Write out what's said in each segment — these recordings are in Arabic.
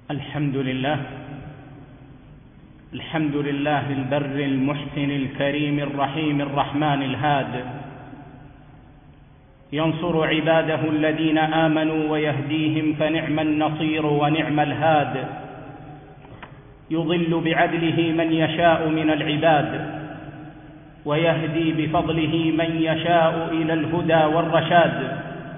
الحمد لله البر المحسن الكريم الرحيم الرحمن الهاد، ينصر عباده الذين آمنوا ويهديهم فنعم النصير ونعم الهاد، يضل بعدله من يشاء من العباد ويهدي بفضله من يشاء إلى الهدى والرشاد،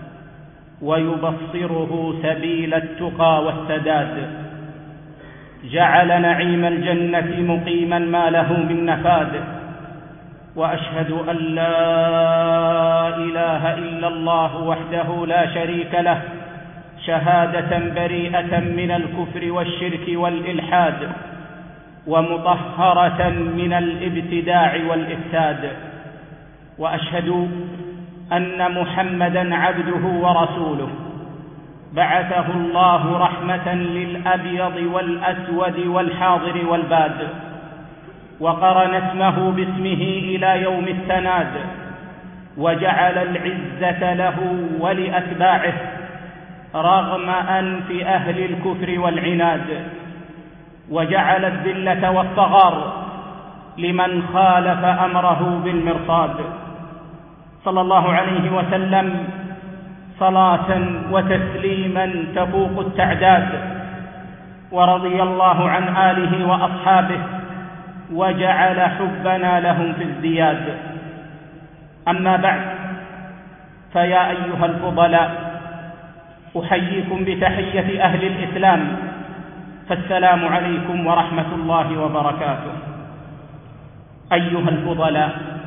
ويبصره سبيل التقى والسداد. جعل نعيم الجنة مقيما ما له من نفاد، وأشهد أن لا إله إلا الله وحده لا شريك له شهادة بريئة من الكفر والشرك والإلحاد، ومطهرة من الابتداع والإفساد. وأشهد أن محمدًا عبده ورسوله، بعثه الله رحمة للأبيض والأسود والحاضر والباد، وقرن اسمه باسمه إلى يوم التناد، وجعل العزة له ولأتباعه رغم أنف أهل الكفر والعناد، وجعل الذلة والصغار لمن خالف أمره بالمرصاد. صلى الله عليه وسلم صلاة وتسليما تفوق التعداد، ورضي الله عن آله وأصحابه وجعل حبنا لهم في ازدياد. أما بعد، فيا أيها الفضلاء، أحييكم بتحية أهل الإسلام، فالسلام عليكم ورحمة الله وبركاته. أيها الفضلاء،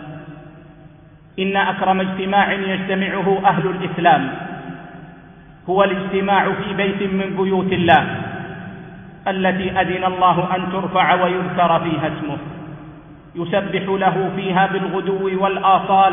إن أكرم اجتماع يجتمعه أهل الإسلام هو الاجتماع في بيت من بيوت الله التي أذن الله أن ترفع ويذكر فيها اسمه، يسبح له فيها بالغدو والآصال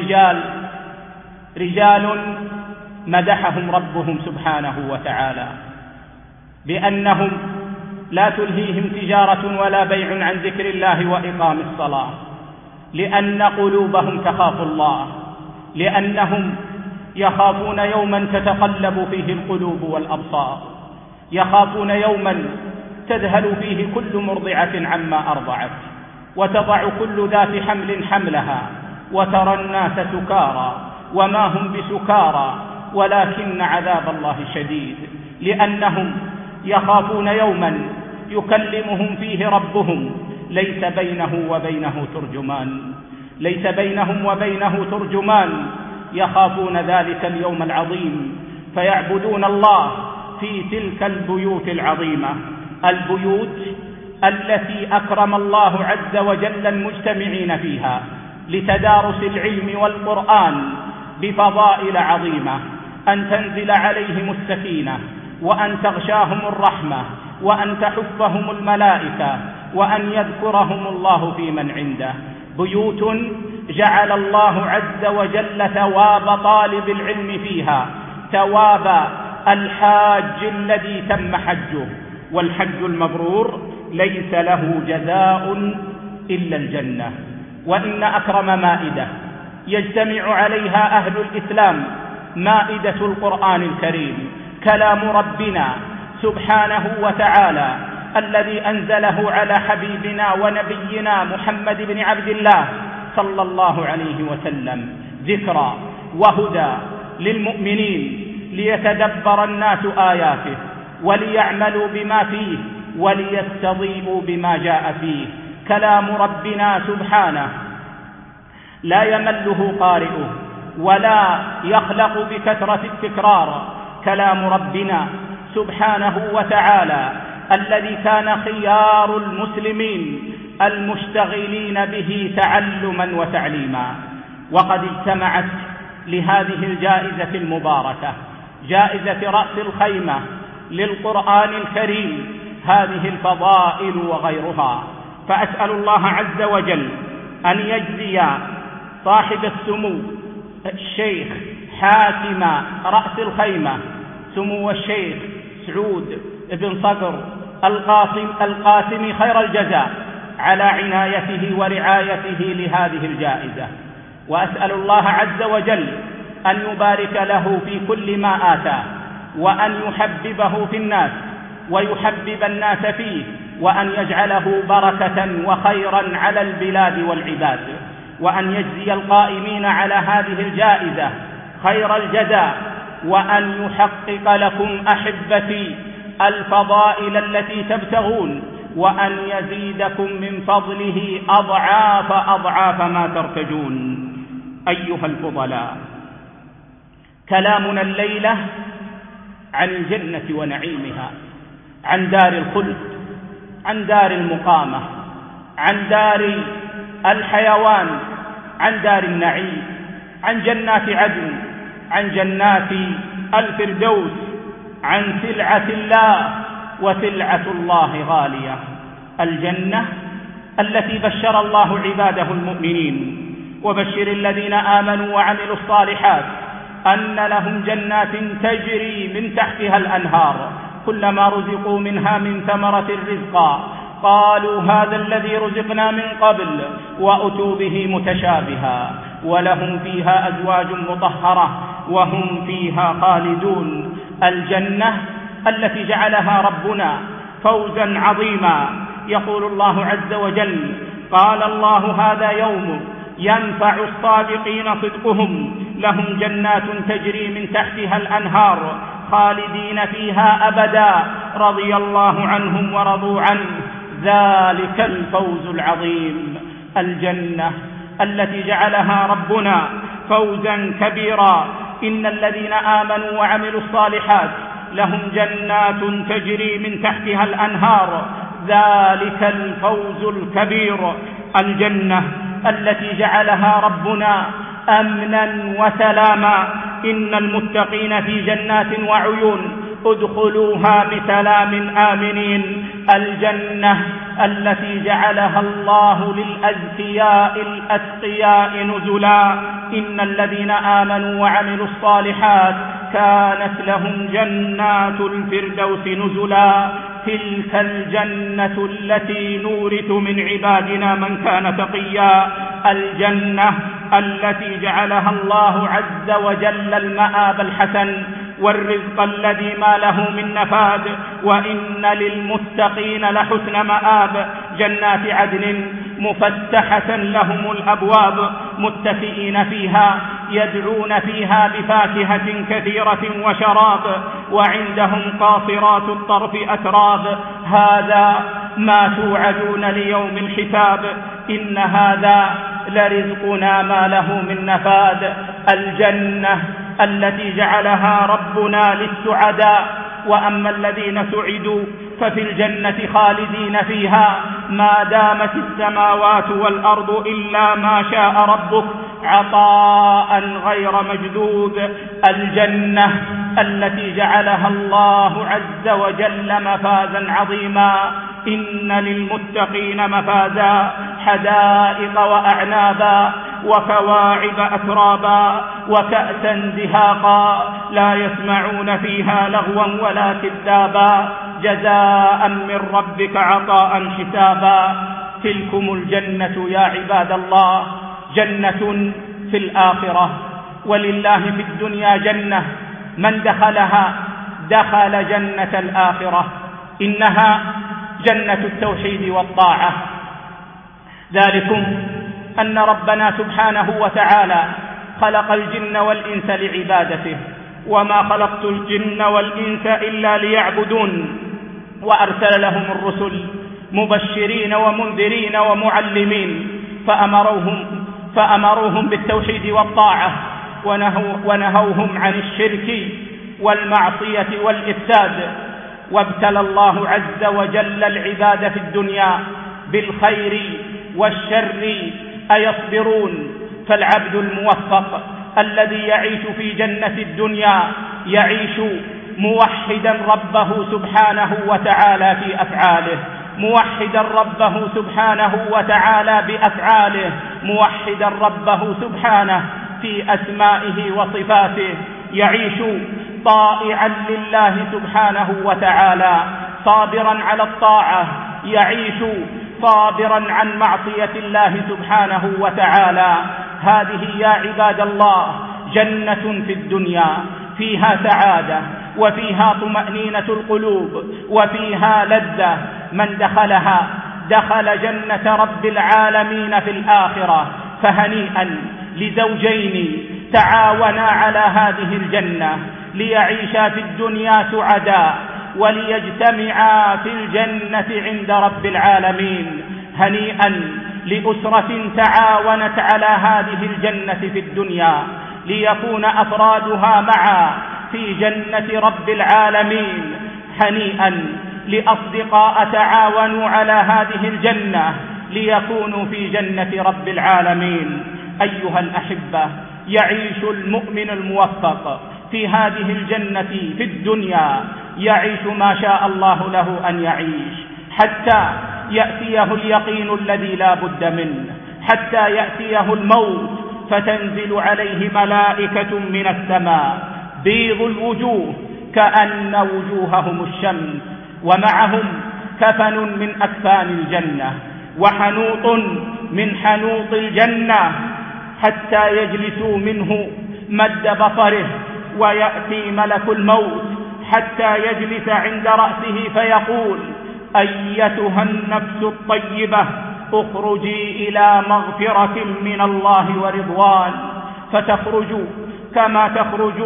رجال مدحهم ربهم سبحانه وتعالى بأنهم لا تلهيهم تجارة ولا بيع عن ذكر الله وإقام الصلاة، لأن قلوبهم تخاف الله، لأنهم يخافون يوما تتقلب فيه القلوب والأبصار، يخافون يوما تذهل فيه كل مرضعة عما أرضعت، وتضع كل ذات حمل حملها، وترى الناس سكارى وما هم بسكارى ولكن عذاب الله شديد، لأنهم يخافون يوما يكلمهم فيه ربهم ليس بينهم وبينه ترجمان، يخافون ذلك اليوم العظيم، فيعبدون الله في تلك البيوت العظيمة، البيوت التي أكرم الله عز وجل المجتمعين فيها لتدارس العلم والقرآن بفضائل عظيمة، أن تنزل عليهم السكينة، وأن تغشاهم الرحمة، وأن تحفهم الملائكة، وأن يذكرهم الله في من عنده. بيوت جعل الله عز وجل ثواب طالب العلم فيها ثواب الحاج الذي تم حجه، والحج المبرور ليس له جزاء إلا الجنة. وإن أكرم مائدة يجتمع عليها أهل الإسلام مائدة القرآن الكريم، كلام ربنا سبحانه وتعالى الذي أنزله على حبيبنا ونبينا محمد بن عبد الله صلى الله عليه وسلم، ذكرى وهدى للمؤمنين ليتدبر الناس آياته وليعملوا بما فيه وليستضيئوا بما جاء فيه. كلام ربنا سبحانه لا يمله قارئه ولا يخلق بكثرة التكرار. كلام ربنا سبحانه وتعالى الذي كان خيار المسلمين المشتغلين به تعلما وتعليما. وقد اجتمعت لهذه الجائزة المباركة، جائزة رأس الخيمة للقرآن الكريم، هذه الفضائل وغيرها. فأسأل الله عز وجل أن يجزي صاحب السمو الشيخ حاكم رأس الخيمة سمو الشيخ سعود بن صقر القاسم خير الجزاء على عنايته ورعايته لهذه الجائزة، وأسأل الله عز وجل أن يبارك له في كل ما آتاه، وأن يحببه في الناس، ويحبب الناس فيه، وأن يجعله بركة وخيرا على البلاد والعباد، وأن يجزي القائمين على هذه الجائزة خير الجزاء، وأن يحقق لكم أحبتي الفضائل التي تبتغون، وأن يزيدكم من فضله أضعاف أضعاف ما ترتجون. أيها الفضلاء، كلامنا الليلة عن الجنة ونعيمها، عن دار الخلد، عن دار المقامة، عن دار الحيوان، عن دار النعيم، عن جنات عدن، عن جنات الفردوس، عن سلعة الله، وسلعة الله غالية. الجنة التي بشر الله عباده المؤمنين، وبشر الذين آمنوا وعملوا الصالحات أن لهم جنات تجري من تحتها الأنهار، كلما رزقوا منها من ثمرة رزقا قالوا هذا الذي رزقنا من قبل، وأتوا به متشابها، ولهم فيها أزواج مطهرة وهم فيها خالدون. الجنة التي جعلها ربنا فوزا عظيما. يقول الله عز وجل: قال الله هذا يوم ينفع الصادقين صدقهم، لهم جنات تجري من تحتها الأنهار خالدين فيها أبدا، رضي الله عنهم ورضوا عنه، ذلك الفوز العظيم. الجنة التي جعلها ربنا فوزا كبيرا. إن الذين آمنوا وعملوا الصالحات لهم جنات تجري من تحتها الأنهار، ذلك الفوز الكبير. الجنة التي جعلها ربنا أمنا وسلاما. إن المتقين في جنات وعيون، ادخلوها بسلام آمنين. الجنة التي جعلها الله للأزكياء الأتقياء نزلا. إن الذين آمنوا وعملوا الصالحات كانت لهم جنات الفردوس نزلا. تلك الجنة التي نورث من عبادنا من كان تقيا. الجنة التي جعلها الله عز وجل المآب الحسن والرزق الذي ما له من نفاد. وإن للمتقين لحسن مآب. جنات عدن مفتحة لهم الأبواب، متكئين فيها، يدعون فيها بفاكهة كثيرة وشراب، وعندهم قاصرات الطرف أتراب. هذا ما توعدون ليوم الحساب، إن هذا لرزقنا ما له من نفاد. الجنة التي جعلها ربنا للسعداء. وأما الذين سعدوا ففي الجنة خالدين فيها ما دامت السماوات والأرض إلا ما شاء ربك، عطاء غير مجدود. الجنة التي جعلها الله عز وجل مفازا عظيما. إن للمتقين مفازا، حدائق وأعنابا، وكواعب أترابا، وكأسا دهاقا، لا يسمعون فيها لغوا ولا كذابا، جزاء من ربك عطاء حسابا. تلكم الجنة يا عباد الله جنة في الآخرة، ولله في الدنيا جنة، من دخلها دخل جنة الآخرة. إنها جنة التوحيد والطاعة. ذلكم أن ربنا سبحانه وتعالى خلق الجن والإنس لعبادته، وما خلقت الجن والإنس إلا ليعبدون، وأرسل لهم الرسل مبشرين ومنذرين ومعلمين، فأمروهم بالتوحيد والطاعة، ونهوهم عن الشرك والمعصية والإفساد. وابتلى الله عز وجل العباد في الدنيا بالخير والشر أيصبرون؟ فالعبد الموفق الذي يعيش في جنة الدنيا يعيش موحدا ربه سبحانه وتعالى في أفعاله، موحدا ربه سبحانه وتعالى بأفعاله، موحدا ربه سبحانه في أسمائه وصفاته، يعيش طائعا لله سبحانه وتعالى، صابرا على الطاعة، يعيش صابرا عن معصية الله سبحانه وتعالى. هذه يا عباد الله جنة في الدنيا، فيها سعادة، وفيها طمأنينة القلوب، وفيها لذة. من دخلها دخل جنة رب العالمين في الآخرة. فهنيئا لزوجين تعاونا على هذه الجنة ليعيشا في الدنيا سعداء وليجتمعا في الجنة عند رب العالمين. هنيئا لأسرة تعاونت على هذه الجنة في الدنيا ليكون أفرادها معا في جنة رب العالمين. هنيئا لأصدقاء تعاونوا على هذه الجنة ليكونوا في جنة رب العالمين. أيها الأحبة، يعيش المؤمن الموفق في هذه الجنة في الدنيا، يعيش ما شاء الله له أن يعيش حتى يأتيه اليقين الذي لا بد منه، حتى يأتيه الموت فتنزل عليه ملائكة من السماء بيض الوجوه كأن وجوههم الشمس، ومعهم كفن من أكفان الجنة وحنوط من حنوط الجنة، حتى يجلسوا منه مد بصره. ويأتي ملك الموت حتى يجلس عند رأسه فيقول: أيتها النفس الطيبة اخرجي إلى مغفرة من الله ورضوان. فتخرج كما تخرج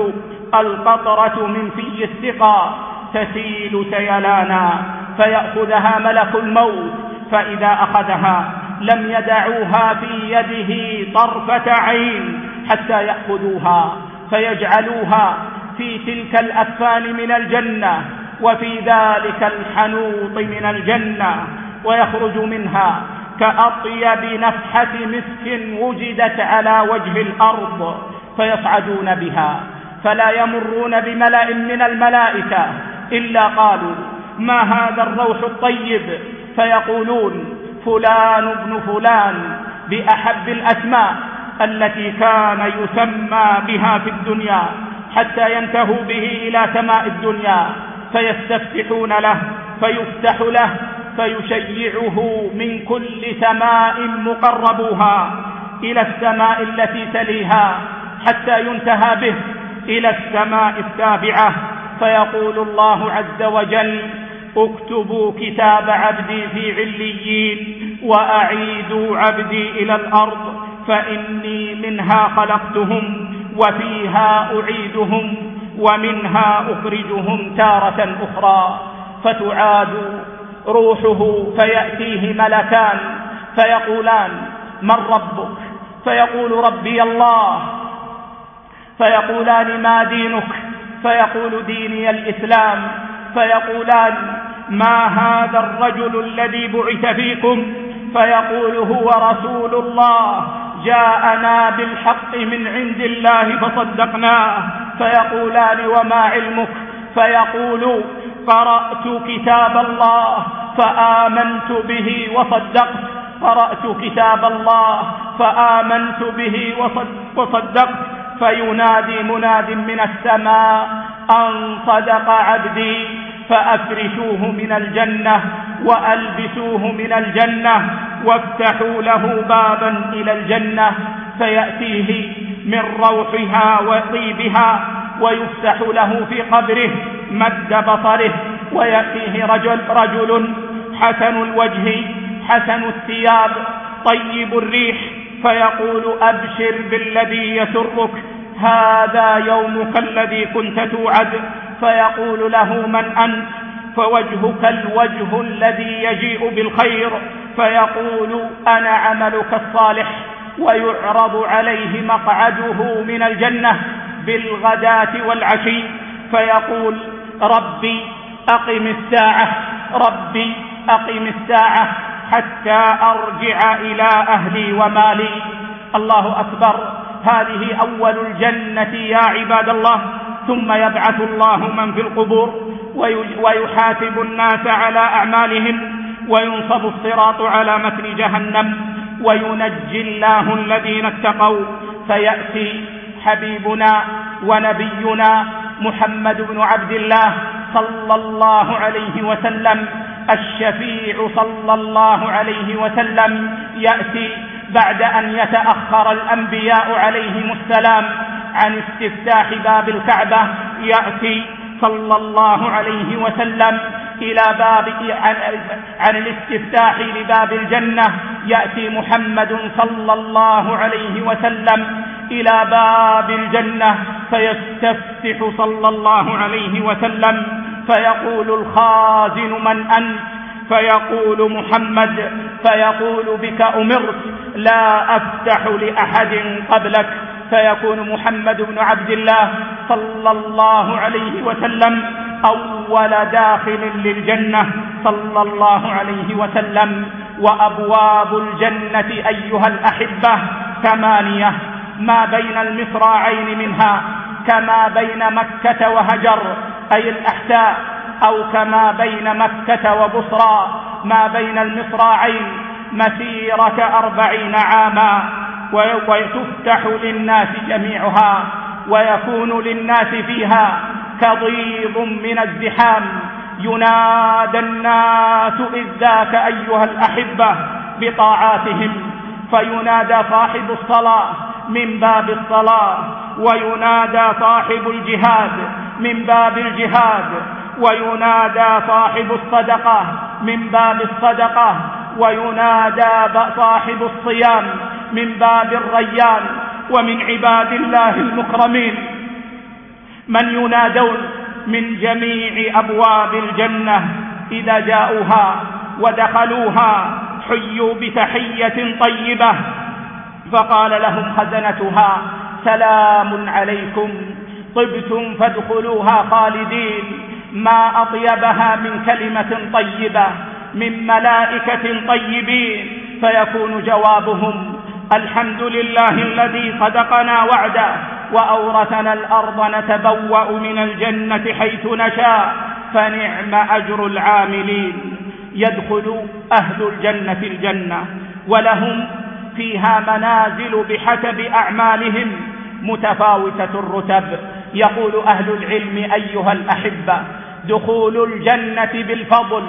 القطرة من في السقا تسيل سيلانا، فيأخذها ملك الموت، فإذا أخذها لم يدعوها في يده طرفة عين حتى يأخذوها فيجعلوها في تلك الأكفان من الجنة وفي ذلك الحنوط من الجنة، ويخرج منها كأطيب نفحة مسك وجدت على وجه الأرض، فيصعدون بها فلا يمرون بملأ من الملائكة إلا قالوا: ما هذا الروح الطيب؟ فيقولون: فلان ابن فلان، بأحب الأسماء التي كان يسمى بها في الدنيا، حتى ينتهوا به إلى سماء الدنيا فيستفتحون له فيفتح له فيشيعه من كل سماء مقربوها إلى السماء التي تليها حتى ينتهى به إلى السماء السابعة، فيقول الله عز وجل: اكتبوا كتاب عبدي في عليين وأعيدوا عبدي إلى الأرض فإني منها خلقتهم وفيها أعيدهم ومنها أخرجهم تارة أخرى. فتعاد روحه فيأتيه ملكان فيقولان: من ربك؟ فيقول: ربي الله. فيقولان: ما دينك؟ فيقول: ديني الإسلام. فيقولان: ما هذا الرجل الذي بعث فيكم؟ فيقول: هو رسول الله جاءنا بالحق من عند الله فصدقناه. فيقولان: وما علمك؟ فيقول: قرأت كتاب الله فآمنت به وصدقت. قرأت كتاب الله فآمنت به وصدقت. فينادي مناد من السماء: أن صدق عبدي، فأفرشوه من الجنة وألبسوه من الجنة وافتحوا له بابا إلى الجنة، فيأتيه من روحها وطيبها ويفتح له في قبره مد بصره، ويأتيه رجل حسن الوجه حسن الثياب طيب الريح، فيقول: أبشر بالذي يسرك، هذا يومك الذي كنت توعد. فيقول له: من أنت؟ فوجهك الوجه الذي يجيء بالخير. فيقول: أنا عملك الصالح. ويعرض عليه مقعده من الجنة بالغداة والعشي، فيقول: ربي أقم الساعة، ربي أقم الساعة حتى أرجع إلى أهلي ومالي. الله أكبر. هذه أول الجنة يا عباد الله. ثم يبعث الله من في القبور ويحاسب الناس على أعمالهم، وينصب الصراط على متن جهنم، وينجي الله الذين اتقوا. فيأتي حبيبنا ونبينا محمد بن عبد الله صلى الله عليه وسلم الشفيع صلى الله عليه وسلم، يأتي بعد أن يتأخر الأنبياء عليهم السلام عن استفتاح باب الكعبة، يأتي صلى الله عليه وسلم إلى باب عن الاستفتاح لباب الجنة، يأتي محمد صلى الله عليه وسلم إلى باب الجنة فيستفتح صلى الله عليه وسلم، فيقول الخازن: من أنت؟ فيقول: محمد. فيقول: بك أمرت، لا أفتح لأحد قبلك. فيكون محمد بن عبد الله صلى الله عليه وسلم أول داخل للجنة صلى الله عليه وسلم. وأبواب الجنة أيها الأحبة 8، ما بين المصراعين منها كما بين مكة وهجر أي الأحساء، أو كما بين مكة وبصرى ما بين المصراعين مسيرة 40 عاما، وتفتح للناس جميعها، ويكون للناس فيها كضيض من الزحام. ينادى الناس إذ ذاك أيها الأحبة بطاعاتهم، فينادى صاحب الصلاة من باب الصلاة، وينادى صاحب الجهاد من باب الجهاد، وينادى صاحب الصدقة من باب الصدقة، وينادى صاحب الصيام من باب الريان. ومن عباد الله المكرمين من ينادون من جميع أبواب الجنة إذا جاءوها ودخلوها حيوا بتحية طيبة، فقال لهم خزنتها: سلام عليكم، طبتم فادخلوها خالدين. ما أطيبها من كلمة طيبة من ملائكة طيبين، فيكون جوابهم: الحمد لله الذي صدقنا وعده وأورثنا الأرض نتبوأ من الجنة حيث نشاء فنعم أجر العاملين. يدخل أهل الجنة الجنة ولهم فيها منازل بحسب أعمالهم متفاوتة الرتب. يقول أهل العلم: أيها الأحبة، دخول الجنة بالفضل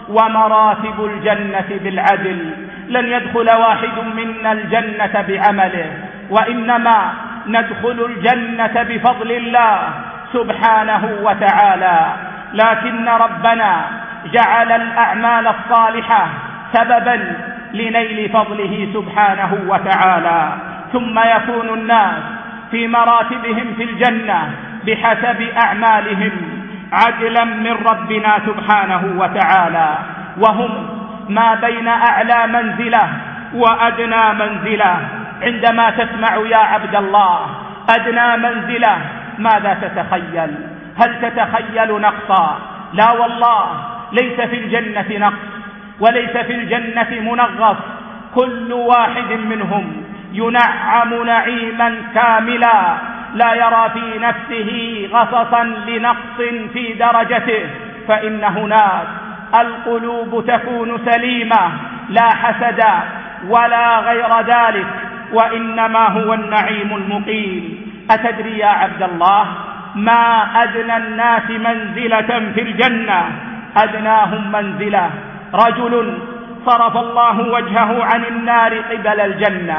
ومراتب الجنة بالعدل. لن يدخل واحد منا الجنة بعمله، وإنما ندخل الجنة بفضل الله سبحانه وتعالى. لكن ربنا جعل الأعمال الصالحة سببا لنيل فضله سبحانه وتعالى. ثم يكون الناس في مراتبهم في الجنة بحسب أعمالهم عدلا من ربنا سبحانه وتعالى، وهم ما بين أعلى منزلة وأدنى منزلة. عندما تسمع يا عبد الله أدنى منزلة ماذا تتخيل؟ هل تتخيل نقصا؟ لا والله، ليس في الجنة نقص وليس في الجنة منغص. كل واحد منهم ينعم نعيما كاملا، لا يرى في نفسه غصصا لنقص في درجته، فإن هناك القلوب تكون سليمة، لا حسد ولا غير ذلك، وإنما هو النعيم المقيم. أتدري يا عبد الله ما أدنى الناس منزلة في الجنة؟ أدناهم منزلة رجل صرف الله وجهه عن النار قبل الجنة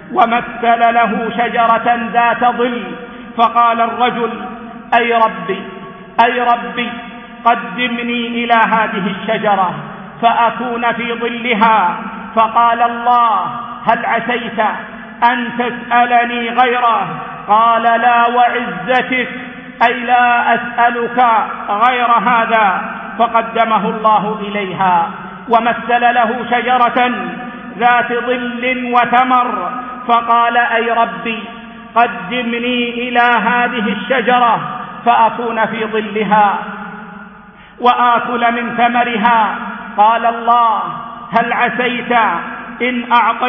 ومثل له شجرة ذات ظل، فقال الرجل: أي ربي أي ربي قدمني إلى هذه الشجرة فأكون في ظلها. فقال الله: هل عسيت أن تسألني غيره؟ قال: لا وعزتك، أي لا أسألك غير هذا. فقدمه الله إليها ومثل له شجرة ذات ظل وثمر، فقال: أي ربي قدمني إلى هذه الشجرة فأكون في ظلها وآكل من ثمرها. قال الله: هل عسيت إن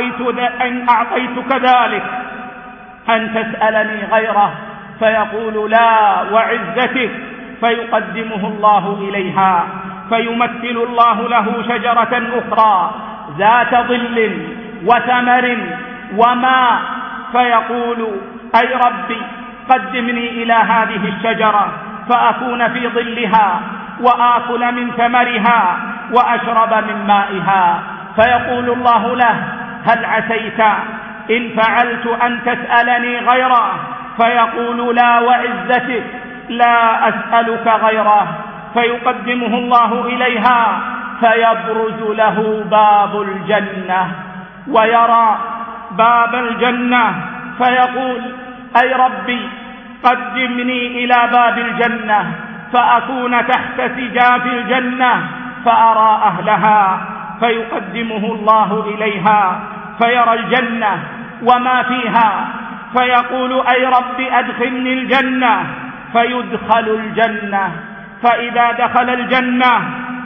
أعطيتك ذلك أن تسألني غيره؟ فيقول: لا وعزتك. فيقدمه الله إليها، فيمثل الله له شجرة أخرى ذات ظل وثمر وماء، فيقول: أي ربي قدمني إلى هذه الشجرة فأكون في ظلها وآكل من ثمرها وأشرب من مائها. فيقول الله له: هل عسيت إن فعلت أن تسألني غيره؟ فيقول: لا وعزتك. لا أسألك غيره، فيقدمه الله إليها فيبرز له باب الجنة ويرى باب الجنة فيقول: أي ربي قدمني إلى باب الجنة فأكون تحت سجاف الجنة فأرى أهلها، فيقدمه الله إليها فيرى الجنة وما فيها فيقول: أي رب أدخلني الجنة، فيدخل الجنة. فإذا دخل الجنة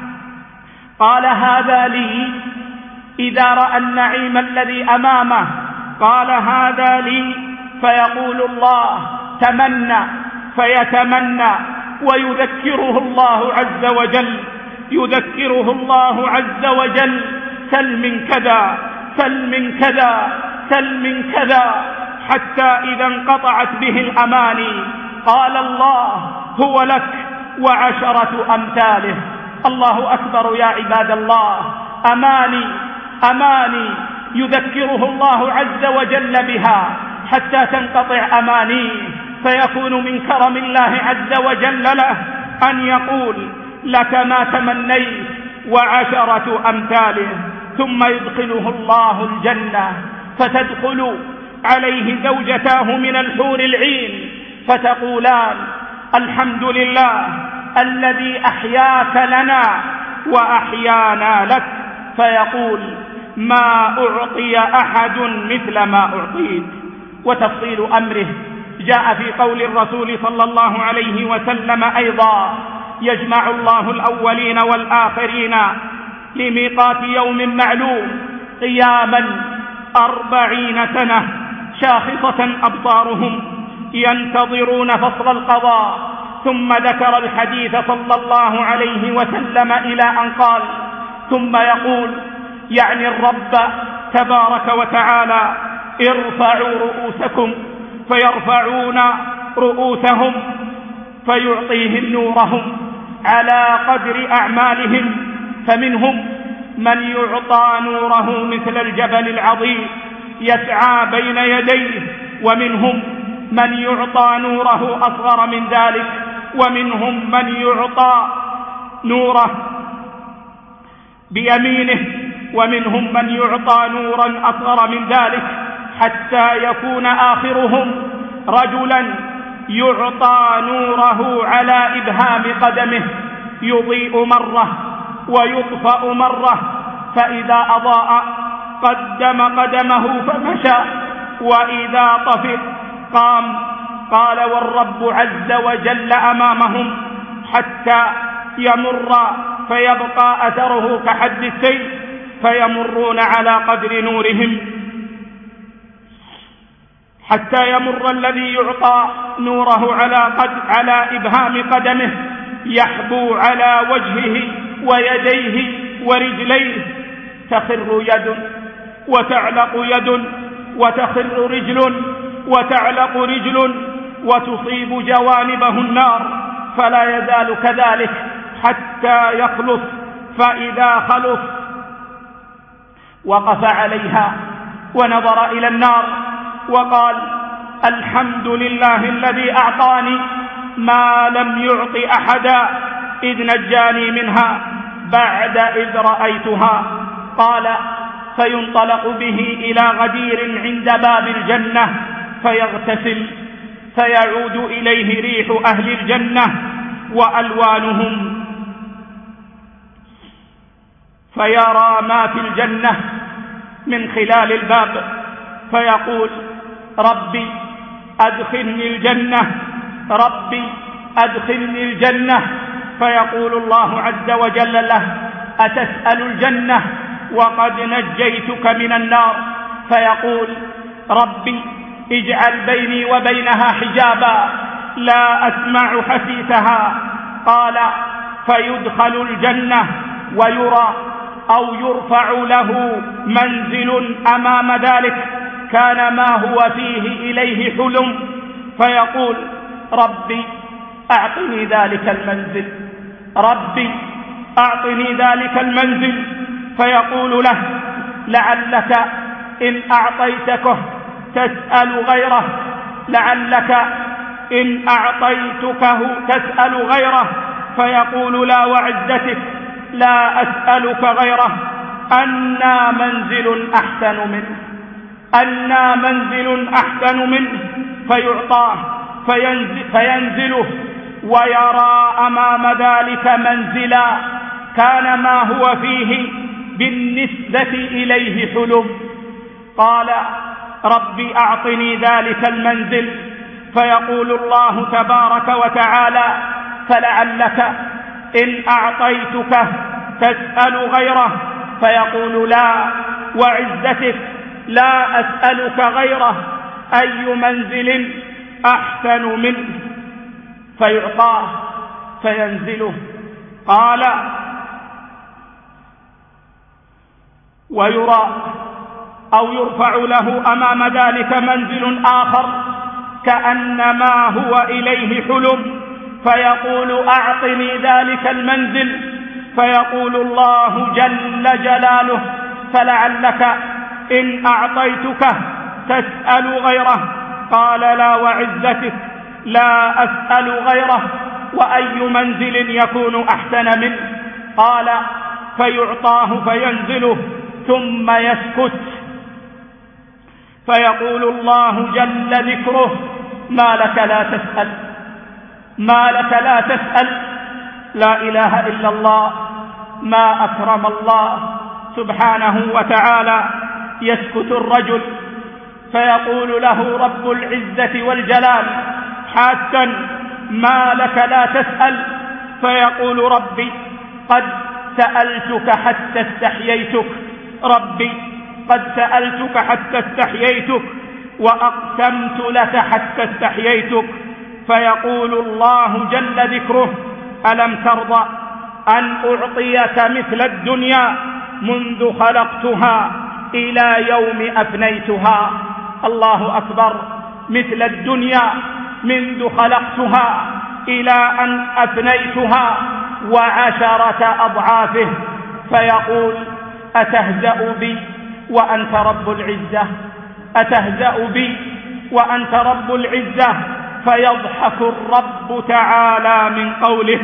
قال: هذا لي. إذا رأى النعيم الذي أمامه قال: هذا لي. فيقول الله: تمنى، فيتمنى ويذكره الله عز وجل، يذكره الله عز وجل: سل من كذا، سل من كذا، سل من كذا، حتى إذا انقطعت به الأماني قال الله: هو لك وعشرة أمثاله. الله أكبر يا عباد الله. أماني أماني يذكره الله عز وجل بها حتى تنقطع أمانيه، فيكون من كرم الله عز وجل له أن يقول: لك ما تمنيت وعشرة أمثاله. ثم يدخله الله الجنة، فتدخل عليه زوجتاه من الحور العين فتقولان: الحمد لله الذي أحياك لنا وأحيانا لك. فيقول: ما أعطي أحد مثل ما أعطيت. وتفصيل أمره جاء في قول الرسول صلى الله عليه وسلم أيضا: يجمع الله الأولين والآخرين لميقات يوم معلوم قياما 40 سنة شاخصة أبصارهم ينتظرون فصل القضاء. ثم ذكر الحديث صلى الله عليه وسلم إلى أن قال: ثم يقول، يعني الرب تبارك وتعالى: ارفعوا رؤوسكم، فيرفعون رؤوسهم فيعطيهم نورهم على قدر أعمالهم، فمنهم من يعطى نوره مثل الجبل العظيم يسعى بين يديه، ومنهم من يعطى نوره أصغر من ذلك، ومنهم من يعطى نوره بيمينه، ومنهم من يعطى نورا أصغر من ذلك، حتى يكون آخرهم رجلا يعطى نوره على إبهام قدمه، يضيء مرة ويطفأ مرة، فإذا أضاء قدم قدمه فمشى، وإذا طفئ قام. قال: والرب عز وجل أمامهم حتى يمر فيبقى أثره كحد السيف، فيمرون على قدر نورهم، حتى يمر الذي يعطى نوره على إبهام قدمه يحبو على وجهه ويديه ورجليه، تخر يد وتعلق يد، وتخر رجل وتعلق رجل، وتصيب جوانبه النار، فلا يزال كذلك حتى يخلص. فإذا خلص وقف عليها ونظر إلى النار وقال: الحمد لله الذي أعطاني ما لم يعط أحدا إذ نجاني منها بعد إذ رأيتها. قال: فينطلق به إلى غدير عند باب الجنة فيغتسل، فيعود إليه ريح أهل الجنة وألوانهم، فيرى ما في الجنة من خلال الباب، فيقول: ربي أدخلني الجنة، ربي أدخلني الجنة. فيقول الله عز وجل له: أتسأل الجنة وقد نجيتك من النار؟ فيقول: ربي اجعل بيني وبينها حجابا لا أسمع حسيسها. قال: فيدخل الجنة ويرى أو يرفع له منزل أمام ذلك كان ما هو فيه إليه حلم، فيقول: ربي أعطني ذلك المنزل، ربي أعطني ذلك المنزل. فيقول له: لعلك إن أعطيتكه تسأل غيره، لعلك إن أعطيتكه تسأل غيره، فيقول لا وعزتك لا أسألك غيره، أنى منزل أحسن منه، أنى منزل أحسن منه، فيعطاه فينزله ويرى أمام ذلك منزلا كان ما هو فيه بالنسبة إليه حلم. قال رب أعطني ذلك المنزل، فيقول الله تبارك وتعالى فلعلك إن أعطيتك تسأل غيره، فيقول لا وعزتك لا أسألك غيره، أي منزل أحسن منه، فيعطاه فينزله. قال ويرى أو يرفع له أمام ذلك منزل آخر كأنما هو إليه حلم، فيقول أعطني ذلك المنزل، فيقول الله جل جلاله فلعلك إن أعطيتك تسأل غيره، قال لا وعزتك لا أسأل غيره، وأي منزل يكون أحسن منه. قال فيعطاه فينزله ثم يسكت، فيقول الله جل ذكره ما لك لا تسأل، ما لك لا تسأل، لا إله إلا الله، ما أكرم الله سبحانه وتعالى. يسكت الرجل فيقول له رب العزة والجلال حاسا ما لك لا تسأل، فيقول ربي قد سألتك حتى استحييتك، ربي قد سألتك حتى استحييتك وأقسمت لك حتى استحييتك. فيقول الله جل ذكره ألم ترضى أن أعطيك مثل الدنيا منذ خلقتها إلى يوم أفنيتها؟ الله أكبر، مثل الدنيا منذ خلقتها إلى أن أفنيتها وعشرة أضعافه. فيقول أتهزأ بي وأنت رب العزة، أتهزأ بي وأنت رب العزة؟ فيضحك الرب تعالى من قوله،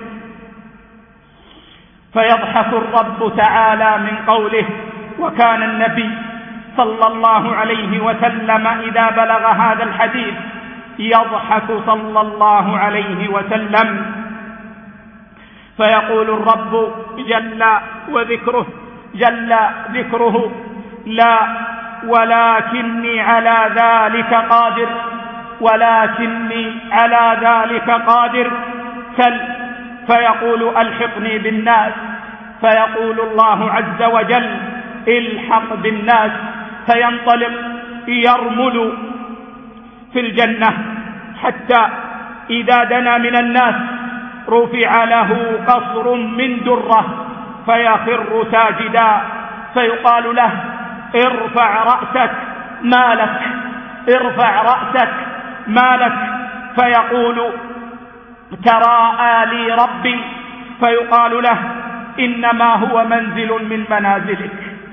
فيضحك الرب تعالى من قوله. وكان النبي صلى الله عليه وسلم إذا بلغ هذا الحديث يضحك صلى الله عليه وسلم، فيقول الرب جل ذكره لا ولكني على ذلك قادر، ولكني على ذلك قادر، سل. فيقول ألحقني بالناس، فيقول الله عز وجل الحق بالناس، فينطلق يرمل في الجنة حتى إذا دنا من الناس رفع له قصر من درة فيخر ساجدا، فيقال له ارفع رأسك ما لك، ارفع رأسك ما لك، فيقول تراءى لي ربي، فيقال له إنما هو منزل من منازلك،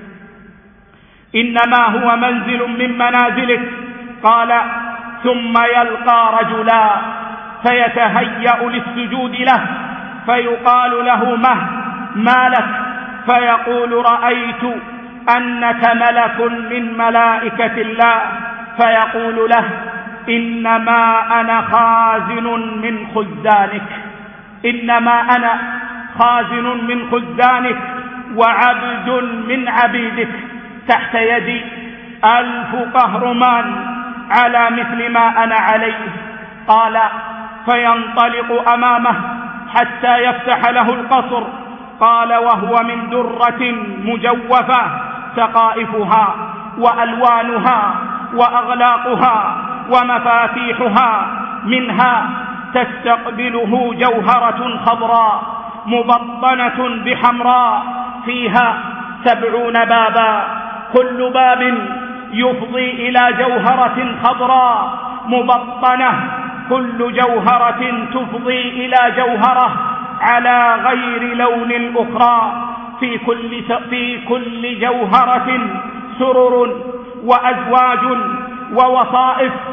إنما هو منزل من منازلك. قال ثم يلقى رجلا فيتهيأ للسجود له، فيقال له ما لك؟ فيقول رأيت أنك ملك من ملائكة الله، فيقول له إنما أنا خازن من خزانك، إنما أنا خازن من خزانك وعبد من عبيدك، تحت يدي 1000 قهرمان على مثل ما أنا عليه. قال فينطلق أمامه حتى يفتح له القصر. قال وهو من درة مجوفة سقائفها وألوانها وأغلاقها ومفاتيحها منها تستقبله جوهرة خضراء مبطنة بحمراء فيها 70 بابا، كل باب يفضي إلى جوهرة خضراء مبطنة، كل جوهرة تفضي إلى جوهرة على غير لون الأخرى، في كل جوهرة سرر وأزواج ووصائف.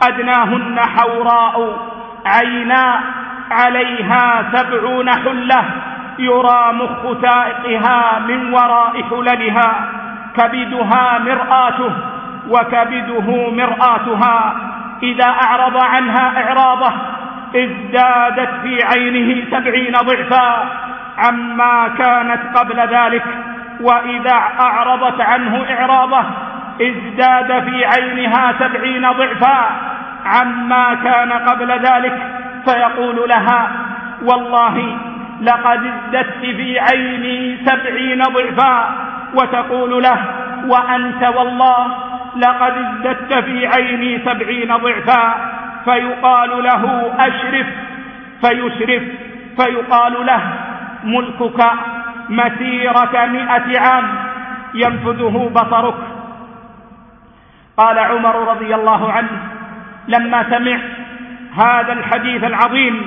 أدناهن حوراء عيناء عليها 70 حلة يرى مخ تائقها من وراء حللها، كبدها مرآته وكبده مرآتها، إذا أعرض عنها إعراضه ازدادت في عينه 70 ضعفا عما كانت قبل ذلك، وإذا أعرضت عنه إعراضه ازداد في عينها 70 ضعفا عما كان قبل ذلك، فيقول لها: والله لقد ازددت في عيني 70 ضعفا، وتقول له: وأنت والله لقد ازددت في عيني 70 ضعفا، فيقال له: أشرف، فيشرف، فيقال له: ملكك مسيرة 100 عام ينفذه بصرك. قال عمر رضي الله عنه لما سمع هذا الحديث العظيم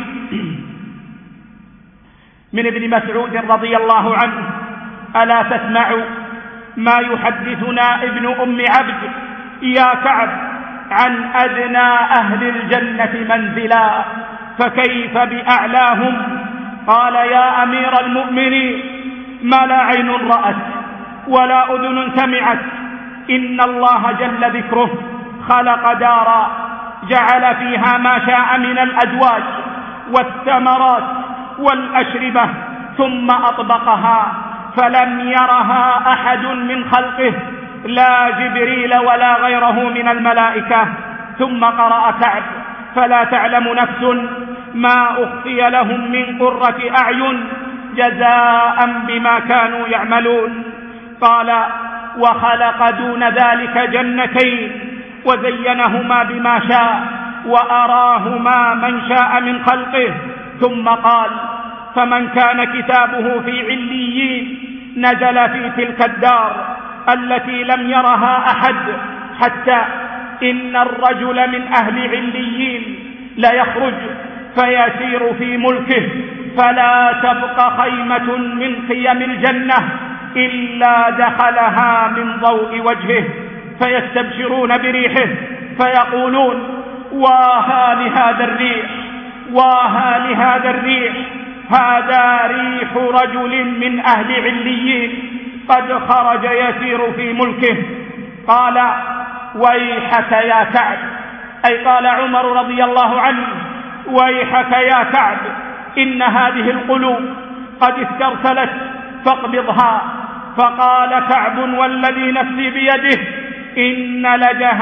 من ابن مسعود رضي الله عنه: ألا تسمع ما يحدثنا ابن أم عبد يا كعب عن أدنى أهل الجنة منزلا، فكيف بأعلاهم؟ قال: يا أمير المؤمنين، ما لا عين رأت ولا أذن سمعت، إن الله جل ذكره خلق دارا جعل فيها ما شاء من الأزواج والثمرات والأشربة، ثم أطبقها فلم يرها أحد من خلقه، لا جبريل ولا غيره من الملائكة. ثم قرأ كعب: فلا تعلم نفس ما أخفي لهم من قرة أعين جزاء بما كانوا يعملون. قال: وخلق دون ذلك جنتين وزينهما بما شاء وأراهما من شاء من خلقه. ثم قال: فمن كان كتابه في عليين نزل في تلك الدار التي لم يرها أحد، حتى إن الرجل من أهل عليين ليخرج فيسير في ملكه فلا تبقى خيمة من خيم الجنة إلا دخلها من ضوء وجهه، فيستبشرون بريحه فيقولون: واها لهذا الريح، واها لهذا الريح، هذا ريح رجل من أهل عليين قد خرج يسير في ملكه. قال: ويحك يا كعب، أي قال عمر رضي الله عنه: ويحك يا كعب، إن هذه القلوب قد استرسلت فاقبضها. فقال كعب: والذي نفسي بيده إن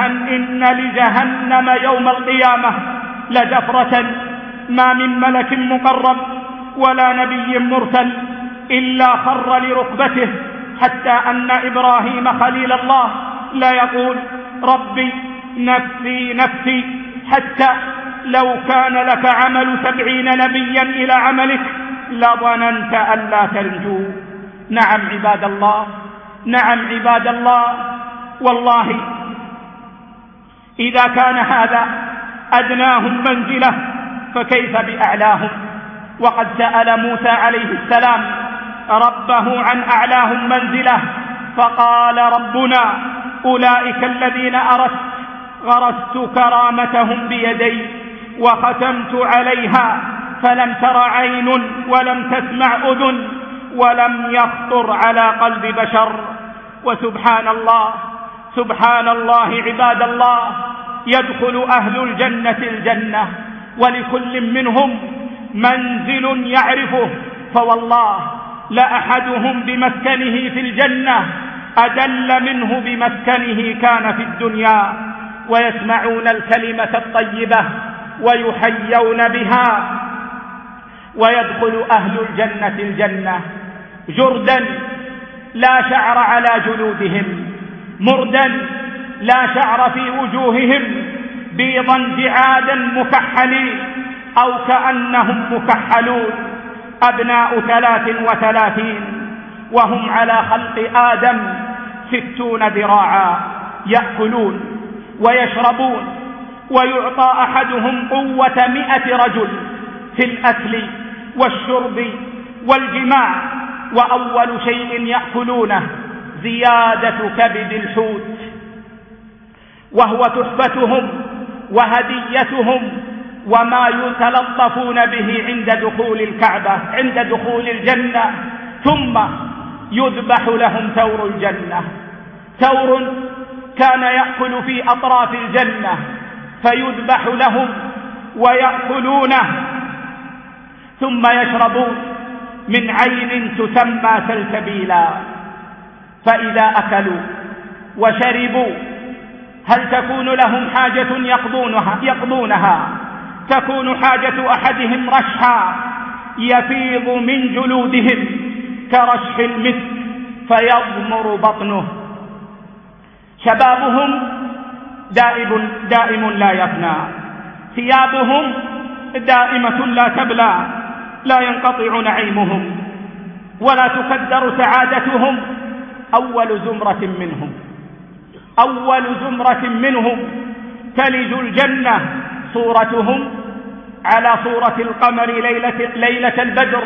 لجهنم يوم القيامة لزفرة ما من ملك مقرب ولا نبي مرسل إلا خر لركبته، حتى أن إبراهيم خليل الله لا يقول: ربي نفسي نفسي، حتى لو كان لك عمل 70 نبيا إلى عملك لظننت أن لا تنجو. نعم عباد الله، نعم عباد الله، والله إذا كان هذا أدناهم منزلة فكيف بأعلاهم؟ وقد سأل موسى عليه السلام ربه عن أعلاهم منزلة، فقال ربنا: أولئك الذين غرست كرامتهم بيدي وختمت عليها فلم تر عين ولم تسمع أذن ولم يخطر على قلب بشر. وسبحان الله، سبحان الله عباد الله، يدخل أهل الجنة الجنة ولكل منهم منزل يعرفه، فوالله لأحدهم بمسكنه في الجنة أدل منه بمسكنه كان في الدنيا، ويسمعون الكلمة الطيبة ويحيون بها. ويدخل أهل الجنة الجنة جردا لا شعر على جلودهم، مردا لا شعر في وجوههم، بيضا جعادا مكحلين أو كأنهم مكحلون، أبناء 33 وهم على خلق آدم 60 ذراعا، يأكلون ويشربون، ويعطى أحدهم قوة 100 رجل في الأكل والشرب والجماع، وأول شيء يأكلونه زيادة كبد الحوت، وهو تحفتهم وهديتهم وما يتلطفون به عند دخول الكعبة، عند دخول الجنة. ثم يذبح لهم ثور الجنة، ثور كان يأكل في أطراف الجنة، فيذبح لهم ويأكلونه، ثم يشربون من عين تسمى سلسبيلا. فإذا أكلوا وشربوا هل تكون لهم حاجة يقضونها؟ تكون حاجة أحدهم رشحا يفيض من جلودهم كرشح المسك فيضمر بطنه. شبابهم دائم لا يفنى، ثيابهم دائمة لا تبلى، لا ينقطع نعيمهم ولا تكدر سعادتهم. أول زمرة منهم تلج الجنة صورتهم على صورة القمر ليلة البدر،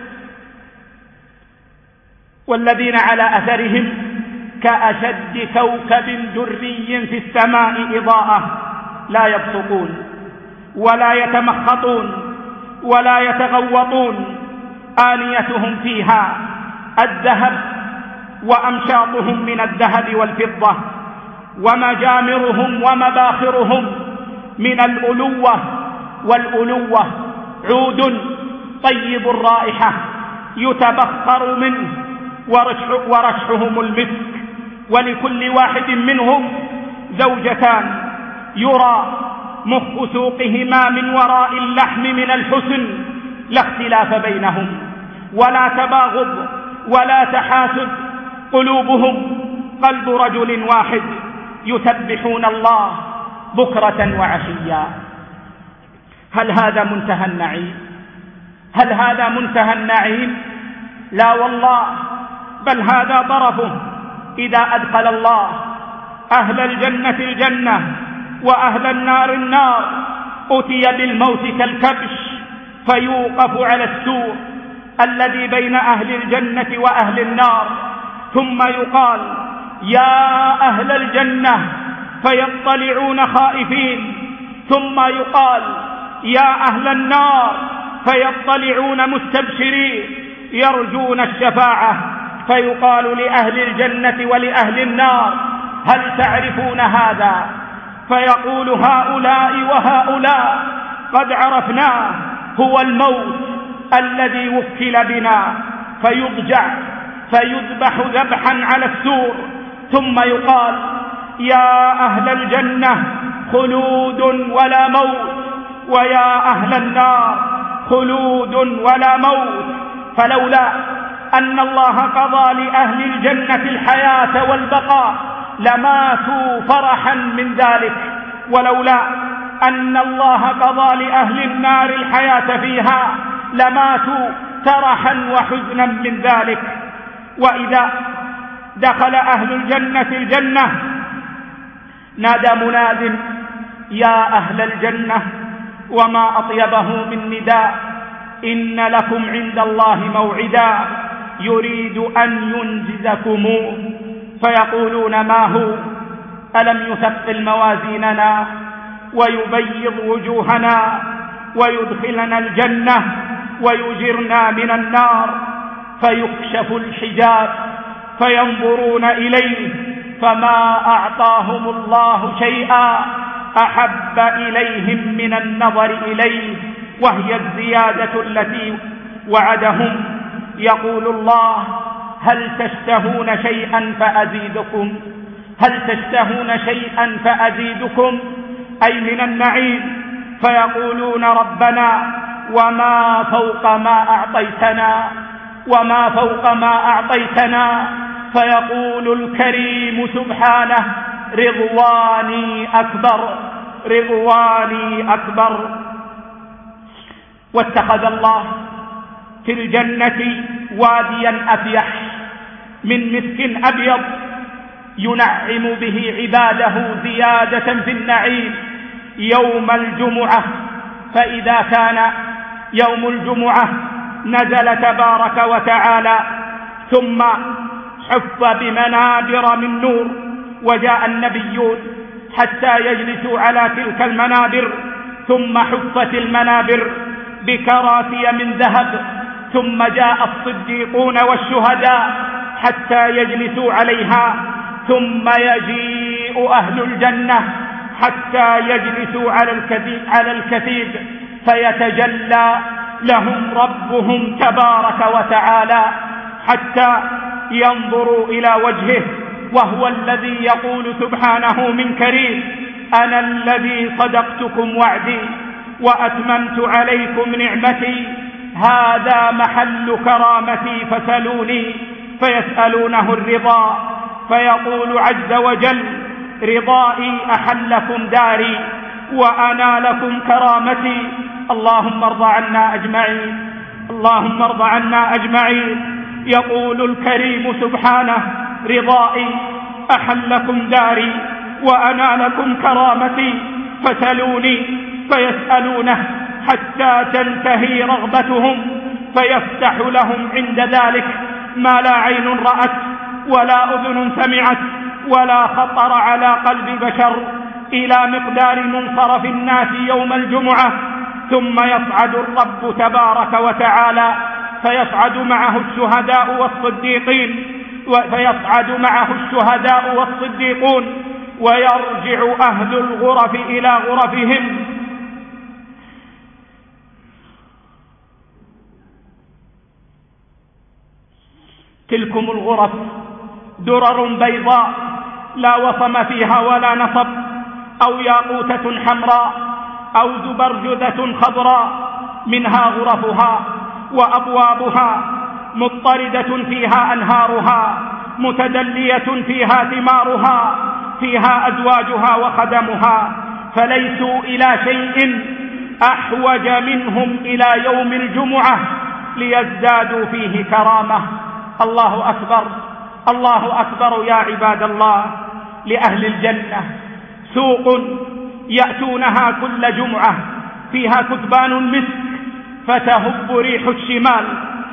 والذين على أثرهم كأشد كوكب دري في السماء إضاءة، لا يبصقون ولا يتمخطون ولا يتغوطون، آنيتهم فيها الذهب وأمشاطهم من الذهب والفضة، ومجامرهم ومباخرهم من الألوة، والألوة عود طيب الرائحة يتبخر منه ورشحهم المسك. ولكل واحد منهم زوجتان يرى مخ سوقهما من وراء اللحم من الحسن، لا اختلاف بينهم ولا تباغض ولا تحاسد، قلوبهم قلب رجل واحد يسبحون الله بكرة وعشيا. هل هذا منتهى النعيم؟ لا والله، بل هذا طرفه. إذا أدخل الله أهل الجنة الجنة وأهل النار النار، أتي بالموت كالكبش فيوقف على السور الذي بين أهل الجنة وأهل النار، ثم يقال يا أهل الجنة فيطلعون خائفين، ثم يقال يا أهل النار فيطلعون مستبشرين يرجون الشفاعة، فيقال لأهل الجنة ولأهل النار هل تعرفون هذا؟ فيقول هؤلاء وهؤلاء قد عرفناه، هو الموت الذي وكل بنا. فيضجع فيذبح ذبحا على السور، ثم يقال يا أهل الجنة خلود ولا موت، ويا أهل النار خلود ولا موت. فلولا أن الله قضى لأهل الجنة الحياة والبقاء لماتوا فرحا من ذلك، ولولا أن الله قضى لأهل النار الحياة فيها لماتوا ترحا وحزنا من ذلك. وإذا دخل أهل الجنة الجنة نادى مناد يا أهل الجنة، وما أطيبه من نداء، إن لكم عند الله موعدا يريد أن ينجزكموه. فيقولون ما هو؟ ألم يثقل موازيننا ويبيض وجوهنا ويدخلنا الجنة ويجرنا من النار؟ فيكشف الحجاب فينظرون إليه، فما أعطاهم الله شيئا أحب إليهم من النظر إليه، وهي الزيادة التي وعدهم. يقول الله هل تشتهون شيئا فأزيدكم؟ هل تشتهون شيئا فأزيدكم؟ أي من النعيم. فيقولون ربنا وما فوق ما أعطيتنا، وما فوق ما أعطيتنا. فيقول الكريم سبحانه رضواني أكبر، رضواني أكبر. واتخذ الله في الجنة واديا أفيح من مسك أبيض ينعم به عباده زيادة في النعيم يوم الجمعة. فإذا كان يوم الجمعة نزل تبارك وتعالى، ثم حف بمنابر من نور، وجاء النبيون حتى يجلسوا على تلك المنابر، ثم حفت المنابر بكراسي من ذهب، ثم جاء الصديقون والشهداء حتى يجلسوا عليها، ثم يجيء أهل الجنة حتى يجلسوا على الكثيب فيتجلى لهم ربهم تبارك وتعالى حتى ينظروا إلى وجهه، وهو الذي يقول سبحانه من كريم: أنا الذي صدقتكم وعدي وأتممت عليكم نعمتي، هذا محل كرامتي فسلوني. فيسألونه الرضا، فيقول عز وجل: رضائي أحلكم داري وأنا لكم كرامتي. اللهم ارض عنا أجمعين، اللهم ارض عنا أجمعين. يقول الكريم سبحانه: رضائي أحلكم داري وأنا لكم كرامتي فسلوني. فيسألونه حتى تنتهي رغبتهم، فيفتح لهم عند ذلك ما لا عين رأت ولا أذن سمعت ولا خطر على قلب بشر، إلى مقدار منصرف الناس يوم الجمعة. ثم يصعد الرب تبارك وتعالى فيصعد معه الشهداء والصديقون ويرجع أهل الغرف إلى غرفهم. تلكم الغرف درر بيضاء لا وصم فيها ولا نصب، أو ياقوتة حمراء أو زبرجدة خضراء، منها غرفها وأبوابها، مضطردة فيها أنهارها، متدلية فيها ثمارها، فيها أزواجها وخدمها، فليسوا إلى شيء أحوج منهم إلى يوم الجمعة ليزدادوا فيه كرامة. الله أكبر، الله أكبر يا عباد الله. لأهل الجنة سوق يأتونها كل جمعة فيها كثبان المسك، فتهب ريح الشمال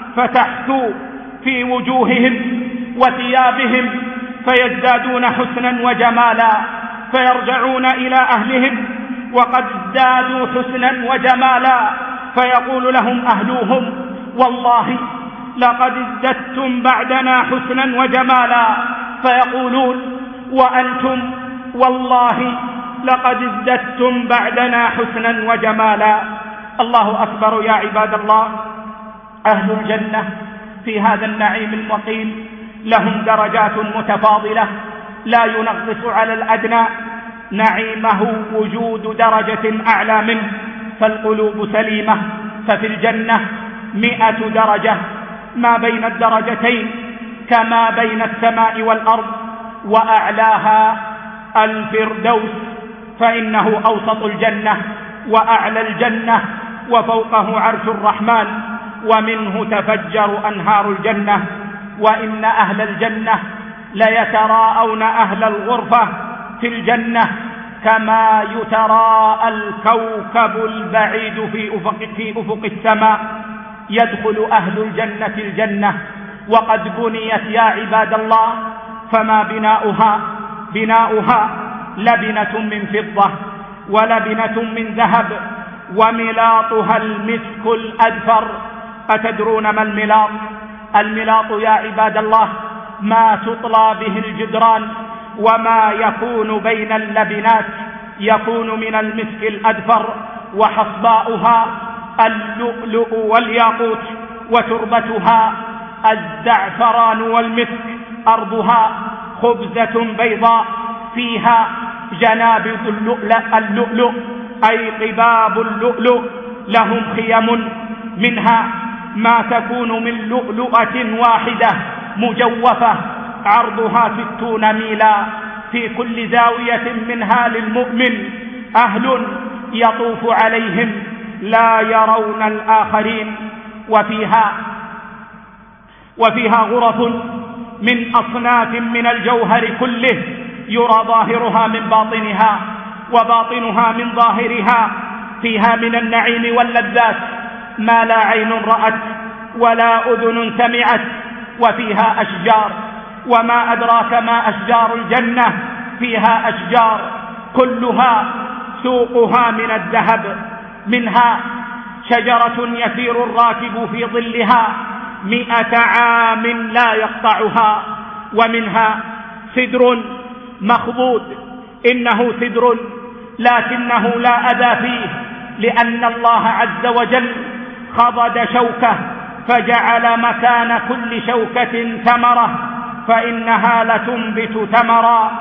فتحثو في وجوههم وثيابهم، فيزدادون حسنا وجمالا، فيرجعون إلى أهلهم وقد ازدادوا حسنا وجمالا، فيقول لهم أهلوهم: والله لقد ازددتم بعدنا حسنا وجمالا. فيقولون: وأنتم؟ والله لقد ازددتم بعدنا حسنا وجمالا. الله أكبر يا عباد الله. أهل الجنة في هذا النعيم المقيم لهم درجات متفاضلة لا ينغص على الأدنى، نعيمه وجود درجة أعلى منه، فالقلوب سليمة. ففي الجنة 100 درجة، ما بين الدرجتين كما بين السماء والأرض، وأعلاها الفردوس، فإنه أوسط الجنة وأعلى الجنة، وفوقه عرش الرحمن، ومنه تفجر أنهار الجنة. وإن أهل الجنة ليتراءون أهل الغرفة في الجنة كما يتراءى الكوكب البعيد في أفق السماء. يدخل أهل الجنة الجنة وقد بنيت يا عباد الله، فما بناؤها لبنة من فضة ولبنة من ذهب، وملاطها المسك الأذفر. أتدرون ما الملاط؟ الملاط يا عباد الله ما تطلى به الجدران وما يكون بين اللبنات، يكون من المسك الأذفر، وحصباؤها اللؤلؤ والياقوت، وتربتها الزعفران والمسك. أرضها خبزة بيضاء فيها جنابذ اللؤلؤ أي قباب اللؤلؤ. لهم خيم منها ما تكون من لؤلؤة واحدة مجوفة، عرضها 60 ميلا، في كل زاوية منها للمؤمن أهل يطوف عليهم لا يرون الآخرين. وفيها غرف من أصناف من الجوهر كله، يرى ظاهرها من باطنها وباطنها من ظاهرها. فيها من النعيم واللذات ما لا عين رأت ولا أذن سمعت. وفيها أشجار، وما أدراك ما أشجار الجنة. فيها أشجار كلها سوقها من الذهب، منها شجرة يسير الراكب في ظلها 100 عام لا يقطعها، ومنها سدر مخضود، إنه سدر لكنه لا أذى فيه، لأن الله عز وجل خضد شوكة فجعل مكان كل شوكة ثمرة، فإنها لتنبت ثمرا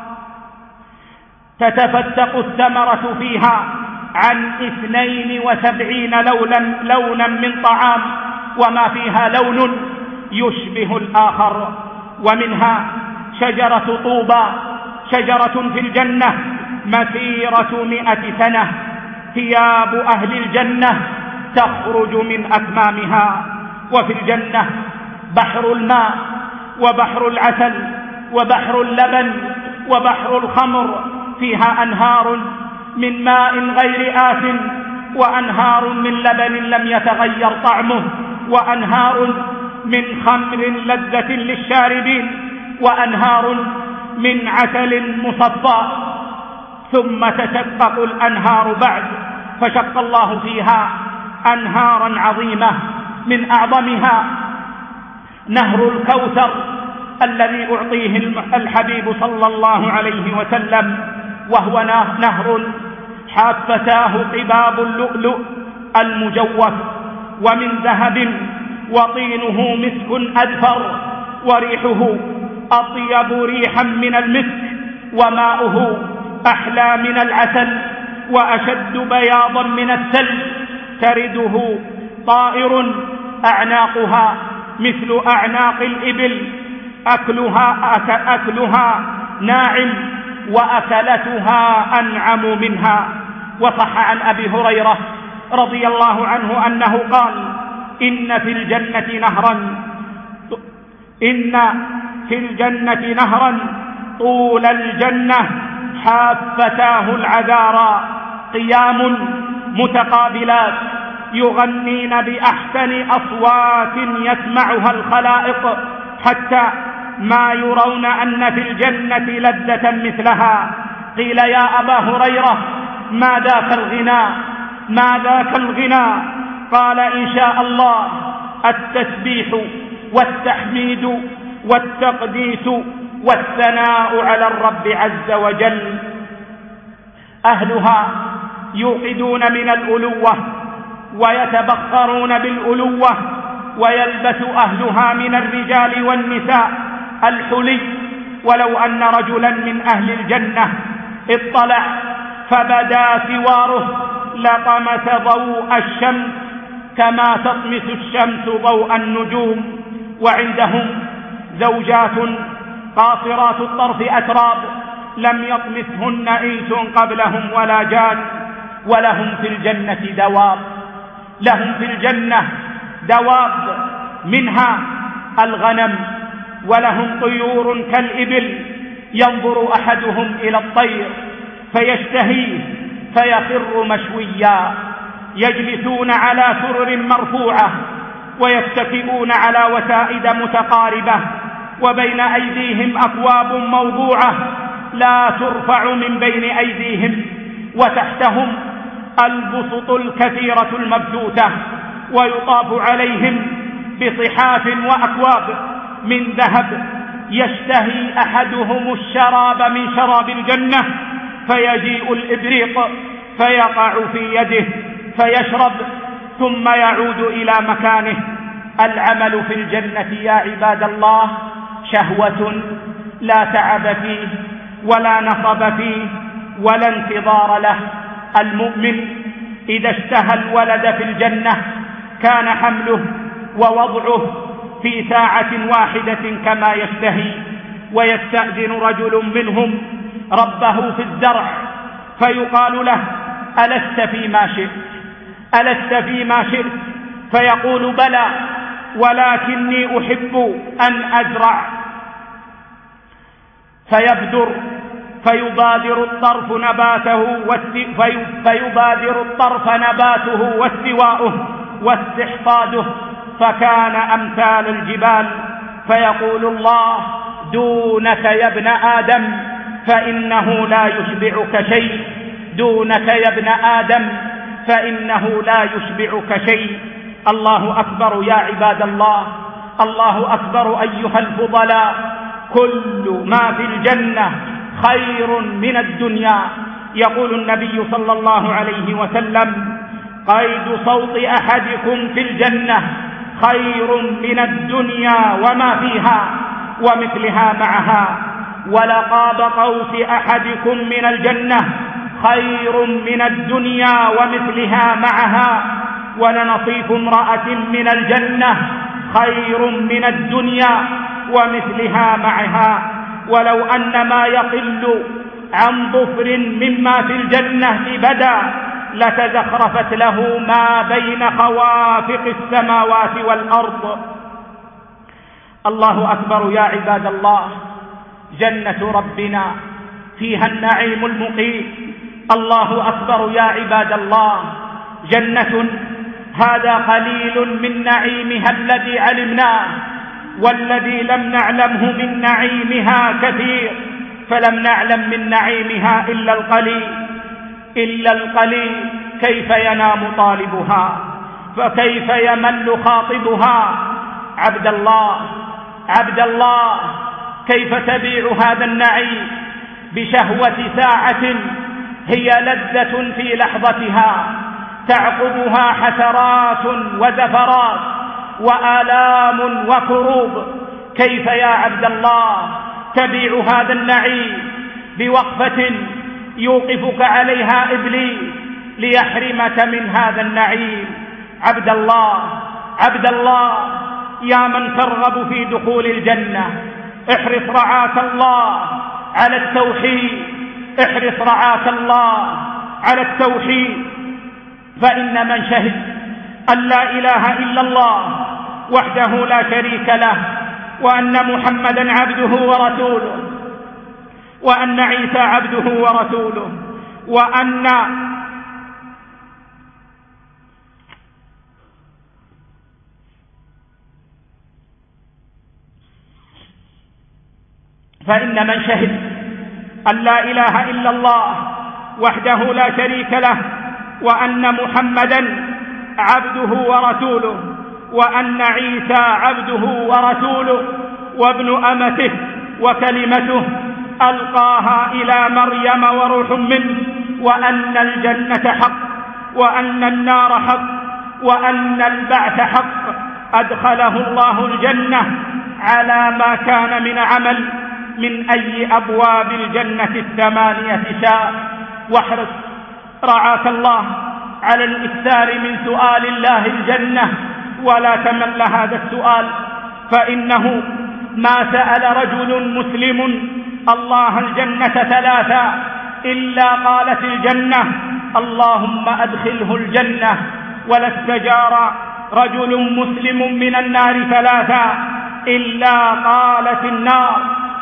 تتفتق الثمرة فيها عن 72 لونا من طعام، وما فيها لون يشبه الآخر. ومنها شجرة طوبى، شجرة في الجنة مسيرة 100 سنة، ثياب أهل الجنة تخرج من أكمامها. وفي الجنة بحر الماء وبحر العسل وبحر اللبن وبحر الخمر، فيها أنهار من ماء غير آسن، وأنهار من لبن لم يتغير طعمه، وأنهار من خمر لذة للشاربين، وأنهار من عسل مصفى. ثم تشقق الأنهار بعد، فشق الله فيها أنهارا عظيمة، من أعظمها نهر الكوثر الذي أعطيه الحبيب صلى الله عليه وسلم، وهو نهر حافتاه قباب اللؤلؤ المجوف ومن ذهب، وطينه مسك أذفر، وريحه أطيب ريحا من المسك، وماؤه أحلى من العسل وأشد بياضا من الثلج، ترده طائر أعناقها مثل أعناق الإبل، أكلها ناعم وأكلتها أنعم منها. وصح عن أبي هريرة رضي الله عنه أنه قال: إن في الجنة نهرا طول الجنة حافتاه العذارى، قيام متقابلات يغنين بأحسن أصوات يسمعها الخلائق، حتى ما يرون أن في الجنة لذة مثلها. قيل: يا أبا هريرة ما ذاك الغنى؟ قال: إن شاء الله التسبيح والتحميد والتقديس والثناء على الرب عز وجل. أهلها يوقدون من الألوة ويتبخرون بالألوة، ويلبس أهلها من الرجال والنساء الحلي. ولو أن رجلا من أهل الجنة اطلع فبدا سواره لطمس ضوء الشمس كما تطمس الشمس ضوء النجوم. وعندهم زوجات قاصرات الطرف أتراب لم يطمثهن إنس قبلهم ولا جان. ولهم في الجنة دواب، لهم في الجنة دواب منها الغنم، ولهم طيور كالإبل، ينظر أحدهم إلى الطير فيشتهيه فيخر مشويا. يجلسون على سرر مرفوعة ويتكئون على وسائد متقاربة، وبين أيديهم أكواب موضوعة لا ترفع من بين أيديهم، وتحتهم البسط الكثيرة المبثوثة، ويطاف عليهم بصحاف وأكواب من ذهب. يشتهي أحدهم الشراب من شراب الجنة، فيجيء الإبريق فيقع في يده فيشرب ثم يعود إلى مكانه. العمل في الجنة يا عباد الله شهوة لا تعب فيه ولا نصب فيه ولا انتظار له. المؤمن إذا اشتهى الولد في الجنة كان حمله ووضعه في ساعة واحدة كما يشتهي. ويستأذن رجل منهم ربه في الزرع فيقال له: ألست فيما شئت؟ فيقول: بلى، ولكني أحب أن أزرع. فيبادر الطرف نباته واستواؤه واستحصاده، فكان أمثال الجبال. فيقول الله: دونك يا ابن آدم، فإنه لا يشبعك شيء، دونك يا ابن آدم فإنه لا يشبعك شيء. الله أكبر يا عباد الله، الله أكبر أيها الفضلاء. كل ما في الجنة خير من الدنيا. يقول النبي صلى الله عليه وسلم: قيد صوت أحدكم في الجنة خير من الدنيا وما فيها ومثلها معها، ولقاب قوس أحدكم من الجنة خير من الدنيا ومثلها معها، ولنصيف امرأة من الجنة خير من الدنيا ومثلها معها. ولو أن ما يقل عن ظفر مما في الجنة بدا لتزخرفت له ما بين خوافق السماوات والأرض. الله أكبر يا عباد الله. جنة ربنا فيها النعيم المقيم. الله أكبر يا عباد الله. جنة هذا قليل من نعيمها الذي علمناه، والذي لم نعلمه من نعيمها كثير، فلم نعلم من نعيمها إلا القليل. إلا القليل. كيف ينام طالبها فكيف يمل خاطبها؟ عبد الله، عبد الله، كيف تبيع هذا النعيم بشهوة ساعة هي لذة في لحظتها تعقبها حسرات وزفرات وآلام وكروب؟ كيف يا عبد الله تبيع هذا النعيم بوقفة يوقفك عليها إبليس ليحرمك من هذا النعيم؟ عبد الله، عبد الله، يا من ترغب في دخول الجنة، احرص رعاك الله على التوحيد، احرص رعاك الله على التوحيد. فإن من شهد أن لا إله إلا الله وحده لا شريك له، وأن محمدا عبده ورسوله، وأن عيسى عبده ورسوله، فإن من شهد أن لا إله إلا الله وحده لا شريك له، وأن محمدا عبده ورسوله، وأن عيسى عبده ورسوله وابن أمته وكلمته ألقاها إلى مريم وروح منه، وأن الجنة حق، وأن النار حق، وأن البعث حق، أدخله الله الجنة على ما كان من عمل من أي أبواب الجنة 8 شاء. واحرص رعاك الله على الإكثار من سؤال الله الجنة، ولا تمل هذا السؤال، فإنه ما سأل رجل مسلم الله الجنة 3 إلا قالت الجنة اللهم أدخله الجنة، ولا استجار رجل مسلم من النار 3 إلا قالت النار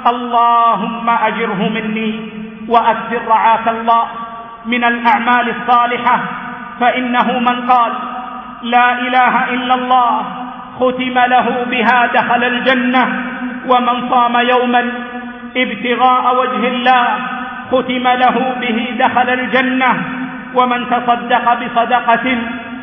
اللهم أجره مني. وأكثر رعاك الله من الأعمال الصالحة، فإنه من قال لا إله إلا الله ختم له بها دخل الجنة، ومن صام يوما ابتغاء وجه الله ختم له به دخل الجنة، ومن تصدق بصدقة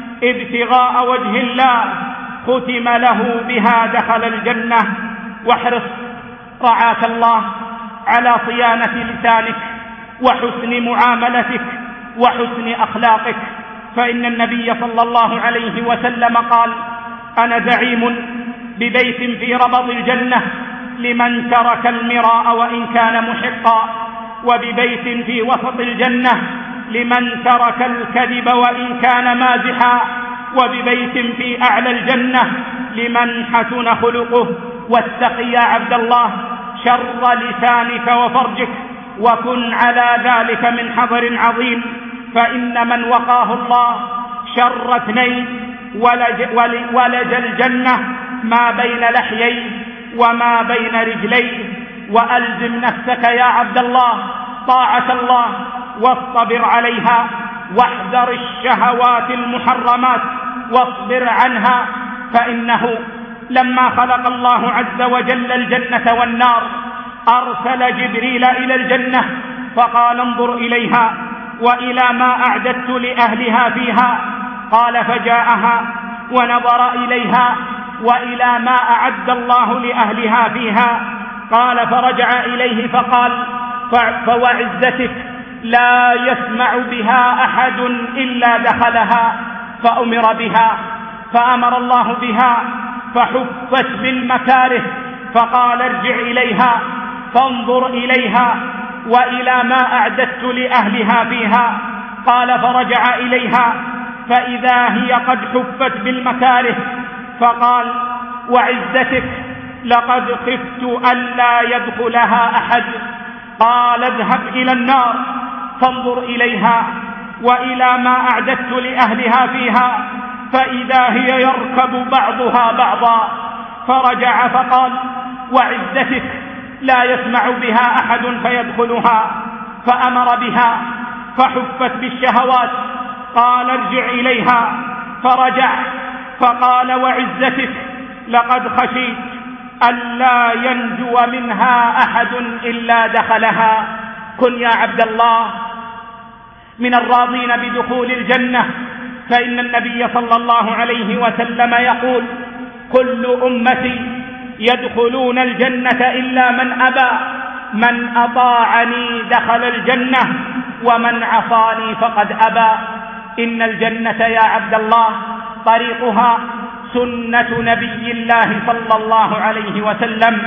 ابتغاء وجه الله ختم له بها دخل الجنة. واحرص رعاك الله على صيانة لسانك وحسن معاملتك وحسن أخلاقك، فإن النبي صلى الله عليه وسلم قال أنا زعيم ببيت في ربض الجنة لمن ترك المراء وإن كان محقا، وببيت في وسط الجنة لمن ترك الكذب وإن كان مازحا، وببيت في أعلى الجنة لمن حسن خلقه. واتق يا عبد الله شر لسانك وفرجك، وكن على ذلك من حذر عظيم، فإن من وقاه الله شر 2 ولج الجنة ما بين لحييه وما بين رجليه. وألزم نفسك يا عبد الله طاعة الله واصطبر عليها، واحذر الشهوات المحرمات واصبر عنها، فإنه لما خلق الله عز وجل الجنة والنار أرسل جبريل إلى الجنة فقال انظر إليها وإلى ما أعددت لأهلها فيها. قال فجاءها ونظر إليها وإلى ما أعد الله لأهلها فيها. قال فرجع إليه فقال فوعزتك لا يسمع بها أحد إلا دخلها. فأمر بها فأمر الله بها فحفت بالمكاره. فقال ارجع إليها فانظر إليها وإلى ما أعددت لأهلها فيها. قال فرجع إليها فإذا هي قد حفت بالمكاره. فقال وعزتك لقد خفت ألا يدخلها أحد. قال اذهب إلى النار فانظر إليها وإلى ما أعددت لأهلها فيها فإذا هي يركب بعضها بعضا. فرجع فقال وعزتك لا يسمع بها أحد فيدخلها. فأمر بها فحفت بالشهوات. قال ارجع إليها فرجع فقال وعزتك لقد خشيت ألا ينجو منها أحد إلا دخلها. كن يا عبد الله من الراضين بدخول الجنة، فإن النبي صلى الله عليه وسلم يقول كل أمتي يدخلون الجنة إلا من أبى، من أطاعني دخل الجنة ومن عصاني فقد أبى. إن الجنة يا عبد الله طريقها سنة نبي الله صلى الله عليه وسلم،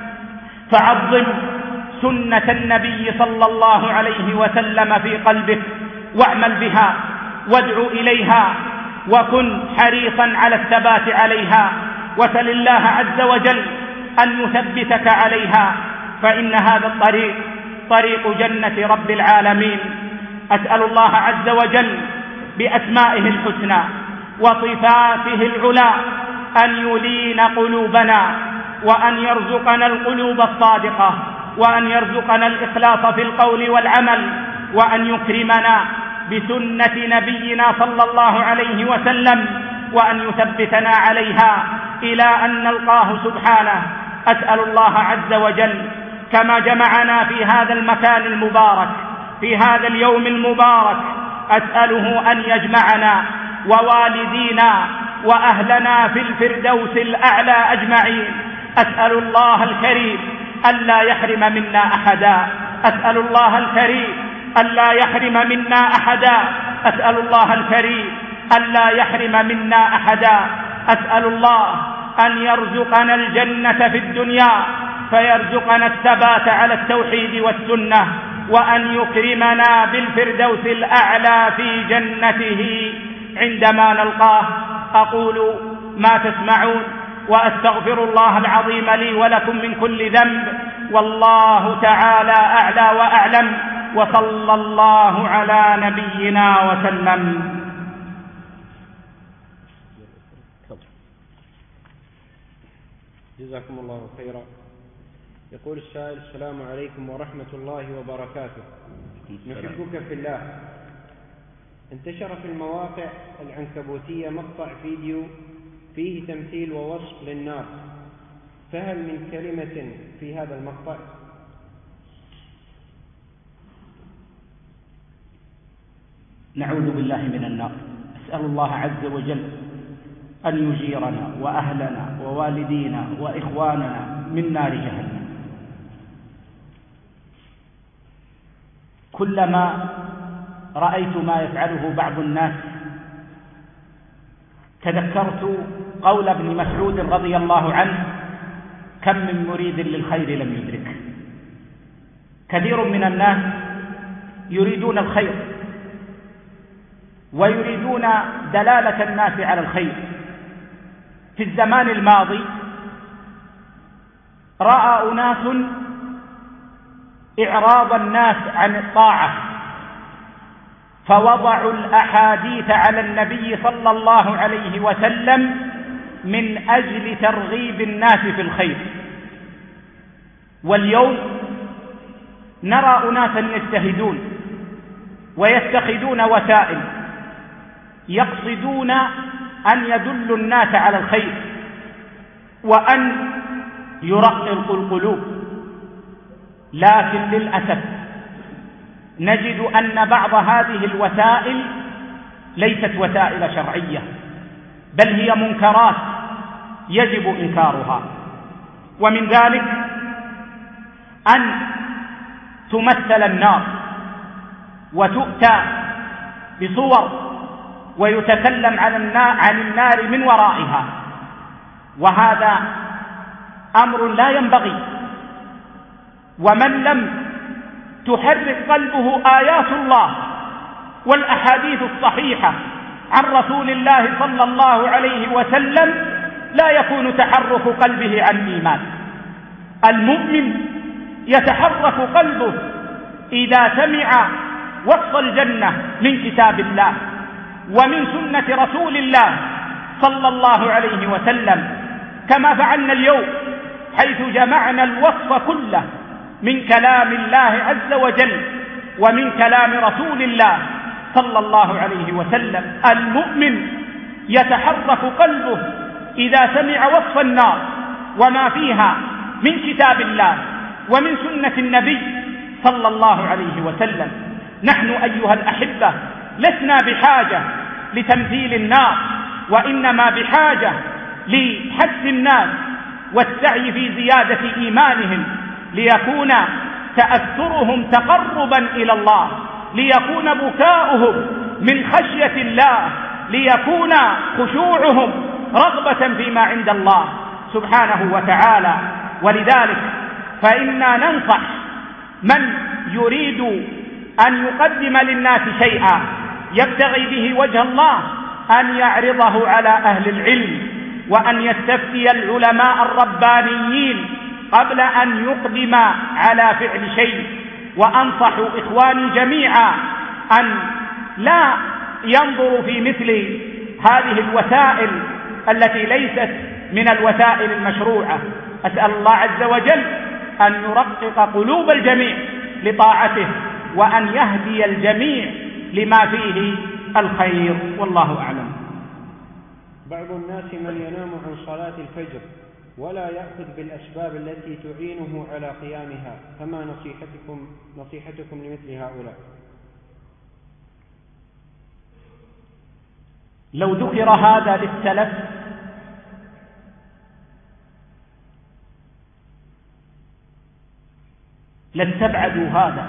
فعظم سنة النبي صلى الله عليه وسلم في قلبك واعمل بها وادع إليها وكن حريصا على الثبات عليها، وسل الله عز وجل أن يثبتك عليها، فإن هذا الطريق طريق جنة رب العالمين. أسأل الله عز وجل بأسمائه الحسنى وصفاته العلى أن يلين قلوبنا وأن يرزقنا القلوب الصادقة وأن يرزقنا الإخلاص في القول والعمل وأن يكرمنا بسنة نبينا صلى الله عليه وسلم وأن يثبتنا عليها إلى أن نلقاه سبحانه. أسأل الله عز وجل كما جمعنا في هذا المكان المبارك في هذا اليوم المبارك، أسأله أن يجمعنا ووالدينا وأهلنا في الفردوس الأعلى أجمعين. أسأل الله الكريم ألا يحرم منا أحدا، أسأل الله الكريم ألا يحرم منا أحدا، أسأل الله الكريم ألا يحرم منا أحدا. أسأل الله أن يرزقنا الجنة في الدنيا فيرزقنا الثبات على التوحيد والسنة، وأن يكرمنا بالفردوس الأعلى في جنته عندما نلقاه. أقول ما تسمعون وأستغفر الله العظيم لي ولكم من كل ذنب، والله تعالى أعلى وأعلم، وصلى الله على نبينا وسلم. جزاكم الله خيرا. يقول السائل: السلام عليكم ورحمة الله وبركاته، نحبك في الله. انتشر في المواقع العنكبوتية مقطع فيديو فيه تمثيل ووصف للنار، فهل من كلمة في هذا المقطع؟ نعوذ بالله من النار. أسأل الله عز وجل أن يجيرنا وأهلنا ووالدينا وإخواننا من نار جهنم. كلما رأيت ما يفعله بعض الناس تذكرت قول ابن مسعود رضي الله عنه: كم من مريد للخير لم يدرك. كثير من الناس يريدون الخير ويريدون دلالة الناس على الخير. في الزمان الماضي رأى أناس إعراض الناس عن الطاعة فوضعوا الأحاديث على النبي صلى الله عليه وسلم من أجل ترغيب الناس في الخير. واليوم نرى أناسا يجتهدون ويتخذون وسائل يقصدون أن يدلوا الناس على الخير وأن يرققوا القلوب لكن للأسف نجد أن بعض هذه الوسائل ليست وسائل شرعية، بل هي منكرات يجب إنكارها. ومن ذلك أن تمثل النار وتؤتى بصور ويتكلم عن النار من ورائها، وهذا أمر لا ينبغي. ومن لم تحرك قلبه آيات الله والأحاديث الصحيحة عن رسول الله صلى الله عليه وسلم لا يكون تحرك قلبه عن إيمان. المؤمن يتحرك قلبه إذا سمع وصف الجنة من كتاب الله ومن سنة رسول الله صلى الله عليه وسلم، كما فعلنا اليوم حيث جمعنا الوصف كله من كلام الله عز وجل ومن كلام رسول الله صلى الله عليه وسلم. المؤمن يتحرك قلبه إذا سمع وصف النار وما فيها من كتاب الله ومن سنة النبي صلى الله عليه وسلم. نحن أيها الأحبة لسنا بحاجة لتمثيل النار، وإنما بحاجة لحث الناس والسعي في زيادة إيمانهم، ليكون تأثرهم تقربا إلى الله، ليكون بكاؤهم من خشية الله، ليكون خشوعهم رغبة فيما عند الله سبحانه وتعالى. ولذلك فإنا ننصح من يريد أن يقدم للناس شيئا يبتغي به وجه الله أن يعرضه على أهل العلم، وأن يستفتي العلماء الربانيين قبل أن يقدم على فعل شيء. وأنصح إخواني جميعا أن لا ينظروا في مثل هذه الوسائل التي ليست من الوسائل المشروعة. أسأل الله عز وجل أن يرقق قلوب الجميع لطاعته، وأن يهدي الجميع لما فيه الخير، والله أعلم. بعض الناس من ينام عن صلاة الفجر ولا يأخذ بالأسباب التي تعينه على قيامها، فما نصيحتكم لمثل هؤلاء؟ لو ذكر هذا للسلف لاستبعدوا هذا.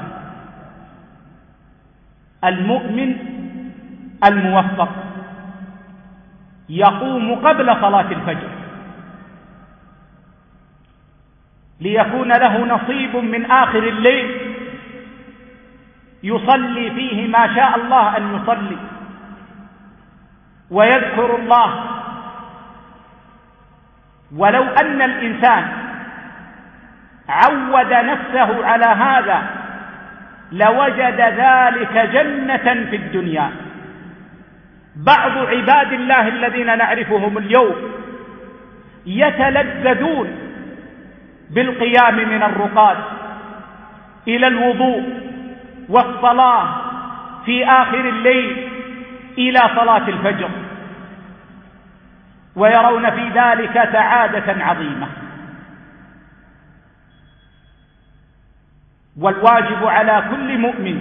المؤمن الموفق يقوم قبل صلاة الفجر ليكون له نصيب من آخر الليل يصلي فيه ما شاء الله أن يصلي ويذكر الله. ولو أن الإنسان عود نفسه على هذا لوجد ذلك جنة في الدنيا. بعض عباد الله الذين نعرفهم اليوم يتلذذون بالقيام من الرقاد إلى الوضوء والصلاة في آخر الليل إلى صلاة الفجر، ويرون في ذلك سعادة عظيمة. والواجب على كل مؤمن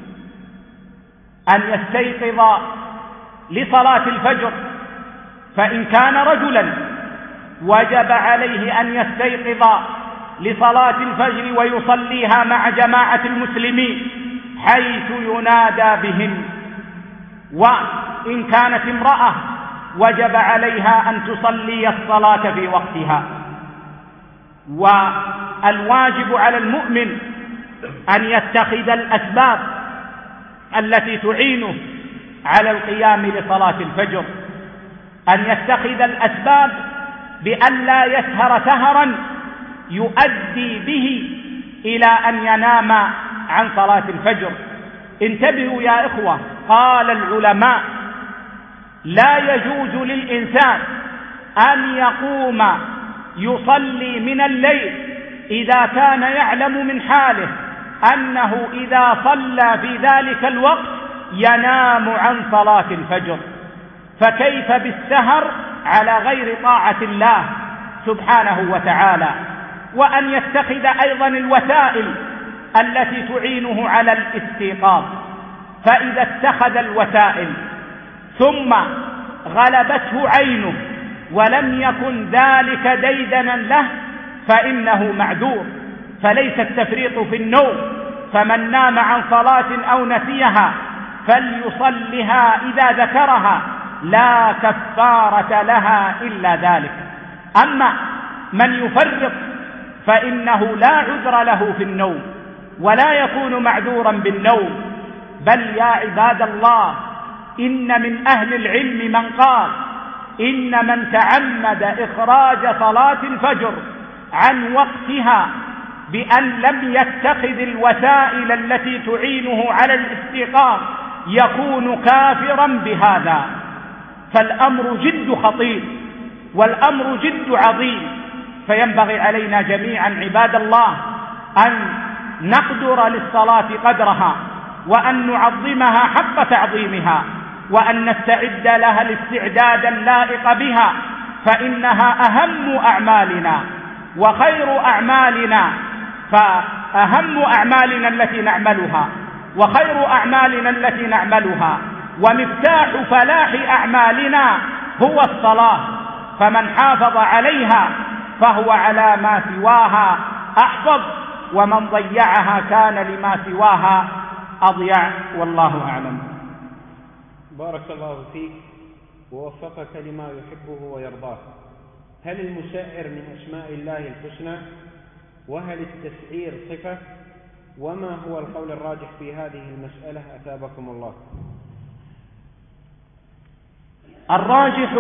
أن يستيقظ لصلاة الفجر، فإن كان رجلا وجب عليه أن يستيقظ لصلاة الفجر ويصليها مع جماعة المسلمين حيث ينادى بهن. وإن كانت امرأة وجب عليها أن تصلي الصلاة في وقتها. والواجب على المؤمن أن يتخذ الأسباب التي تعينه على القيام لصلاة الفجر، أن يتخذ الأسباب بأن لا يسهر سهرا يؤدي به إلى أن ينام عن صلاة الفجر. انتبهوا يا إخوة، قال العلماء: لا يجوز للإنسان أن يقوم يصلي من الليل إذا كان يعلم من حاله أنه إذا صلى في ذلك الوقت ينام عن صلاة الفجر، فكيف بالسهر على غير طاعة الله سبحانه وتعالى؟ وأن يتخذ أيضا الوسائل التي تعينه على الاستيقاظ. فإذا اتخذ الوسائل ثم غلبته عينه ولم يكن ذلك ديدنا له فإنه معذور، فليس التفريط في النوم. فمن نام عن صلاة أو نسيها فليصلها إذا ذكرها، لا كفارة لها إلا ذلك. أما من يفرط فإنه لا عذر له في النوم ولا يكون معذورا بالنوم. بل يا عباد الله، إن من أهل العلم من قال إن من تعمد إخراج صلاة الفجر عن وقتها بأن لم يتخذ الوسائل التي تعينه على الاستيقاظ يكون كافرا بهذا. فالأمر جد خطير والأمر جد عظيم، فينبغي علينا جميعا عباد الله أن نقدر للصلاة قدرها، وأن نعظمها حق تعظيمها، وأن نستعد لها الاستعداد اللائق بها، فإنها أهم أعمالنا وخير أعمالنا. فأهم أعمالنا التي نعملها وخير أعمالنا التي نعملها ومفتاح فلاح أعمالنا هو الصلاة. فمن حافظ عليها فهو على ما سواها أحفظ، ومن ضيعها كان لما سواها أضيع، والله أعلم. بارك الله فيك ووفقك لما يحبه ويرضاه. هل المسعر من أسماء الله الحسنى؟ وهل التسعير صفة؟ وما هو القول الراجح في هذه المسألة أثابكم الله؟ الراجح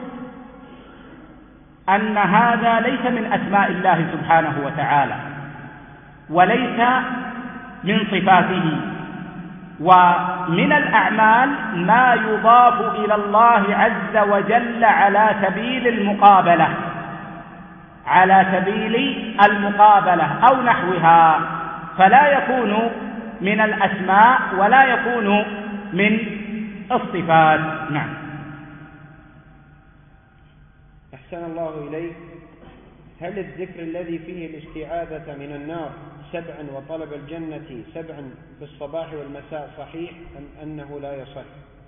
أن هذا ليس من أسماء الله سبحانه وتعالى وليس من صفاته. ومن الأعمال ما يضاف إلى الله عز وجل على سبيل المقابلة أو نحوها، فلا يكون من الأسماء ولا يكون من الصفات. نعم. أحسن الله إليك. هل الذكر الذي فيه الاستعاذة من النار 7 وطلب الجنة 7 في الصباح والمساء صحيح أم أنه لا يصح؟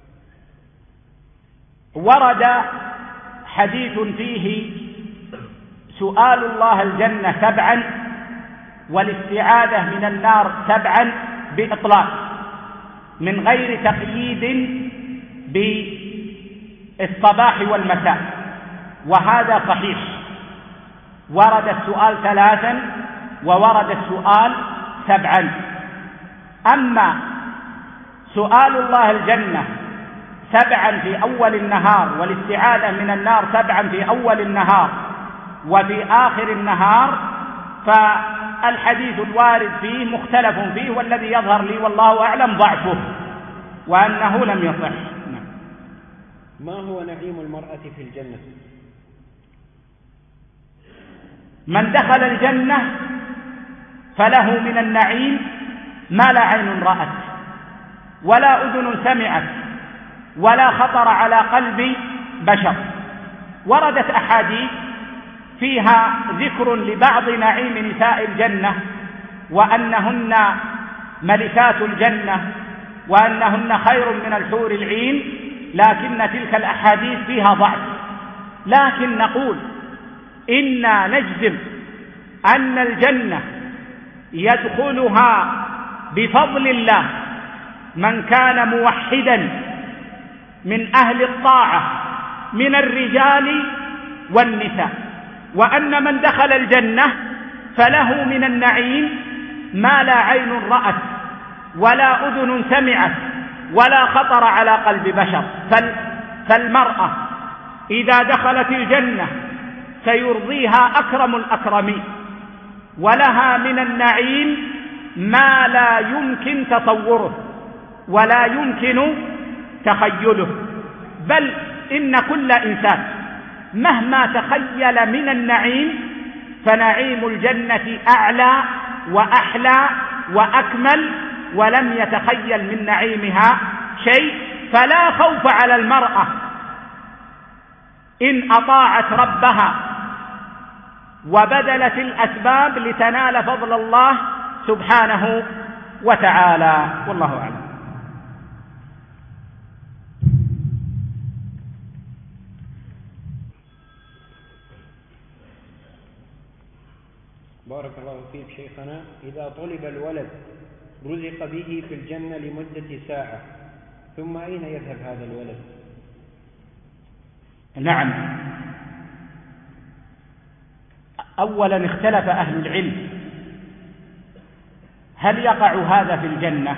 ورد حديث فيه سؤال الله الجنة 7 والاستعاذة من النار 7 بإطلاق من غير تقييد بالصباح والمساء، وهذا صحيح. ورد السؤال 3 وورد السؤال 7. أما سؤال الله الجنة 7 في أول النهار والاستعاذة من النار 7 في أول النهار وفي آخر النهار، فالحديث الوارد فيه مختلف فيه، والذي يظهر لي والله أعلم ضعفه وأنه لم يصح. ما هو نعيم المرأة في الجنة؟ من دخل الجنة فله من النعيم ما لا عين رأت ولا أذن سمعت ولا خطر على قلب بشر. وردت أحاديث فيها ذكر لبعض نعيم نساء الجنة وأنهن ملكات الجنة وأنهن خير من الحور العين، لكن تلك الأحاديث فيها ضعف. لكن نقول إنا نجزم أن الجنة يدخلها بفضل الله من كان موحدا من أهل الطاعة من الرجال والنساء، وأن من دخل الجنة فله من النعيم ما لا عين رأت ولا أذن سمعت ولا خطر على قلب بشر. فالمرأة إذا دخلت الجنة سيرضيها أكرم الأكرمين، ولها من النعيم ما لا يمكن تصوره ولا يمكن تخيله. بل إن كل إنسان مهما تخيل من النعيم فنعيم الجنة أعلى وأحلى وأكمل، ولم يتخيل من نعيمها شيء. فلا خوف على المرأة إن أطاعت ربها وبذلت الأسباب لتنال فضل الله سبحانه وتعالى، والله أعلم. بارك الله فيك شيخنا. إذا طلب الولد رزق به في الجنة لمدة ساعة، ثم أين يذهب هذا الولد؟ نعم، أولا اختلف أهل العلم هل يقع هذا في الجنة؟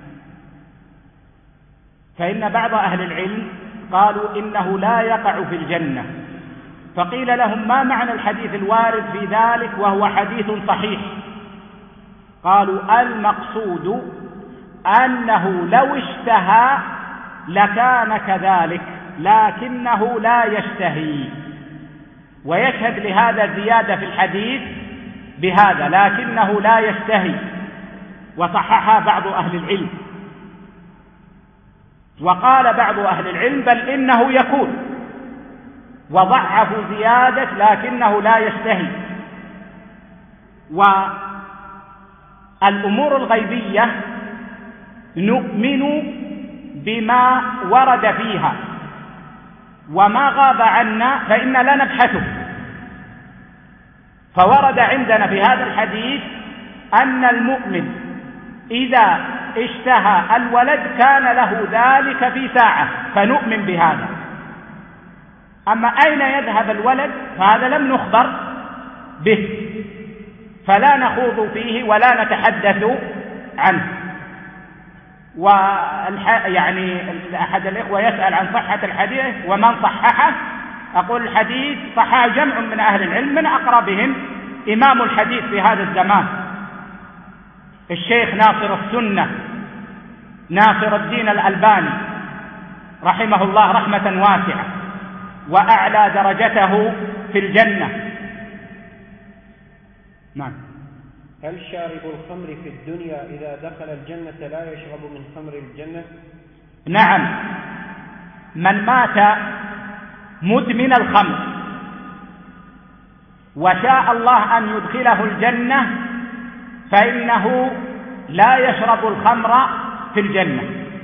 فإن بعض أهل العلم قالوا إنه لا يقع في الجنة، فقيل لهم ما معنى الحديث الوارد في ذلك وهو حديث صحيح؟ قالوا المقصود أنه لو اشتهى لكان كذلك، لكنه لا يشتهي. ويشهد لهذا زيادة في الحديث بهذا، لكنه لا يشتهي، وصححها بعض أهل العلم. وقال بعض أهل العلم بل إنه يكون، وضعفوا زيادة لكنه لا يشتهي. والأمور الغيبية نؤمن بما ورد فيها، وما غاب عنا فإنا لا نبحثه. فورد عندنا في هذا الحديث أن المؤمن إذا اشتهى الولد كان له ذلك في ساعة، فنؤمن بهذا. أما أين يذهب الولد فهذا لم نخبر به، فلا نخوض فيه ولا نتحدث عنه. يعني أحد الإخوة يسأل عن صحة الحديث ومن صححه. أقول الحديث صححه جمع من أهل العلم، من أقربهم إمام الحديث في هذا الزمان الشيخ ناصر السنة ناصر الدين الألباني رحمه الله رحمة واسعة، وأعلى درجته في الجنة. نعم. هل شارب الخمر في الدنيا إذا دخل الجنة لا يشرب من خمر الجنة؟ نعم، من مات مدمن الخمر وشاء الله أن يدخله الجنة فإنه لا يشرب الخمر في الجنة.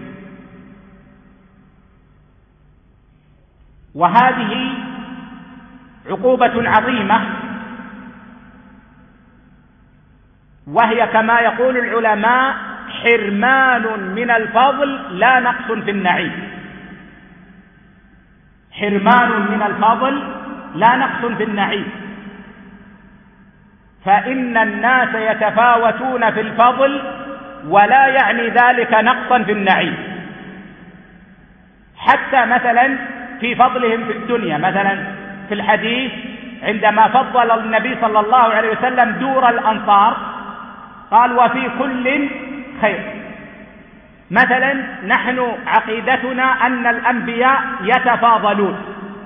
وهذه عقوبة عظيمة، وهي كما يقول العلماء حرمان من الفضل لا نقص في النعيم. حرمان من الفضل لا نقص في النعيم، فإن الناس يتفاوتون في الفضل ولا يعني ذلك نقصا في النعيم. حتى مثلا في فضلهم في الدنيا، مثلا في الحديث عندما فضل النبي صلى الله عليه وسلم دور الأنصار قال وفي كل خير. مثلا نحن عقيدتنا أن الأنبياء يتفاضلون،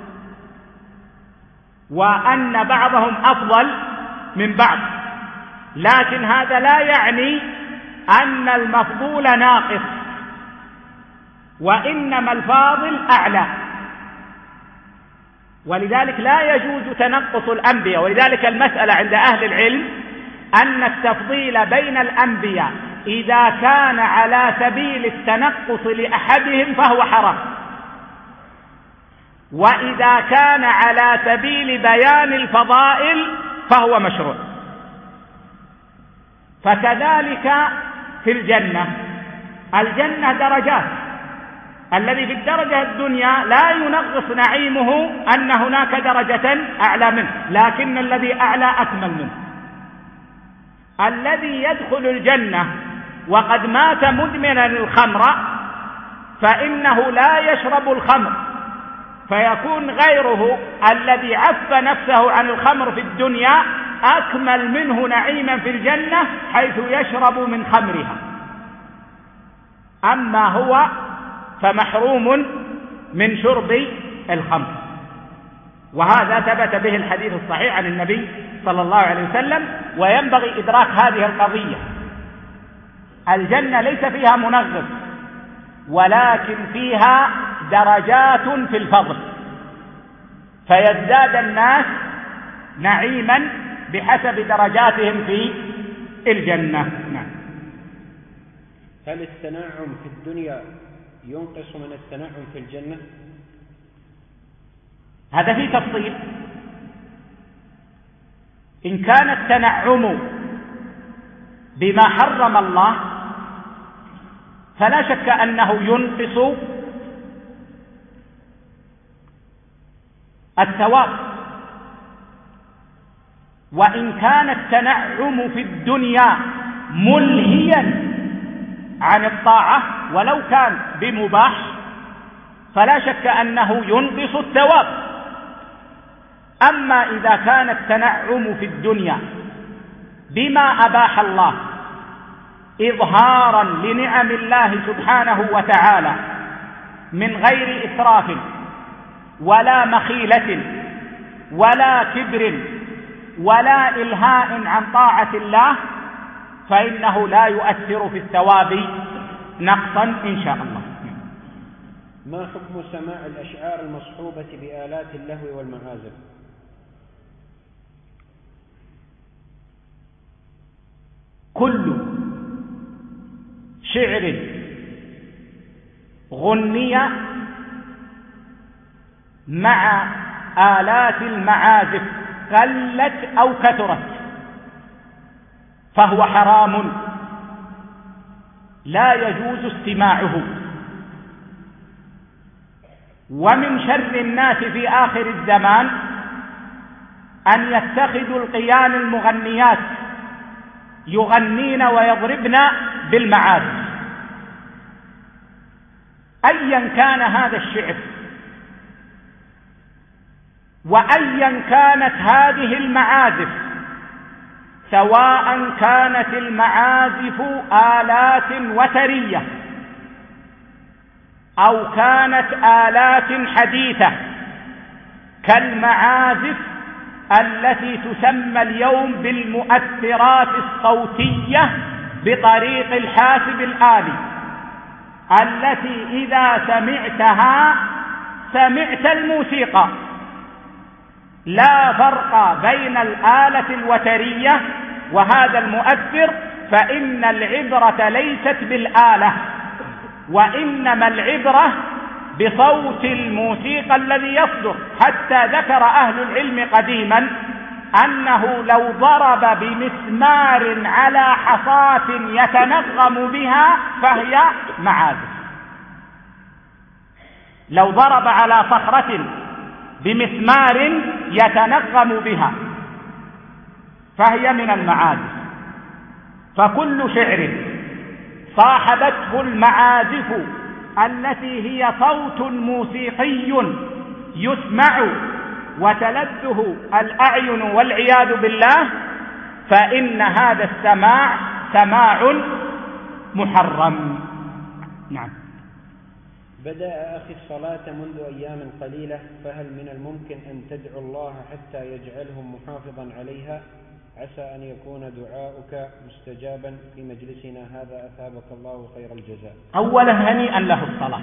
وأن بعضهم أفضل من بعض، لكن هذا لا يعني أن المفضول ناقص، وإنما الفاضل أعلى. ولذلك لا يجوز تنقص الأنبياء. ولذلك المسألة عند أهل العلم أن التفضيل بين الأنبياء إذا كان على سبيل التنقص لأحدهم فهو حرام، وإذا كان على سبيل بيان الفضائل فهو مشروع. فكذلك في الجنة، الجنة درجات، الذي في الدرجة الدنيا لا ينقص نعيمه أن هناك درجة أعلى منه، لكن الذي أعلى أكمل منه. الذي يدخل الجنة وقد مات مدمنا الخمر فإنه لا يشرب الخمر، فيكون غيره الذي عف نفسه عن الخمر في الدنيا أكمل منه نعيما في الجنة حيث يشرب من خمرها. أما هو فمحروم من شرب الخمر. وهذا ثبت به الحديث الصحيح عن النبي صلى الله عليه وسلم. وينبغي إدراك هذه القضية. الجنة ليس فيها منغص، ولكن فيها درجات في الفضل، فيزداد الناس نعيما بحسب درجاتهم في الجنة. نعم. هل التنعم في الدنيا ينقص من التنعم في الجنة؟ هذا فيه تفصيل. إن كان التنعم بما حرم الله فلا شك أنه ينقص الثواب، وإن كان التنعم في الدنيا ملهيا عن الطاعة ولو كان بمباح فلا شك أنه ينقص الثواب. أما إذا كان التنعم في الدنيا بما أباح الله إظهارا لنعم الله سبحانه وتعالى من غير إسراف ولا مخيلة ولا كبر ولا إلهاء عن طاعة الله فإنه لا يؤثر في الثواب نقصا إن شاء الله. ما حكم سماع الأشعار المصحوبة بآلات اللهو والمعازف؟ كل شعر غني مع آلات المعازف قلت أو كثرت فهو حرام لا يجوز استماعه. ومن شر الناس في آخر الزمان أن يتخذوا القيان المغنيات يغنين ويضربن بالمعازف أيا كان هذا الشعر وأيا كانت هذه المعازف، سواء كانت المعازف آلات وترية أو كانت آلات حديثة كالمعازف التي تسمى اليوم بالمؤثرات الصوتية بطريق الحاسب الآلي، التي إذا سمعتها سمعت الموسيقى. لا فرق بين الآلة الوترية وهذا المؤثر، فإن العبرة ليست بالآلة وإنما العبرة بصوت الموسيقى الذي يصدر. حتى ذكر أهل العلم قديما أنه لو ضرب بمسمار على حصاة يتنغم بها فهي معازف. لو ضرب على صخرة بمسمار يتنغم بها فهي من المعازف. فكل شعر صاحبته المعازف التي هي صوت موسيقي يسمع وتلذه الأعين والعياذ بالله فإن هذا السماع سماع محرم. نعم. بدأ أخي الصلاة منذ أيام قليلة، فهل من الممكن أن تدعو الله حتى يجعلهم محافظا عليها؟ عسى أن يكون دعاؤك مستجابا في مجلسنا هذا، أثابك الله خير الجزاء. أولا هنيئا له الصلاة.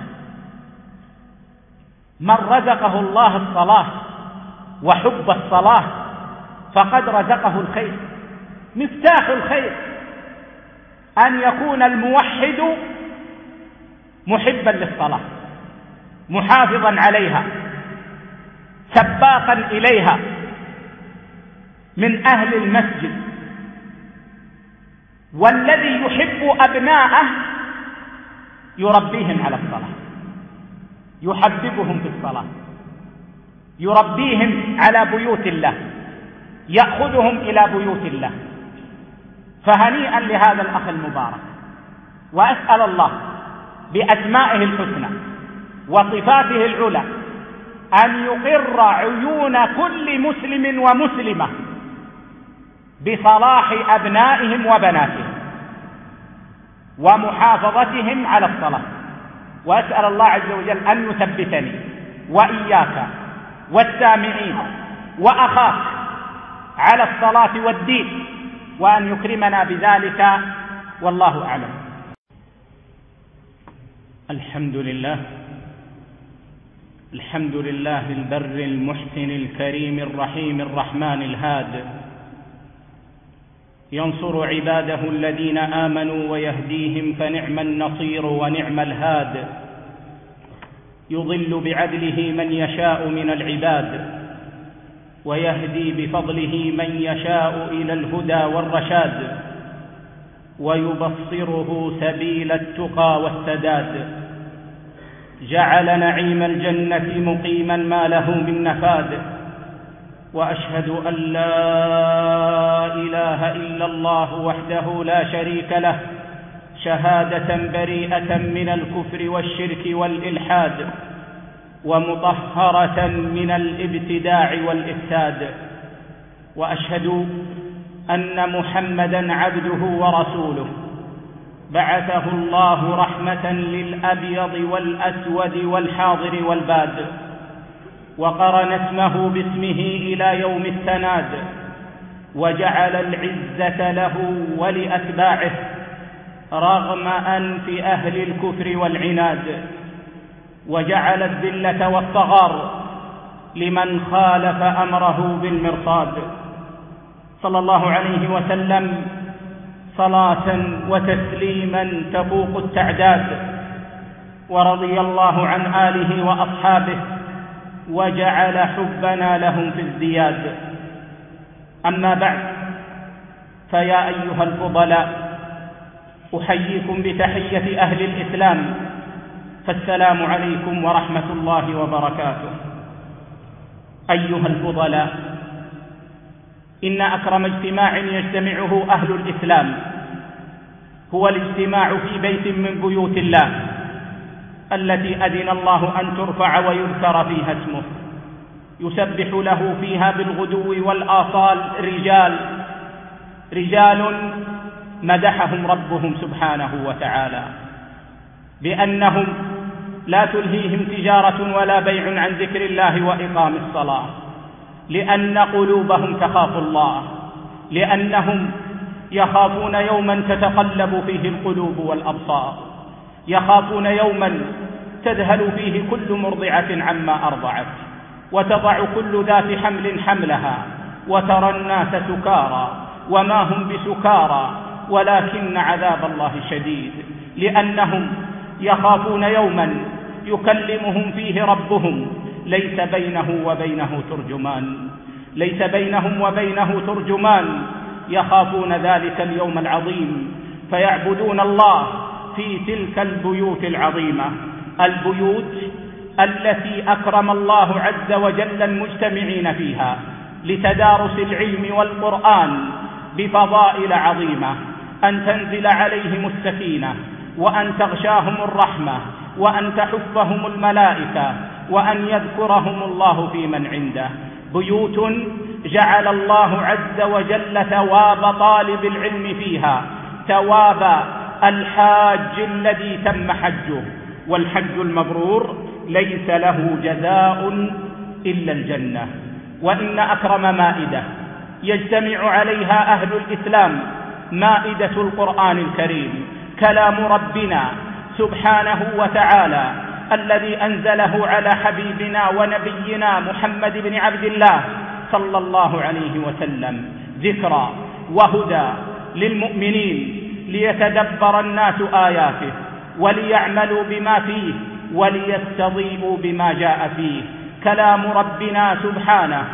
من رزقه الله الصلاة وحب الصلاة فقد رزقه الخير. مفتاح الخير أن يكون الموحد محبا للصلاة محافظا عليها سباقا إليها من أهل المسجد. والذي يحب أبناءه يربيهم على الصلاة، يحببهم في الصلاة، يربيهم على بيوت الله، يأخذهم إلى بيوت الله. فهنيئا لهذا الأخ المبارك، وأسأل الله بأسمائه الحسنى وصفاته العلى أن يقر عيون كل مسلم ومسلمة بصلاح أبنائهم وبناتهم ومحافظتهم على الصلاة. وأسأل الله عز وجل أن يثبتني وإياك والسامعين وأخاك على الصلاة والدين، وأن يكرمنا بذلك، والله أعلم. الحمد لله الحمد لله البر المحسن الكريم الرحيم الرحمن الهاد، ينصر عباده الذين آمنوا ويهديهم فنعم النصير ونعم الهاد، يضل بعدله من يشاء من العباد ويهدي بفضله من يشاء إلى الهدى والرشاد، ويبصره سبيل التقى والسداد. جعل نعيم الجنة مقيما ما له من نفاد، وأشهد أن لا إله إلا الله وحده لا شريك له شهادة بريئة من الكفر والشرك والإلحاد، ومطهرة من الابتداع والإفساد. وأشهد أن محمدًا عبده ورسوله، بعثه الله رحمة للأبيض والأسود والحاضر والباد، وقرن اسمه باسمه إلى يوم التناد، وجعل العزة له ولأتباعه رغم أنف أهل الكفر والعناد، وجعل الذلة والصغار لمن خالف أمره بالمرصاد. صلى الله عليه وسلم صلاة وتسليما تفوق التعداد، ورضي الله عن آله وأصحابه وجعل حبنا لهم في ازدياد. أما بعد، فيا أيها الفضلاء، أحييكم بتحية أهل الإسلام، فالسلام عليكم ورحمة الله وبركاته. أيها الفضلاء، إن أكرم اجتماع يجتمعه أهل الإسلام هو الاجتماع في بيت من بيوت الله التي أذن الله أن ترفع ويذكر فيها اسمه، يسبح له فيها بالغدو والآصال رجال مدحهم ربهم سبحانه وتعالى بأنهم لا تلهيهم تجارة ولا بيع عن ذكر الله وإقام الصلاة، لأن قلوبهم تخاف الله، لأنهم يخافون يوما تتقلب فيه القلوب والأبصار، يخافون يوما تذهل فيه كل مرضعة عما أرضعت، وتضع كل ذات حمل حملها، وترى الناس سكارى وما هم بسكارى ولكن عذاب الله شديد، لأنهم يخافون يوما يكلمهم فيه ربهم ليس بينه وبينه ترجمان، ليس بينهم وبينه ترجمان. يخافون ذلك اليوم العظيم، فيعبدون الله في تلك البيوت العظيمة، البيوت التي أكرم الله عز وجل المجتمعين فيها لتدارس العلم والقرآن بفضائل عظيمة، أن تنزل عليهم السكينة، وأن تغشاهم الرحمة، وأن تحفهم الملائكة، وأن يذكرهم الله في من عنده. بيوت جعل الله عز وجل ثواب طالب العلم فيها ثواب الحاج الذي تم حجه، والحج المبرور ليس له جزاء إلا الجنة. وإن أكرم مائدة يجتمع عليها أهل الإسلام مائدة القرآن الكريم، كلام ربنا سبحانه وتعالى الذي أنزله على حبيبنا ونبينا محمد بن عبد الله صلى الله عليه وسلم، ذكرى وهدى للمؤمنين ليتدبر الناس آياته وليعملوا بما فيه وليستضيئوا بما جاء فيه. كلام ربنا سبحانه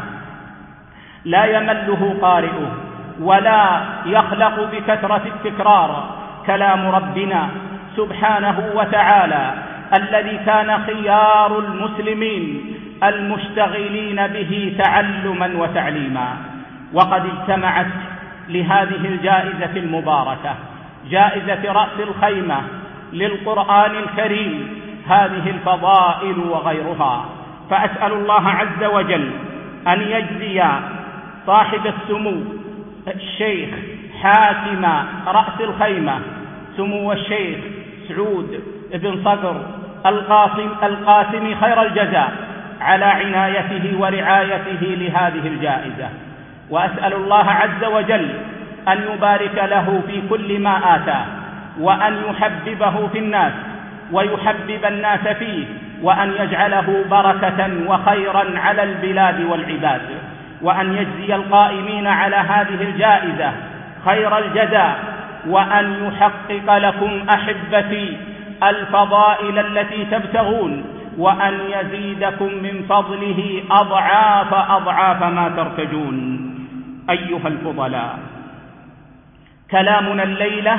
لا يمله قارئه ولا يخلق بكثرة التكرار. كلام ربنا سبحانه وتعالى الذي كان خيار المسلمين المشتغلين به تعلما وتعليما. وقد اجتمعت لهذه الجائزة المباركة، جائزة رأس الخيمة للقرآن الكريم، هذه الفضائل وغيرها. فأسأل الله عز وجل أن يجزي صاحب السمو الشيخ حاكم رأس الخيمة سمو الشيخ سعود بن صقر القاسم خير الجزاء على عنايته ورعايته لهذه الجائزة. وأسأل الله عز وجل أن يبارك له في كل ما آتاه، وأن يحببه في الناس ويحبب الناس فيه، وأن يجعله بركة وخيرا على البلاد والعباد، وأن يجزي القائمين على هذه الجائزة خير الجزاء، وأن يحقق لكم أحبتي الفضائل التي تبتغون، وأن يزيدكم من فضله أضعاف أضعاف ما ترتجون. أيها الفضلاء، كلامنا الليلة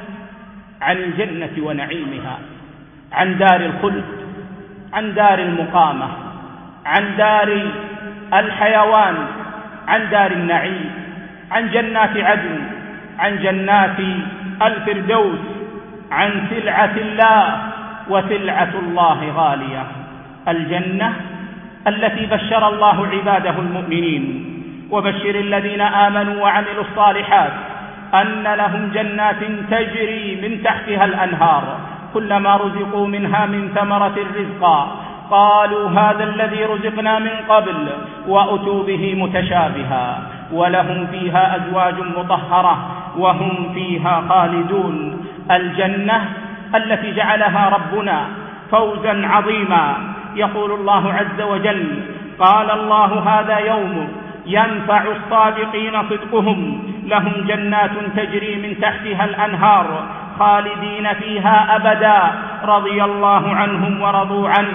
عن الجنة ونعيمها، عن دار الخلد، عن دار المقامة، عن دار الحيوان، عن دار النعيم، عن جنات عدن، عن جنات الفردوس، عن سلعة الله، وسلعة الله غالية. الجنة التي بشر الله عباده المؤمنين، وبشر الذين آمنوا وعملوا الصالحات أن لهم جنات تجري من تحتها الأنهار، كلما رزقوا منها من ثمرة رزقا قالوا هذا الذي رزقنا من قبل، وأتوا به متشابها، ولهم فيها أزواج مطهرة وهم فيها خالدون. الجنة التي جعلها ربنا فوزا عظيما. يقول الله عز وجل: قال الله هذا يوم ينفع الصادقين صدقهم، لهم جنات تجري من تحتها الأنهار خالدين فيها أبدا، رضي الله عنهم ورضوا عنه،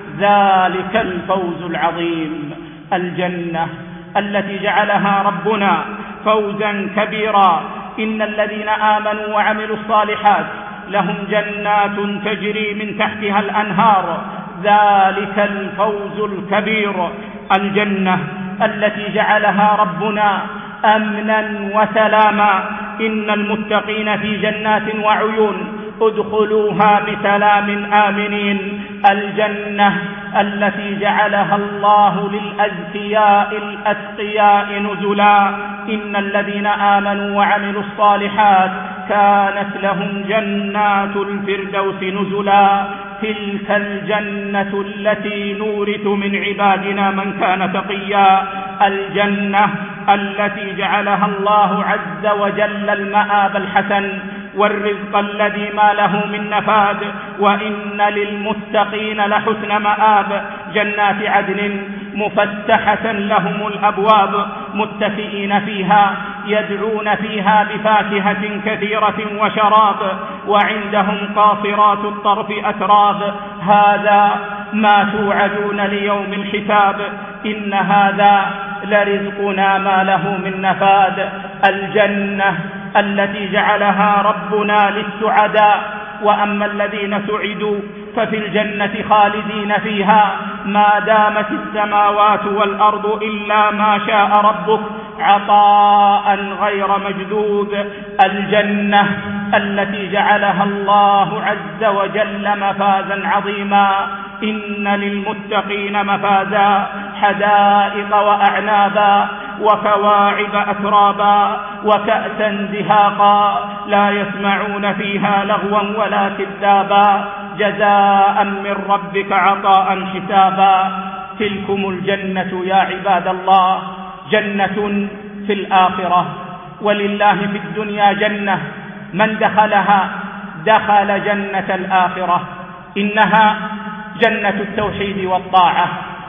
ذلك الفوز العظيم. الجنة التي جعلها ربنا فوزا كبيرا. إن الذين آمنوا وعملوا الصالحات لهم جنات تجري من تحتها الأنهار، ذلك الفوز الكبير. الجنة التي جعلها ربنا أمنا وسلاما. إن المتقين في جنات وعيون، ادخلوها بسلام آمنين. الجنة التي جعلها الله للأزكياء الأتقياء نزلا. إن الذين آمنوا وعملوا الصالحات كانت لهم جنات الفردوس نزلا. تلك الجنة التي نورث من عبادنا من كان تقيا. الجنة التي جعلها الله عز وجل المآب الحسن والرزق الذي ما له من نفاد. وإن للمتقين لحسن مآب. جنات عدن مفتحة لهم الأبواب، متكئين فيها، يدعون فيها بفاكهة كثيرة وشراب، وعندهم قاصرات الطرف أتراب. هذا ما توعدون ليوم الحساب، إن هذا لرزقنا ما له من نفاد. الجنة التي جعلها ربنا للسعداء. وأما الذين سعدوا ففي الجنة خالدين فيها ما دامت السماوات والأرض إلا ما شاء ربك، عطاء غير مجدود. الجنة التي جعلها الله عز وجل مفازا عظيما. إن للمتقين مفازا، حدائق وأعنابا، وكواعب أترابا، وكأسا دهاقا، لا يسمعون فيها لغوا ولا كذابا، جزاء من ربك عطاء حسابا. تلكم الجنة يا عباد الله جنة في الآخرة، ولله في الدنيا جنة، من دخلها دخل جنة الآخرة. إنها جنة التوحيد والطاعة.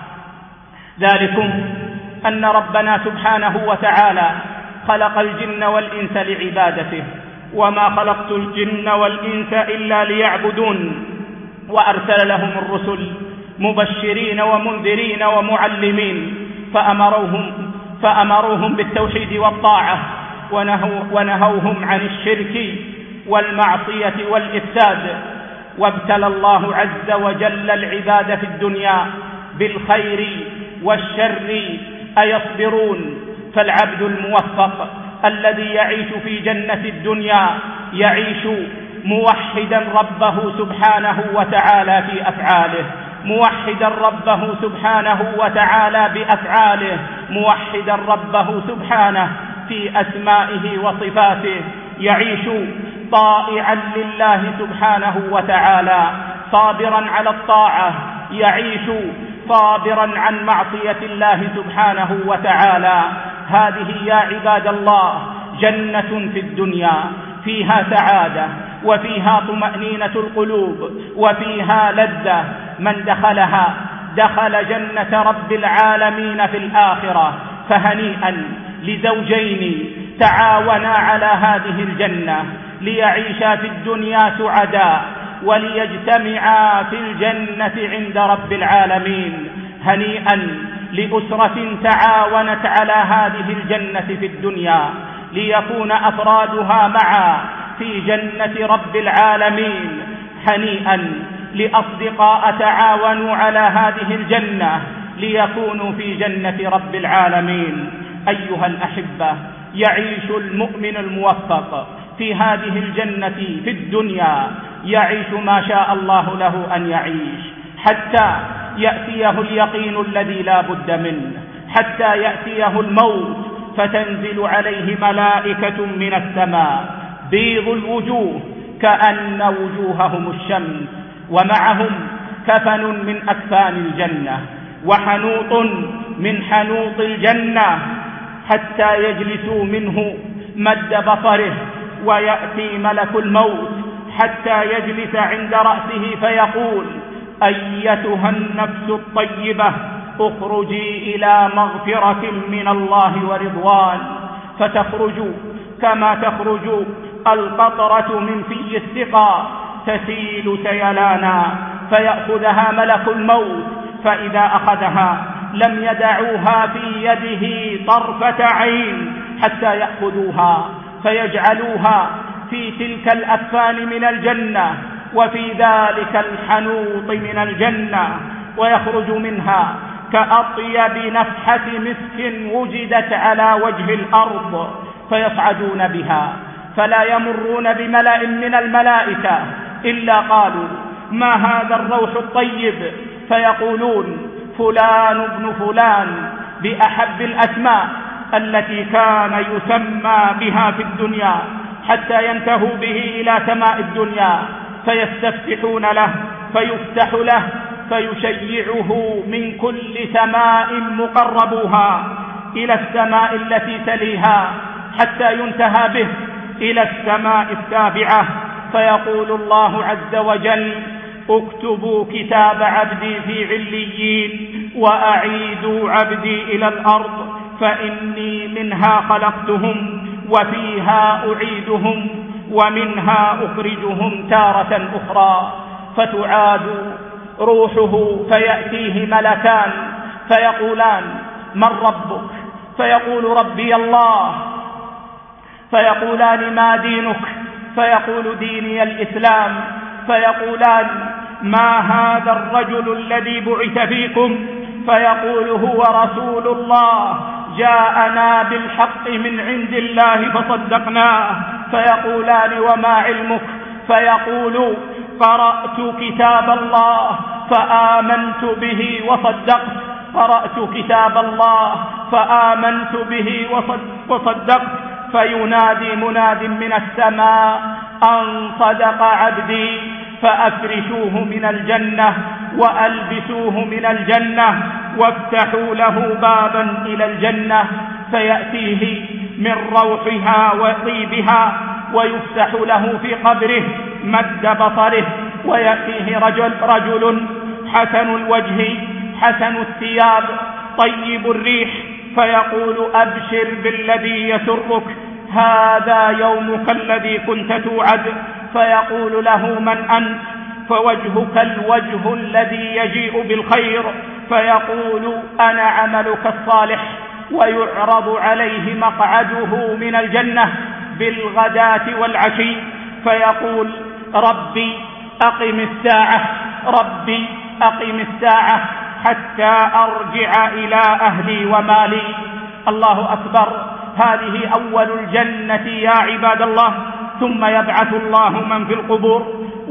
ذلكم أن ربنا سبحانه وتعالى خلق الجن والإنس لعبادته، وما خلقت الجن والإنس إلا ليعبدون. وأرسل لهم الرسل مبشرين ومنذرين ومعلمين، فأمروهم بالتوحيد والطاعة، ونهوهم عن الشرك والمعصية والإفساد. وابتلى الله عز وجل العباد في الدنيا بالخير والشر أيصبرون؟ فالعبد الموفق الذي يعيش في جنة الدنيا يعيش موحدا ربه سبحانه وتعالى في أفعاله، موحدا ربه سبحانه وتعالى بأفعاله، موحدا ربه سبحانه في أسمائه وصفاته، يعيش طائعا لله سبحانه وتعالى، صابرا على الطاعة، يعيش صابرا عن معصية الله سبحانه وتعالى. هذه يا عباد الله جنة في الدنيا، فيها سعادة، وفيها طمأنينة القلوب، وفيها لذة. من دخلها دخل جنة رب العالمين في الآخرة. فهنيئا لزوجين تعاونا على هذه الجنة ليعيشا في الدنيا سعداء وليجتمعا في الجنة عند رب العالمين. هنيئا لأسرة تعاونت على هذه الجنة في الدنيا ليكون أفرادها معا في جنة رب العالمين. هنيئا لأصدقاء تعاونوا على هذه الجنة ليكونوا في جنة رب العالمين. أيها الأحبة، يعيش المؤمن الموفق في هذه الجنة في الدنيا، يعيش ما شاء الله له أن يعيش حتى يأتيه اليقين الذي لا بد منه، حتى يأتيه الموت فتنزل عليه ملائكة من السماء بيض الوجوه كأن وجوههم الشمس، ومعهم كفن من أكفان الجنة وحنوط من حنوط الجنة، حتى يجلسوا منه مد بصره، ويأتي ملك الموت حتى يجلس عند رأسه فيقول: أيتها النفس الطيبة اخرجي إلى مغفرة من الله ورضوان. فتخرج كما تخرج القطرة من في السقا تسيل سيلانا، فيأخذها ملك الموت، فإذا أخذها لم يدعوها في يده طرفة عين حتى يأخذوها فيجعلوها في تلك الأكفان من الجنة وفي ذلك الحنوط من الجنة، ويخرج منها كأطيب نفحة مسك وجدت على وجه الأرض، فيصعدون بها فلا يمرون بملأ من الملائكة إلا قالوا: ما هذا الروح الطيب؟ فيقولون: فلان ابن فلان، بأحب الأسماء التي كان يسمى بها في الدنيا، حتى ينتهوا به إلى سماء الدنيا فيستفتحون له فيفتح له فيشيعه من كل سماء مقربوها إلى السماء التي تليها، حتى ينتهى به إلى السماء السابعة، فيقول الله عز وجل: اكتبوا كتاب عبدي في عليين وأعيدوا عبدي إلى الأرض، فإني منها خلقتهم وفيها أعيدهم ومنها أخرجهم تارة أخرى. فتعاد روحه فيأتيه ملكان فيقولان: من ربك؟ فيقول: ربي الله. فيقولان: ما دينك؟ فيقول: ديني الإسلام. فيقولان: ما هذا الرجل الذي بعث فيكم؟ فيقول: هو رسول الله جاءنا بالحق من عند الله فصدقناه. فيقولان: وما علمك؟ فيقول: قرأت كتاب الله فآمنت به وصدقت، قرأت كتاب الله فآمنت به وصدقت. فينادي مناد من السماء: أن صدق عبدي، فأفرشوه من الجنة وألبسوه من الجنة وافتحوا له بابا إلى الجنة، فيأتيه من روحها وطيبها، ويفتح له في قبره مد بصره، ويأتيه رجل حسن الوجه حسن الثياب طيب الريح، فيقول: أبشر بالذي يسرك، هذا يومك الذي كنت توعد. فيقول له: من أنت؟ فوجهك الوجه الذي يجيء بالخير. فيقول: أنا عملك الصالح. ويعرض عليه مقعده من الجنة بالغداة والعشي، فيقول: ربي أقم الساعة، ربي أقم الساعة حتى أرجع إلى أهلي ومالي. الله أكبر. هذه أول الجنة يا عباد الله. ثم يبعث الله من في القبور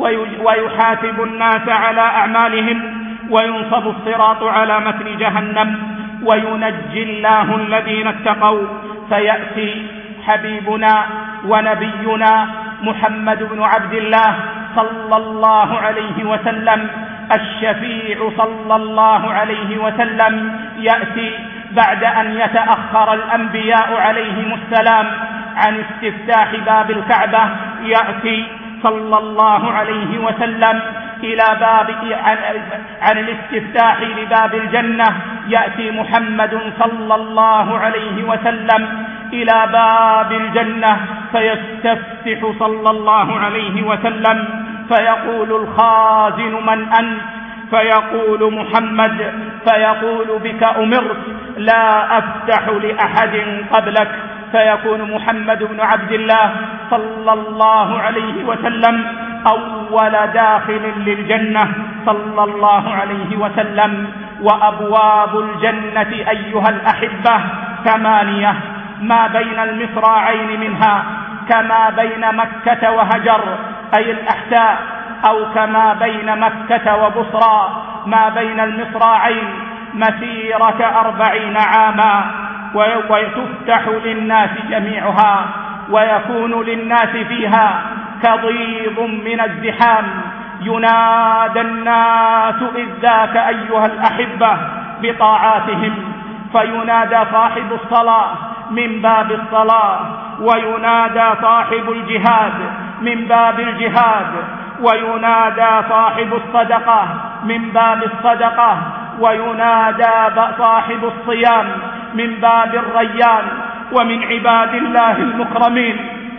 ويحاسب الناس على أعمالهم، وينصب الصراط على متن جهنم، وينجي الله الذين اتقوا. فيأتي حبيبنا ونبينا محمد بن عبد الله صلى الله عليه وسلم الشفيع صلى الله عليه وسلم، يأتي بعد أن يتأخر الأنبياء عليهم السلام عن استفتاح باب الكعبة، يأتي صلى الله عليه وسلم عن الاستفتاح لباب الجنة يأتي محمد صلى الله عليه وسلم إلى باب الجنة فيستفتح صلى الله عليه وسلم فيقول الخازن: من أنت؟ فيقول: محمد. فيقول: بك أمرت، لا أفتح لأحد قبلك. فيكون محمد بن عبد الله صلى الله عليه وسلم أول داخل للجنة صلى الله عليه وسلم. وأبواب الجنة أيها الأحبة 8، ما بين المصراعين منها كما بين مكة وهجر أي الأحساء، أو كما بين مكة وبصرى ما بين المصراعين مسيرة 40 عاما، وتفتح للناس جميعها، ويكون للناس فيها كضيض من الزحام. ينادى الناس إذ ذاك أيها الأحبة بطاعاتهم، فينادى صاحب الصلاة من باب الصلاة، وينادى صاحب الجهاد من باب الجهاد، وينادى صاحب الصدقة من باب الصدقة، وينادى صاحب الصيام من باب الريان. ومن عباد الله المكرمين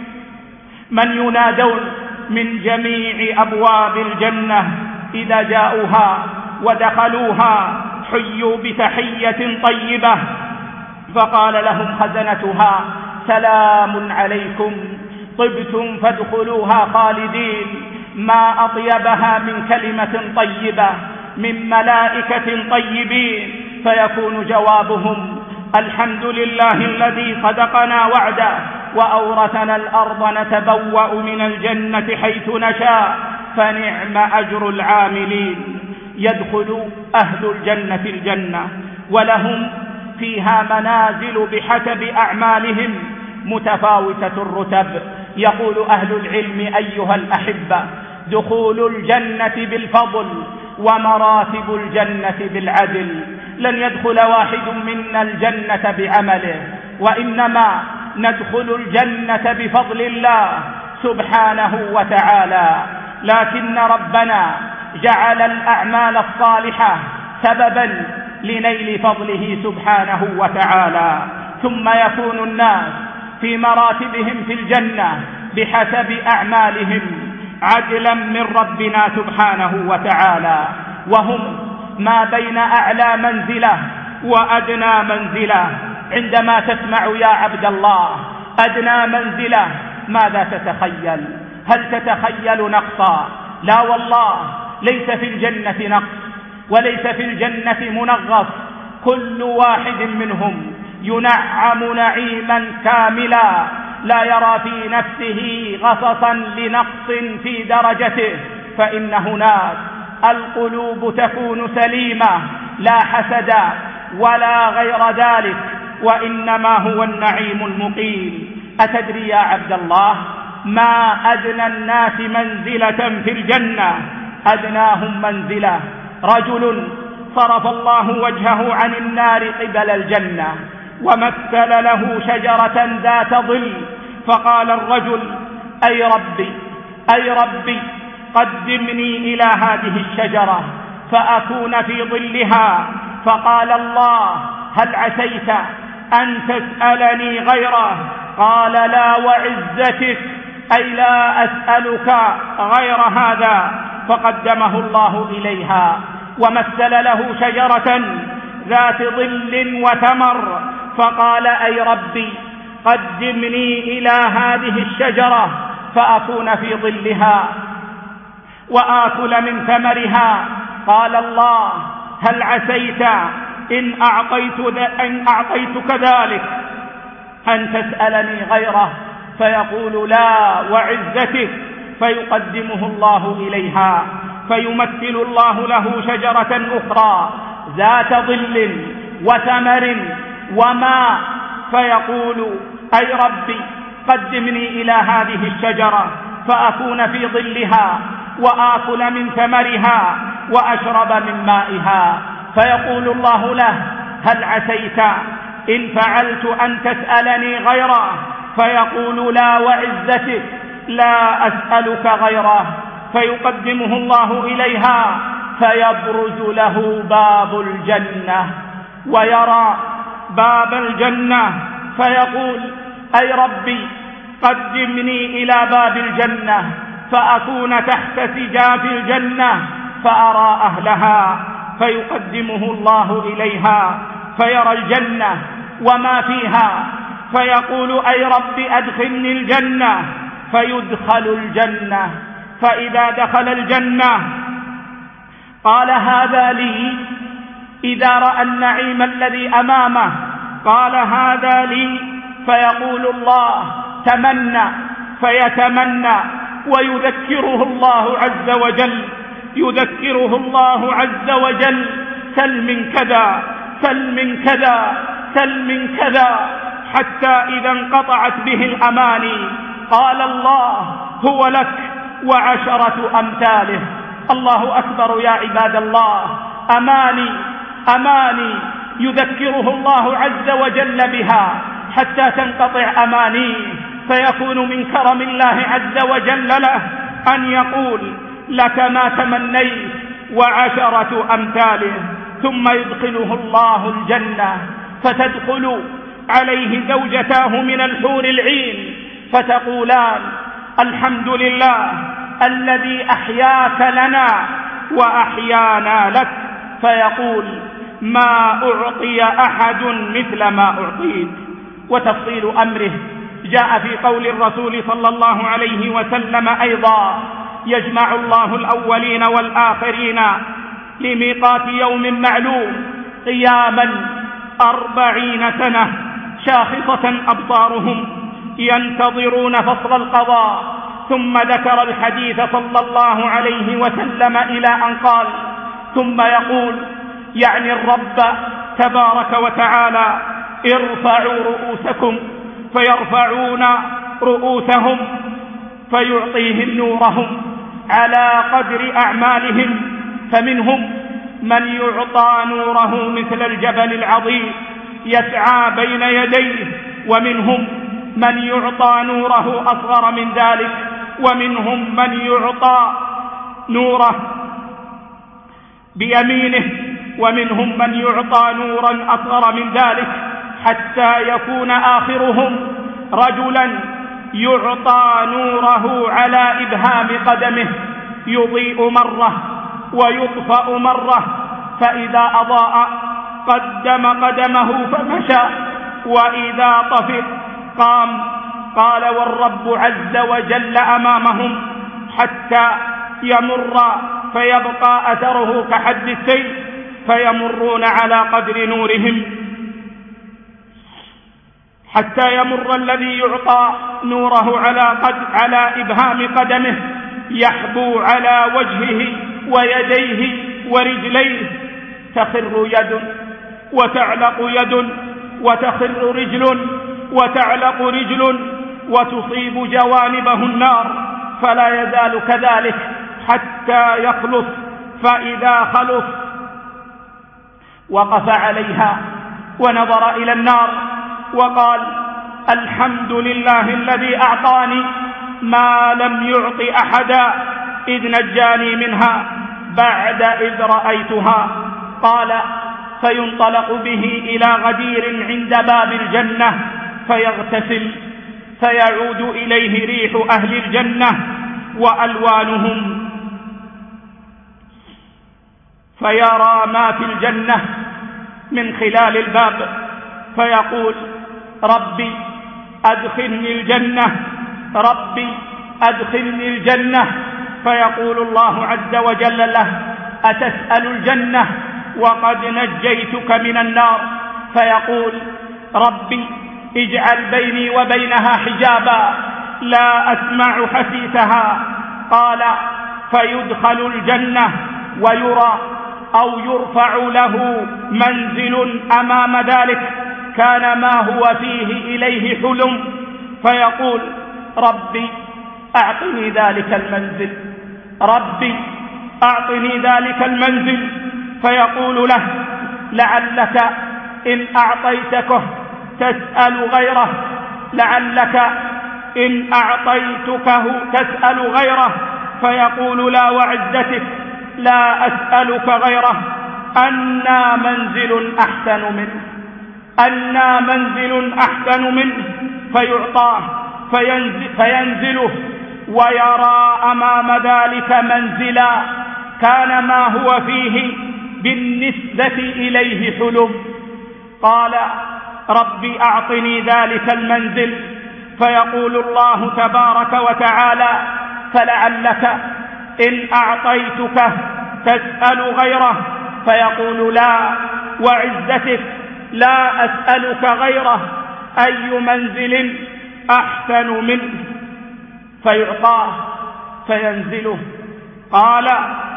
من ينادون من جميع أبواب الجنة إذا جاءوها ودخلوها حيوا بتحية طيبة، فقال لهم خزنتها: سلام عليكم، طبتم فادخلوها خالدين. ما أطيبها من كلمة طيبة من ملائكة طيبين. فيكون جوابهم: الحمد لله الذي صدقنا وعده وأورثنا الأرض نتبوأ من الجنة حيث نشاء فنعم أجر العاملين. يدخل أهل الجنة الجنة ولهم فيها منازل بحسب أعمالهم متفاوتة الرتب. يقول أهل العلم: أيها الأحبة، دخول الجنة بالفضل ومراتب الجنة بالعدل. لن يدخل واحد منا الجنة بعمله، وإنما ندخل الجنة بفضل الله سبحانه وتعالى. لكن ربنا جعل الأعمال الصالحة سببا لنيل فضله سبحانه وتعالى. ثم يكون الناس في مراتبهم في الجنة بحسب أعمالهم عدلا من ربنا سبحانه وتعالى، وهم ما بين أعلى منزلة وأدنى منزلة. عندما تسمع يا عبد الله أدنى منزلة ماذا تتخيل؟ هل تتخيل نقصا؟ لا والله، ليس في الجنة نقص وليس في الجنة منغص. كل واحد منهم ينعم نعيما كاملا لا يرى في نفسه غصصا لنقص في درجته. فإن هناك القلوب تكون سليمة لا حسد ولا غير ذلك، وإنما هو النعيم المقيم. أتدري يا عبد الله ما أدنى الناس منزلة في الجنة؟ أدناهم منزلة رجل صرف الله وجهه عن النار قبل الجنة ومثل له شجرة ذات ظل، فقال الرجل: أي ربي أي ربي قدمني إلى هذه الشجرة فأكون في ظلها. فقال الله: هل عسيت أن تسألني غيره؟ قال: لا وعزتك، أي لا أسألك غير هذا. فقدمه الله إليها ومثل له شجرة ذات ظل وثمر، فقال: أي ربي قدمني إلى هذه الشجرة فأكون في ظلها وآكل من ثمرها. قال الله: هل عسيت إن أعطيتك ذلك أن تسألني غيره؟ فيقول: لا وعزتك. فيقدمه الله إليها فيمثل الله له شجرة أخرى ذات ظل وثمر وماء، فيقول: أي ربي قدمني إلى هذه الشجرة فأكون في ظلها وآكل من ثمرها وأشرب من مائها. فيقول الله له: هل عسيت إن فعلت أن تسألني غيره؟ فيقول: لا وعزتك لا أسألك غيره. فيقدمه الله إليها فيبرز له باب الجنة ويرى باب الجنة فيقول: أي ربي قدمني إلى باب الجنة فأكون تحت سجاف الجنة فأرى أهلها، فيقدمه الله إليها فيرى الجنة وما فيها، فيقول: أي رب أدخلني الجنة، فيدخل الجنة. فإذا دخل الجنة قال: هذا لي. إذا رأى النعيم الذي أمامه قال: هذا لي. فيقول الله: تمنى، فيتمنى ويذكره الله عز وجل، يذكره الله عز وجل: سل من كذا، سل من كذا، سل من كذا، حتى إذا انقطعت به الأماني قال الله: هو لك وعشرة أمثاله. الله أكبر يا عباد الله. أماني أماني يذكره الله عز وجل بها حتى تنقطع أمانيه، فيكون من كرم الله عز وجل له أن يقول: لك ما تمنيت وعشرة أمثاله. ثم يدخله الله الجنة، فتدخل عليه زوجتاه من الحور العين فتقولان: الحمد لله الذي أحياك لنا وأحيانا لك. فيقول: ما أعطي أحد مثل ما أعطيت. وتفصيل أمره جاء في قول الرسول صلى الله عليه وسلم أيضا: يجمع الله الأولين والآخرين لميقات يوم معلوم قياما 40 سنة شاخصة أبصارهم ينتظرون فصل القضاء. ثم ذكر الحديث صلى الله عليه وسلم إلى أن قال: ثم يقول، يعني الرب تبارك وتعالى: ارفعوا رؤوسكم، فيرفعون رؤوسهم فيعطيهم نورهم على قدر أعمالهم، فمنهم من يعطى نوره مثل الجبل العظيم يسعى بين يديه، ومنهم من يعطى نوره أصغر من ذلك، ومنهم من يعطى نوره بيمينه، ومنهم من يعطى نورا أصغر من ذلك، حتى يكون آخرهم رجلا يعطى نوره على إبهام قدمه، يضيء مرة ويطفأ مرة، فإذا أضاء قدم قدمه فمشى، وإذا طفئ قام. قال: والرب عز وجل أمامهم حتى يمر فيبقى أثره كحد السيف، فيمرون على قدر نورهم، حتى يمر الذي يعطى نوره على إبهام قدمه يحبو على وجهه ويديه ورجليه، تخر يد وتعلق يد، وتخر رجل وتعلق رجل، وتصيب جوانبه النار، فلا يزال كذلك حتى يخلص. فإذا خلص وقف عليها ونظر إلى النار وقال: الحمد لله الذي أعطاني ما لم يعط أحدا إذ نجاني منها بعد إذ رأيتها. قال: فينطلق به إلى غدير عند باب الجنة فيغتسل، فيعود إليه ريح أهل الجنة وألوانهم، فيرى ما في الجنة من خلال الباب، فيقول: ربي أدخلني الجنة، ربي أدخلني الجنة. فيقول الله عز وجل له: أتسأل الجنة وقد نجيتك من النار؟ فيقول: ربي اجعل بيني وبينها حجابا لا أسمع حسيسها. قال: فيدخل الجنة ويرى أو يرفع له منزل أمام ذلك كان ما هو فيه إليه حلم، فيقول: ربي أعطني ذلك المنزل، ربي أعطني ذلك المنزل. فيقول له: لعلك إن أعطيتكه تسأل غيره، لعلك إن أعطيتكه تسأل غيره فيقول لا وعزتك لا أسألك غيره، أنى منزل أحسن منه، أنى منزل أحسن منه، فيعطاه فينزله ويرى أمام ذلك منزلا كان ما هو فيه بالنسبة إليه حلم. قال رب أعطني ذلك المنزل، فيقول الله تبارك وتعالى فلعلك إن أعطيتك تسأل غيره، فيقول لا وعزتك لا أسألك غيره، أي منزل أحسن منه، فيعطاه فينزله. قال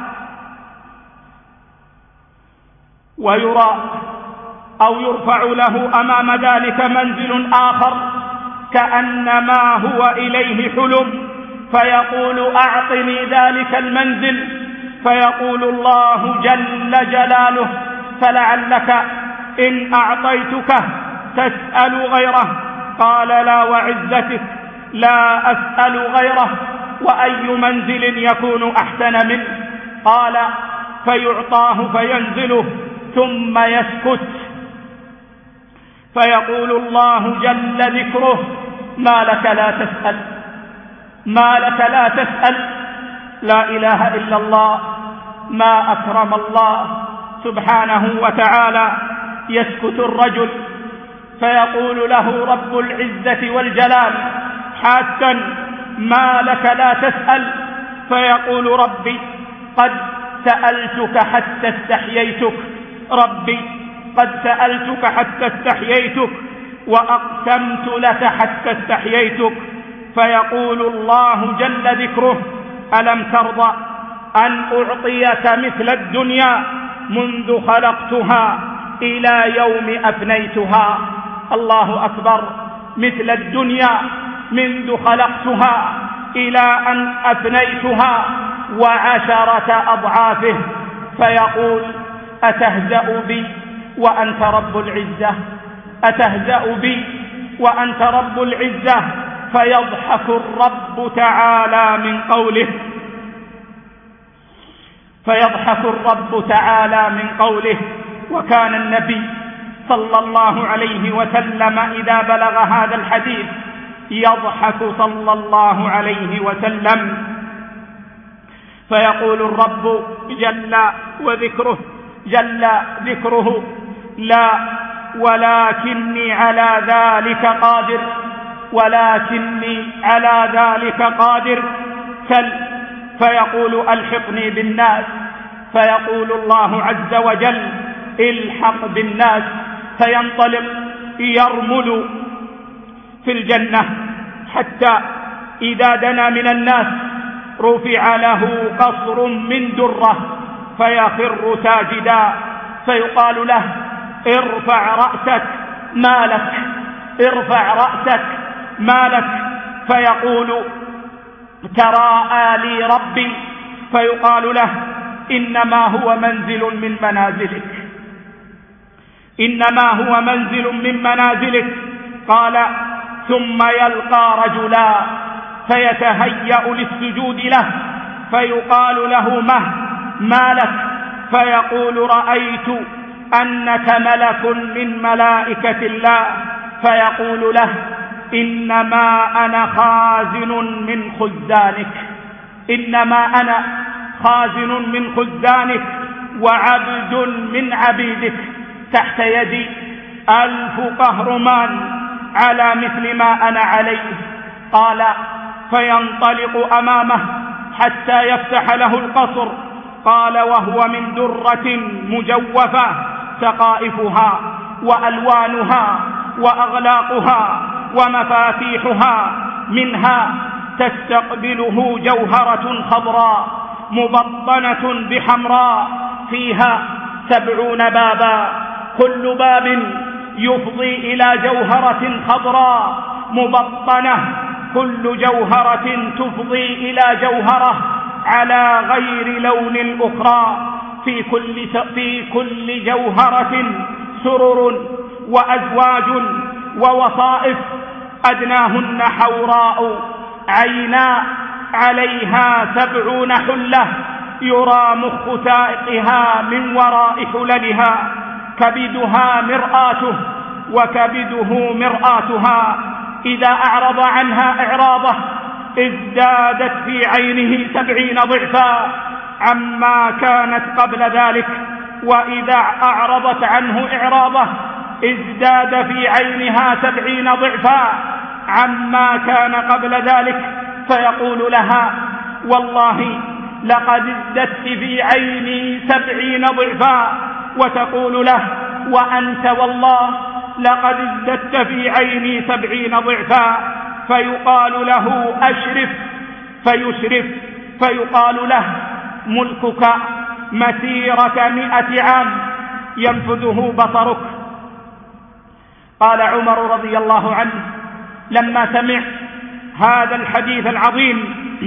ويرى أو يرفع له أمام ذلك منزل آخر كأنما هو إليه حلم، فيقول أعطني ذلك المنزل، فيقول الله جل جلاله فلعلك إن أعطيتك تسأل غيره، قال لا وعزتك لا أسأل غيره، وأي منزل يكون أحسن منه؟ قال فيعطاه فينزله ثم يسكت، فيقول الله جل ذكره ما لك لا تسأل، ما لك لا تسأل، لا إله إلا الله، ما أكرم الله سبحانه وتعالى. يسكت الرجل فيقول له رب العزة والجلال حاسا ما لك لا تسأل، فيقول ربي قد سألتك حتى استحييتك، ربي قد سألتك حتى استحييتك وأقسمت لك حتى استحييتك، فيقول الله جل ذكره ألم ترضى أن أعطيك مثل الدنيا منذ خلقتها إلى يوم أفنيتها؟ الله أكبر، مثل الدنيا منذ خلقتها إلى أن أفنيتها وعشرة أضعافه. فيقول أتهزأ بي وأنت رب العزة، أتهزأ بي وأنت رب العزة؟ فيضحك الرب تعالى من قوله، فيضحك الرب تعالى من قوله. وكان النبي صلى الله عليه وسلم إذا بلغ هذا الحديث يضحك صلى الله عليه وسلم، فيقول الرب جل ذكره لا ولكني على ذلك قادر، ولكني على ذلك قادر، سل. فيقول ألحقني بالناس، فيقول الله عز وجل الحق بالناس، فينطلق يرمل في الجنة حتى إذا دنا من الناس رفع له قصر من درة فيخر ساجدا، فيقال له ارفع رأسك ما لك، ارفع رأسك ما لك، فيقول تراءى لي ربي، فيقال له إنما هو منزل من منازلك، إنما هو منزل من منازلك. قال ثم يلقى رجلا فيتهيأ للسجود له، فيقال له ما لك؟ فيقول رأيت أنك ملك من ملائكة الله، فيقول له إنما أنا خازن من خزانك، إنما أنا خازن من خزانك وعبد من عبيدك، تحت يدي 1000 قهرمان على مثل ما أنا عليه. قال فينطلق أمامه حتى يفتح له القصر. قال وهو من درة مجوفة سقائفها وألوانها وأغلاقها ومفاتيحها، منها تستقبله جوهرة خضراء مبطنة بحمراء، فيها 70 بابا، كل باب يفضي إلى جوهرة خضراء مبطنة، كل جوهرة تفضي إلى جوهرة على غير لون الأخرى، في كل جوهرة سرر وأزواج ووصائف، أدناهن حوراء عيناء عليها 70 حلة يرى مخ سائقها من وراء حللها، كبدها مرآته وكبده مرآتها، إذا أعرض عنها إعراضه ازدادت في عينه 70 ضعفا عما كانت قبل ذلك، وإذا أعرضت عنه إعراضه ازداد في عينها 70 ضعفا عما كان قبل ذلك، فيقول لها: والله لقد ازددت في عيني 70 ضعفا، وتقول له: وأنت والله لقد ازددت في عيني 70 ضعفا. فيقال له: أشرف، فيشرف، فيقال له: ملكك مسيرة 100 عام ينفذه بصرك. قال عمر رضي الله عنه لما سمع هذا الحديث العظيم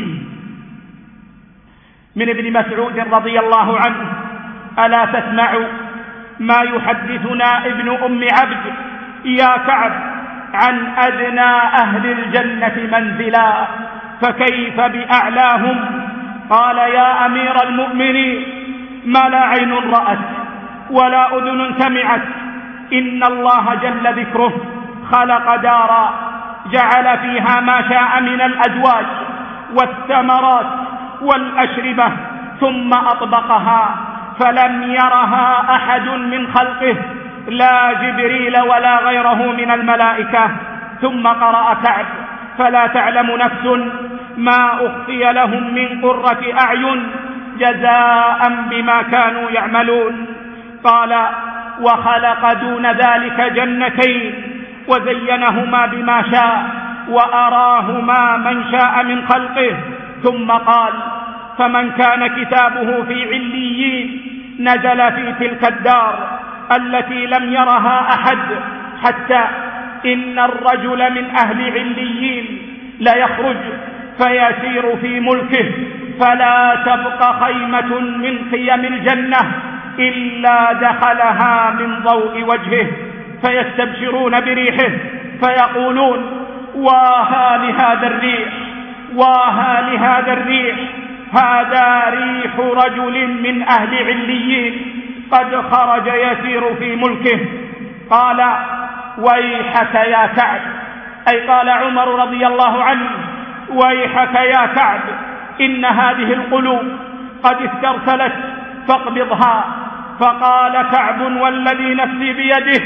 من ابن مسعود رضي الله عنه: ألا تسمع ما يحدثنا ابن أم عبد يا كعب عن أدنى أهل الجنة منزلا، فكيف بأعلاهم؟ قال: يا أمير المؤمنين، ما لا عين رأت ولا أذن سمعت، إن الله جل ذكره خلق دارا جعل فيها ما شاء من الأزواج والثمرات والأشربة، ثم أطبقها فلم يرها أحد من خلقه، لا جبريل ولا غيره من الملائكة. ثم قرأ كعب: فلا تعلم نفس ما أخفي لهم من قرة أعين جزاء بما كانوا يعملون. قال: وخلق دون ذلك جنتين وزينهما بما شاء وأراهما من شاء من خلقه. ثم قال: فمن كان كتابه في عليين نزل في تلك الدار التي لم يرها أحد، حتى إن الرجل من أهل عليين ليخرج فيسير في ملكه فلا تبقى خيمة من خيم الجنة إلا دخلها من ضوء وجهه، فيستبشرون بريحه فيقولون: واها لهذا الريح، واها لهذا الريح، هذا ريح رجل من أهل عليين قد خرج يسير في ملكه. قال: ويحك يا كعب، أي قال عمر رضي الله عنه: ويحك يا كعب، إن هذه القلوب قد استرسلت فاقبضها. فقال كعب: والذي نفسي بيده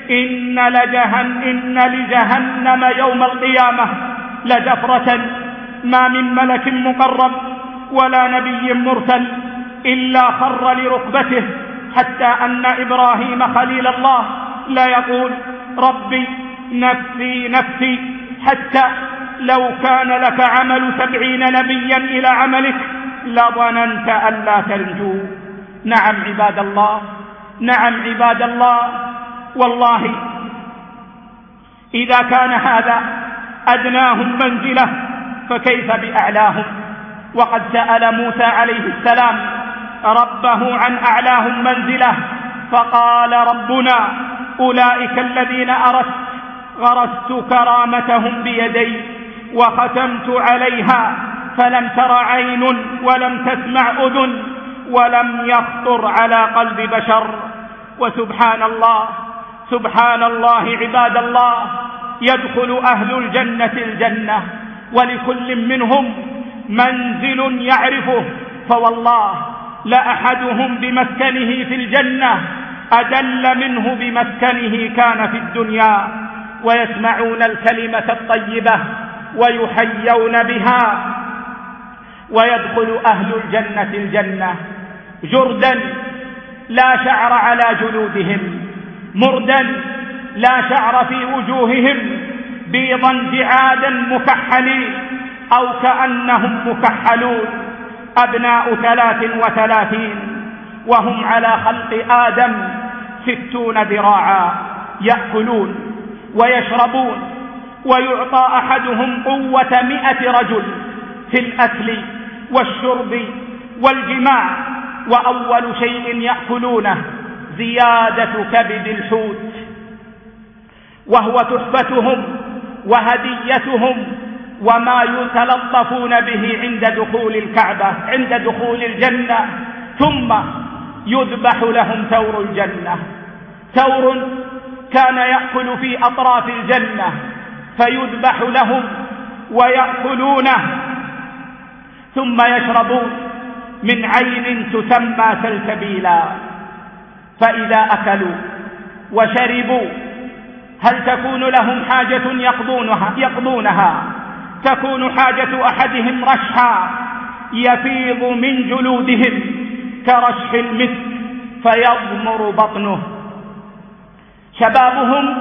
إن لجهنم يوم القيامة لزفرة ما من ملك مقرب ولا نبي مرسل إلا خر لركبته، حتى أن إبراهيم خليل الله لا يقول: ربي نفسي نفسي، حتى لو كان لك عمل 70 نبيا إلى عملك لظننت أن لا تنجو. نعم عباد الله، نعم عباد الله، والله إذا كان هذا أدناهم منزلة فكيف بأعلاهم؟ وقد سأل موسى عليه السلام ربه عن أعلاهم منزلة، فقال ربنا: أولئك الذين غرست كرامتهم بيدي وختمت عليها فلم تر عين ولم تسمع أذن ولم يخطر على قلب بشر. وسبحان الله، سبحان الله عباد الله، يدخل أهل الجنة الجنة ولكل منهم منزل يعرفه، فوالله لأحدهم بمسكنه في الجنة أدل منه بمسكنه كان في الدنيا، ويسمعون الكلمة الطيبة ويحيون بها. ويدخل أهل الجنة الجنة جردا لا شعر على جلودهم، مردا لا شعر في وجوههم، بيضا جعادا مكحلين أو كأنهم مكحلون، أبناء 33 وهم على خلق آدم 60 ذراعا، يأكلون ويشربون، ويعطى أحدهم قوة 100 رجل في الأكل والشرب والجماع، وأول شيء يأكلونه زيادة كبد الحوت، وهو تحفتهم وهديتهم وما يتلطفون به عند دخول الكعبة، عند دخول الجنة. ثم يذبح لهم ثور الجنة، ثور كان يأكل في أطراف الجنة، فيذبح لهم ويأكلونه، ثم يشربون من عين تسمى سلسبيلا. فإذا أكلوا وشربوا هل تكون لهم حاجة يقضونها؟ تكون حاجة أحدهم رشحا يفيض من جلودهم كرشح المسك فيضمر بطنه. شبابهم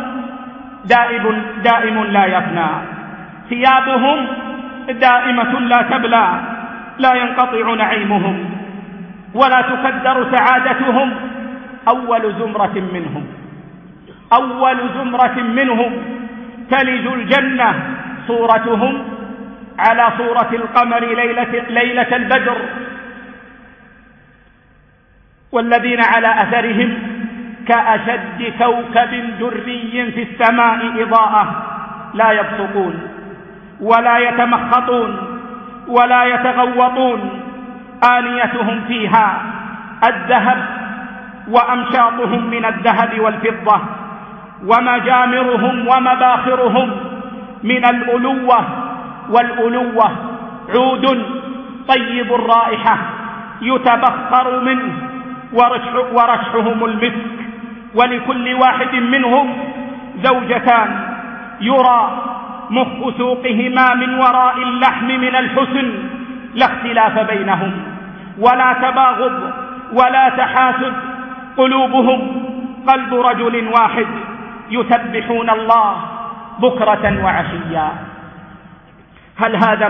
دائم لا يفنى، ثيابهم دائمة لا تبلى، لا ينقطع نعيمهم ولا تكدر سعادتهم. أول زمرة منهم تلج الجنة صورتهم على صورة القمر ليلة البدر، والذين على أثرهم كأشد كوكب دري في السماء إضاءة، لا يبصقون ولا يتمخطون ولا يتغوطون، آنيتهم فيها الذهب وأمشاطهم من الذهب والفضة، ومجامرهم ومباخرهم من الألوة، والألوة عود طيب الرائحة يتبخر منه ورشحهم المسك. ولكل واحد منهم زوجتان يرى مخ سوقهما من وراء اللحم من الحسن، لا اختلاف بينهم ولا تباغض ولا تحاسد، قلوبهم قلب رجل واحد يسبحون الله بكرة وعشيا. هل هذا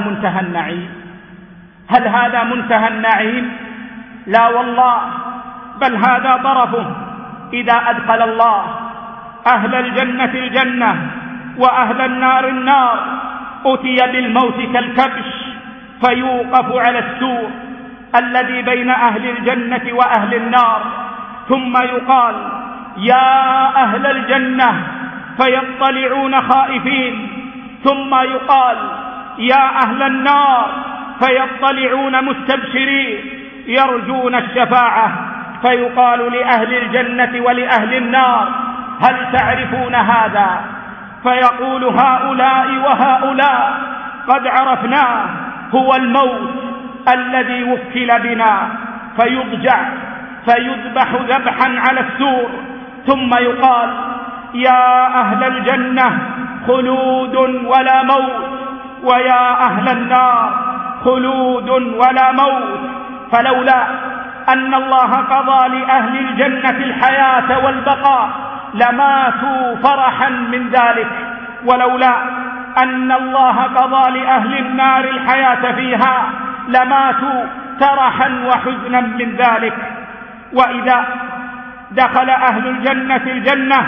منتهى النعيم؟ لا والله، بل هذا طرفه. إذا أدخل الله أهل الجنة الجنة وأهل النار النار، أتي بالموت كالكبش فيوقف على السور الذي بين أهل الجنة وأهل النار، ثم يقال يا أهل الجنة فيطلعون خائفين، ثم يقال يا أهل النار فيطلعون مستبشرين يرجون الشفاعة، فيقال لأهل الجنة ولأهل النار هل تعرفون هذا؟ فيقول هؤلاء وهؤلاء قد عرفناه، هو الموت الذي وكل بنا، فيضجع فيذبح ذبحا على السور، ثم يقال يا أهل الجنة خلود ولا موت، ويا أهل النار خلود ولا موت. فلولا أن الله قضى لأهل الجنة الحياة والبقاء لماتوا فرحا من ذلك، ولولا أن الله قضى لأهل النار الحياة فيها لماتوا ترحا وحزنا من ذلك. وإذا دخل أهل الجنة الجنة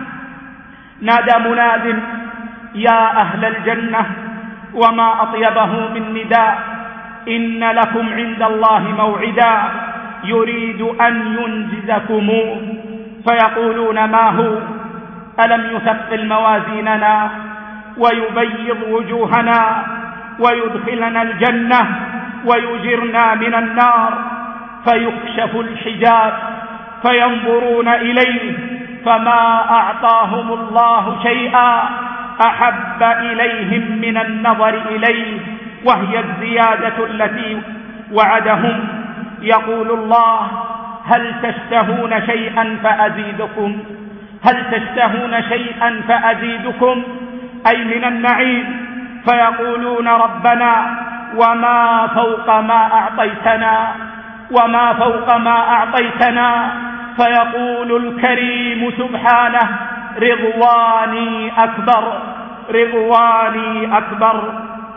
نادى مناد يا أهل الجنة، وما أطيبه من نداء، إن لكم عند الله موعدا يريد أن ينجزكموه. فيقولون ما هو؟ ألم يثقل موازيننا ويبيض وجوهنا ويدخلنا الجنة ويجرنا من النار؟ فيكشف الحجاب فينظرون إليه، فما أعطاهم الله شيئا أحب إليهم من النظر إليه، وهي الزيادة التي وعدهم. يقول الله هل تشتهون شيئا فأزيدكم؟ هل تشتهون شيئا فأزيدكم؟ أي من النعيم. فيقولون ربنا وما فوق ما أعطيتنا، وما فوق ما أعطيتنا. فيقول الكريم سبحانه رضواني أكبر، رضواني أكبر.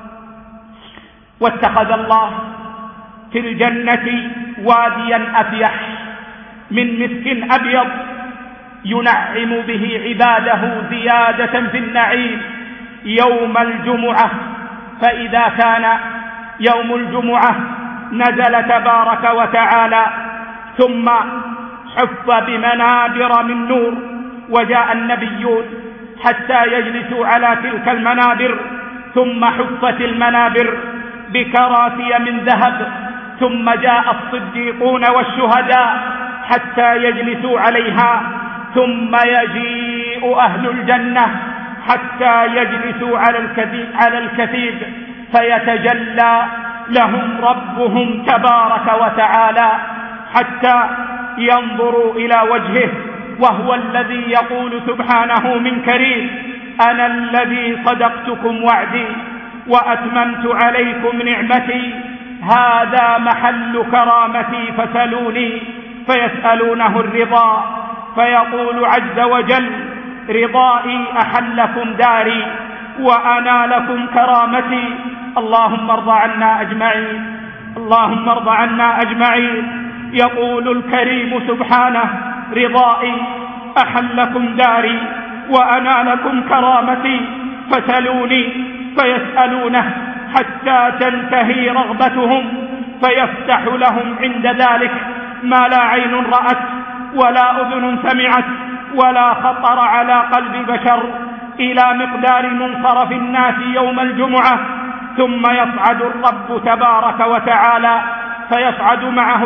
واتخذ الله في الجنة واديا أفيح من مسك أبيض ينعم به عباده زيادة في النعيم يوم الجمعة. فإذا كان يوم الجمعة نزل تبارك وتعالى ثم حف بمنابر من نور، وجاء النبيون حتى يجلسوا على تلك المنابر ثم حفت المنابر بكراسي من ذهب، ثم جاء الصديقون والشهداء حتى يجلسوا عليها، ثم يجيء أهل الجنة حتى يجلسوا على الكثيب فيتجلى لهم ربهم تبارك وتعالى حتى ينظروا إلى وجهه، وهو الذي يقول سبحانه من كريم: أنا الذي صدقتكم وعدي وأتممت عليكم نعمتي، هذا محل كرامتي فسلوني. فيسألونه الرضا، فيقول عز وجل: رضائي أحلكم داري وأنا لكم كرامتي. اللهم ارض عنا أجمعين، اللهم ارض عنا أجمعين. يقول الكريم سبحانه: رضائي أحلكم داري وأنا لكم كرامتي فسلوني. فيسألونه حتى تنتهي رغبتهم، فيفتح لهم عند ذلك ما لا عين رأت ولا أذن سمعت ولا خطر على قلب بشر، إلى مقدار منصرف الناس يوم الجمعة. ثم يصعد الرب تبارك وتعالى فيصعد معه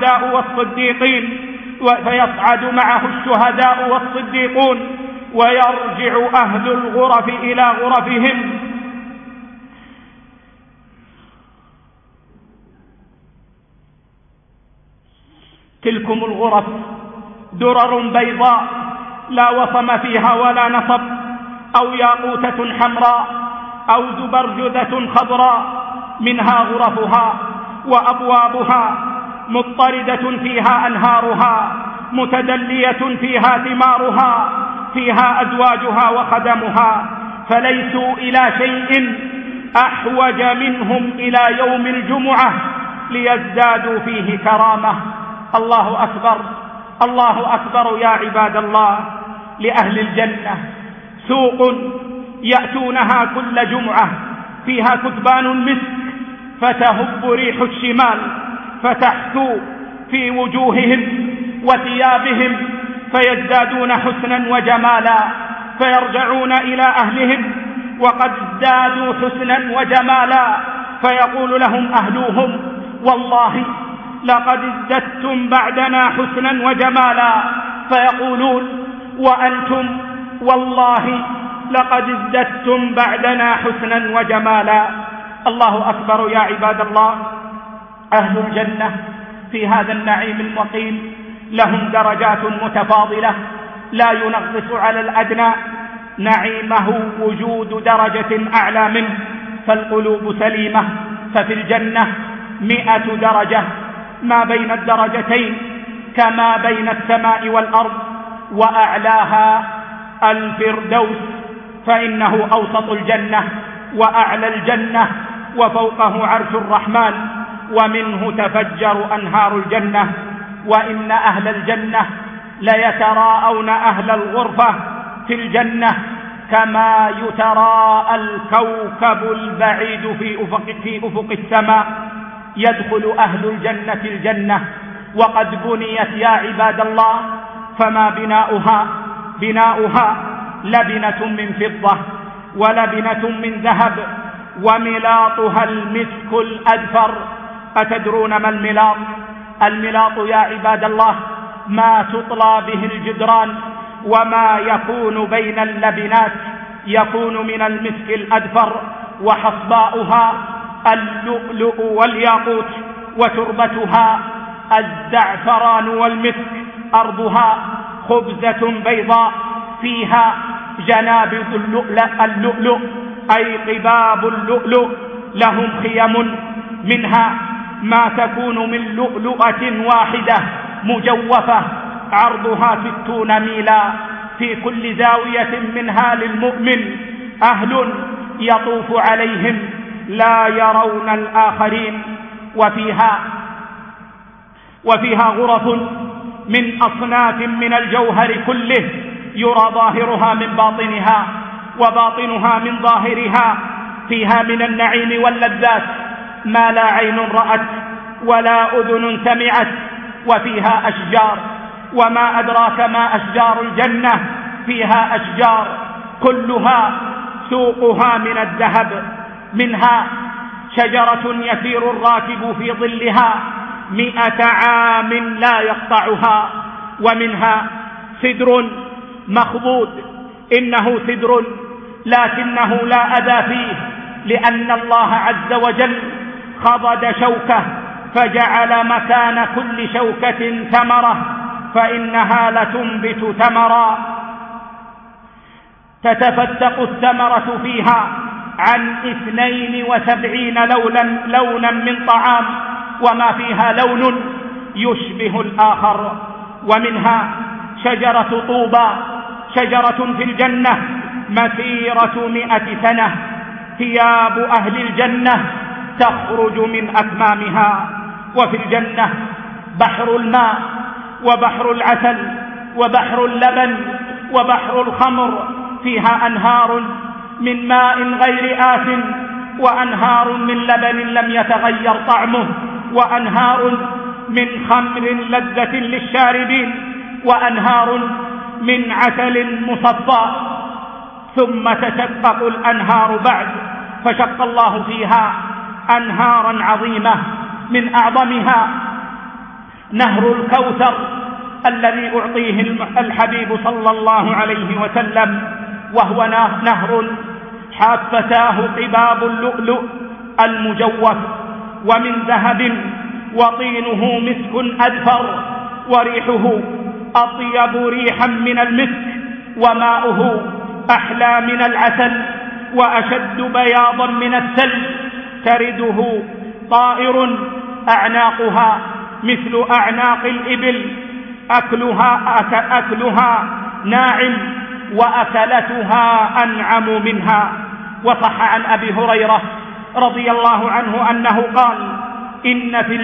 الشهداء والصديقون ويرجع أهل الغرف إلى غرفهم. تلكم الغرف درر بيضاء لا وصم فيها ولا نصب، أو ياقوتة حمراء أو زبرجدة خضراء، منها غرفها وأبوابها، مضطردة فيها أنهارها، متدلية فيها ثمارها، فيها أزواجها وخدمها، فليسوا إلى شيء أحوج منهم إلى يوم الجمعة ليزدادوا فيه كرامة. الله أكبر، الله أكبر يا عباد الله. لأهل الجنة سوق يأتونها كل جمعة فيها كثبان المسك، فتهب ريح الشمال فتحثو في وجوههم وثيابهم، فيزدادون حسنا وجمالا، فيرجعون إلى أهلهم وقد ازدادوا حسنا وجمالا، فيقول لهم أهلوهم: والله لقد ازددتم بعدنا حسنا وجمالا. فيقولون: وأنتم؟ والله لقد ازددتم بعدنا حسنا وجمالا. الله أكبر يا عباد الله. أهل الجنة في هذا النعيم المقيم لهم درجات متفاضلة لا ينغص على الأدنى، نعيمه وجود درجة أعلى منه، فالقلوب سليمة. ففي الجنة 100 درجة ما بين الدرجتين كما بين السماء والأرض، وأعلاها الفردوس، فإنه أوسط الجنة وأعلى الجنة وفوقه عرش الرحمن، ومنه تفجر أنهار الجنة. وإن أهل الجنة ليتراءون أهل الغرفة في الجنة كما يتراءى الكوكب البعيد في أفق السماء. يدخل أهل الجنة الجنة وقد بنيت يا عباد الله، فما بناؤها لبنة من فضة ولبنة من ذهب، وملاطها المسك الأدفر. أتدرون ما الملاط؟ الملاط يا عباد الله ما تطلى به الجدران وما يكون بين اللبنات يكون من المسك الأدفر، وحصباؤها اللؤلؤ والياقوت، وتربتها الزعفران والمسك. أرضها خبزة بيضاء فيها جنابذ اللؤلؤ أي قباب اللؤلؤ. لهم خيم منها ما تكون من لؤلؤة واحدة مجوفة، عرضها 60 ميلا، في كل زاوية منها للمؤمن أهل يطوف عليهم لا يرون الآخرين. وفيها غرف من أصناف من الجوهر كله، يرى ظاهرها من باطنها وباطنها من ظاهرها. فيها من النعيم واللذات ما لا عين رأت ولا أذن سمعت. وفيها أشجار، وما أدراك ما أشجار الجنة. فيها أشجار كلها سوقها من الذهب، منها شجرة يسير الراكب في ظلها 100 عام لا يقطعها، ومنها سدر مخضود، إنه سدر لكنه لا أذى فيه، لأن الله عز وجل خضد شوكة فجعل مكان كل شوكة ثمرة، فإنها لتنبت ثمرا تتفتق الثمرة فيها عن 72 لونا من طعام، وما فيها لون يشبه الآخر. ومنها شجرة طوبى، شجرة في الجنة مسيرة 100 سنة، ثياب أهل الجنة تخرج من أكمامها. وفي الجنة بحر الماء وبحر العسل وبحر اللبن وبحر الخمر، فيها أنهار من ماء غير آسن، وأنهار من لبن لم يتغير طعمه، وأنهار من خمر لذة للشاربين، وأنهار من عسل مصفى. ثم تشقق الأنهار بعد، فشق الله فيها أنهارا عظيمة، من أعظمها نهر الكوثر الذي أعطيه الحبيب صلى الله عليه وسلم، وهو نهر حافتاه قباب اللؤلؤ المجوف، ومن ذهب، وطينه مسك أذفر، وريحه أطيب ريحا من المسك، وماؤه أحلى من العسل، وأشد بياضا من الثلج، ترده طائر أعناقها مثل أعناق الإبل، أكلها ناعم، وأكلتها أنعم منها. وصح عن أبي هريرة رضي الله عنه أنه قال: إن في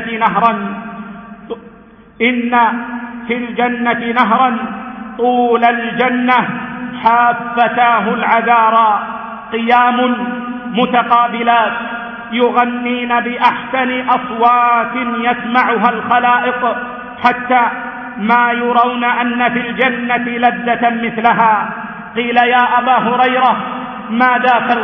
الجنة نهرا طول الجنة حافتاه العذارى، قيام متقابلات يغنين بأحسن أصوات يسمعها الخلائق، حتى ما يرون أن في الجنة لذة مثلها. قيل: يا أبا هريرة، ما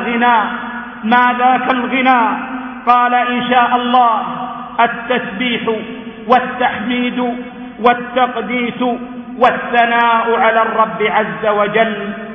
ذاك الغناء؟ قال: إن شاء الله التسبيح والتحميد والتقديس والثناء على الرب عز وجل.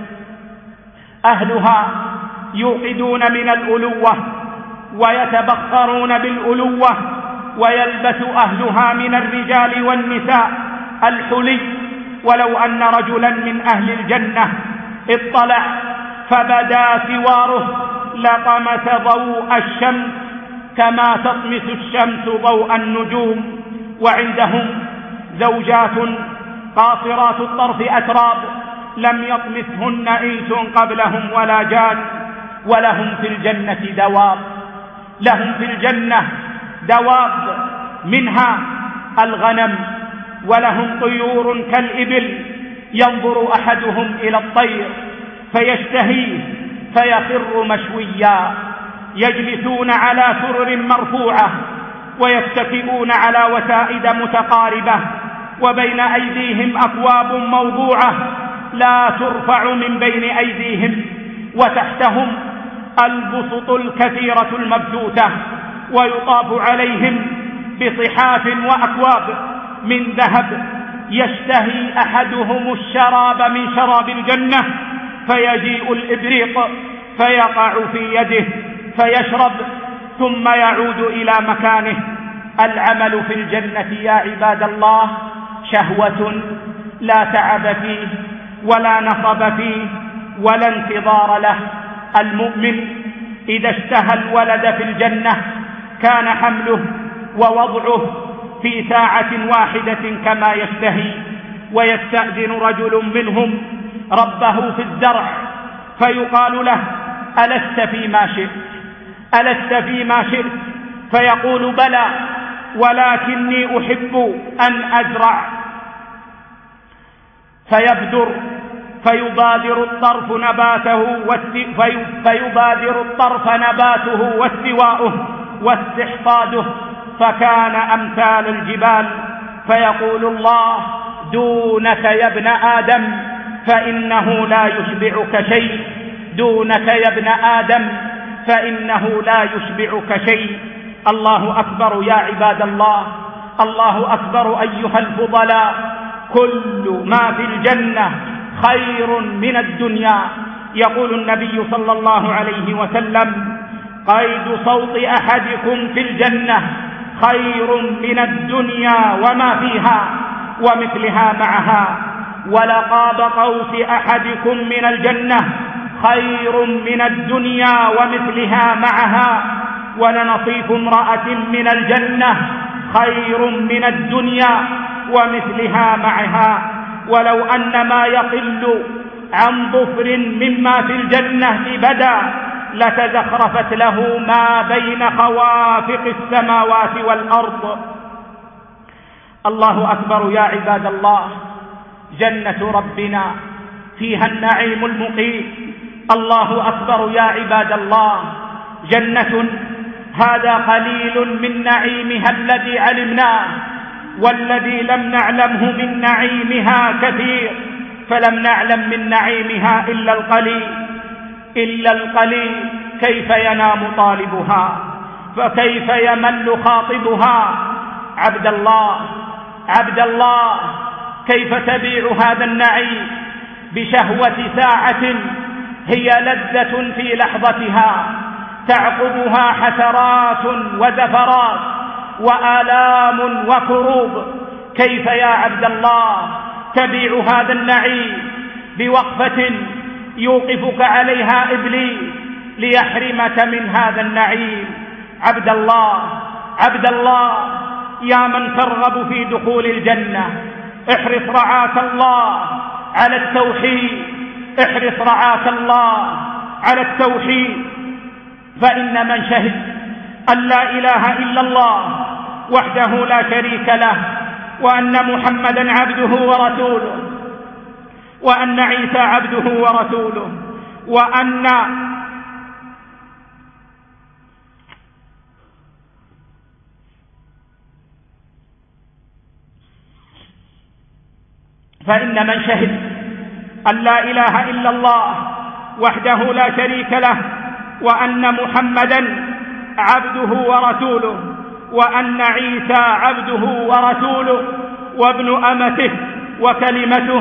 أهلها يوقدون من الألوة ويتبخرون بالألوة، ويلبس أهلها من الرجال والنساء الحلي. ولو أن رجلا من أهل الجنة اطلع فبدا سواره لطمس ضوء الشمس كما تطمس الشمس ضوء النجوم. وعندهم زوجات قاصرات الطرف أتراب لم يطمثهن إنس قبلهم ولا جان. ولهم في الجنة دواب، منها الغنم، ولهم طيور كالإبل، ينظر أحدهم إلى الطير فيشتهيه فيخر مشويا. يجلسون على سرر مرفوعة ويتكئون على وسائد متقاربة، وبين أيديهم أكواب موضوعة لا ترفع من بين أيديهم، وتحتهم البسط الكثيرة المبثوثة، ويطاف عليهم بصحاف وأكواب من ذهب. يشتهي أحدهم الشراب من شراب الجنة، فيجيء الإبريق فيقع في يده فيشرب ثم يعود إلى مكانه. العمل في الجنة يا عباد الله شهوة لا تعب فيه ولا نصب فيه ولا انتظار له. المؤمن إذا اشتهى الولد في الجنة كان حمله ووضعه في ساعة واحدة كما يشتهي. ويستأذن رجل منهم ربه في الزرع فيقال له: ألست فيما شئت؟ فيقول: بلى، ولكني أحب أن أزرع. فيبادر الطرف نباته واستواؤه واستحصاده، فكان أمثال الجبال. فيقول الله: دونك يا ابن آدم، فإنه لا يشبعك شيء، دونك يا ابن آدم فإنه لا يشبعك شيء. الله أكبر يا عباد الله، الله أكبر أيها الفضلاء. كل ما في الجنة خير من الدنيا. يقول النبي صلى الله عليه وسلم: قيد صوت أحدكم في الجنة خير من الدنيا وما فيها ومثلها معها، ولقاب قوس أحدكم من الجنة خير من الدنيا ومثلها معها، ولنصيف امرأة من الجنة خير من الدنيا ومثلها معها. ولو أن ما يقل عن ظفر مما في الجنة بدا لتزخرفت له ما بين خوافق السماوات والأرض. الله أكبر يا عباد الله. جنة ربنا فيها النعيم المقيم. الله أكبر يا عباد الله. جنة هذا قليل من نعيمها الذي علمناه، والذي لم نعلمه من نعيمها كثير، فلم نعلم من نعيمها إلا القليل. كيف ينام طالبها فكيف يمل خاطبها. عبد الله كيف تبيع هذا النعيم بشهوة ساعة هي لذة في لحظتها تعقبها حسرات وزفرات وآلام وكروب؟ كيف يا عبد الله تبيع هذا النعيم بوقفة يوقفك عليها إبليس ليحرمك من هذا النعيم؟ عبد الله يا من ترغب في دخول الجنة، احرص رعاك الله على التوحيد، احرص رعاك الله على التوحيد. فإن من شهد أن لا إله إلا الله وحده لا شريك له، وأن محمدا عبده ورسوله، وأن عيسى عبده ورسوله، فإن من شهد أن لا إله إلا الله وحده لا شريك له، وأن محمدا عبده ورسوله، وأن عيسى عبده ورسوله وابن أمته وكلمته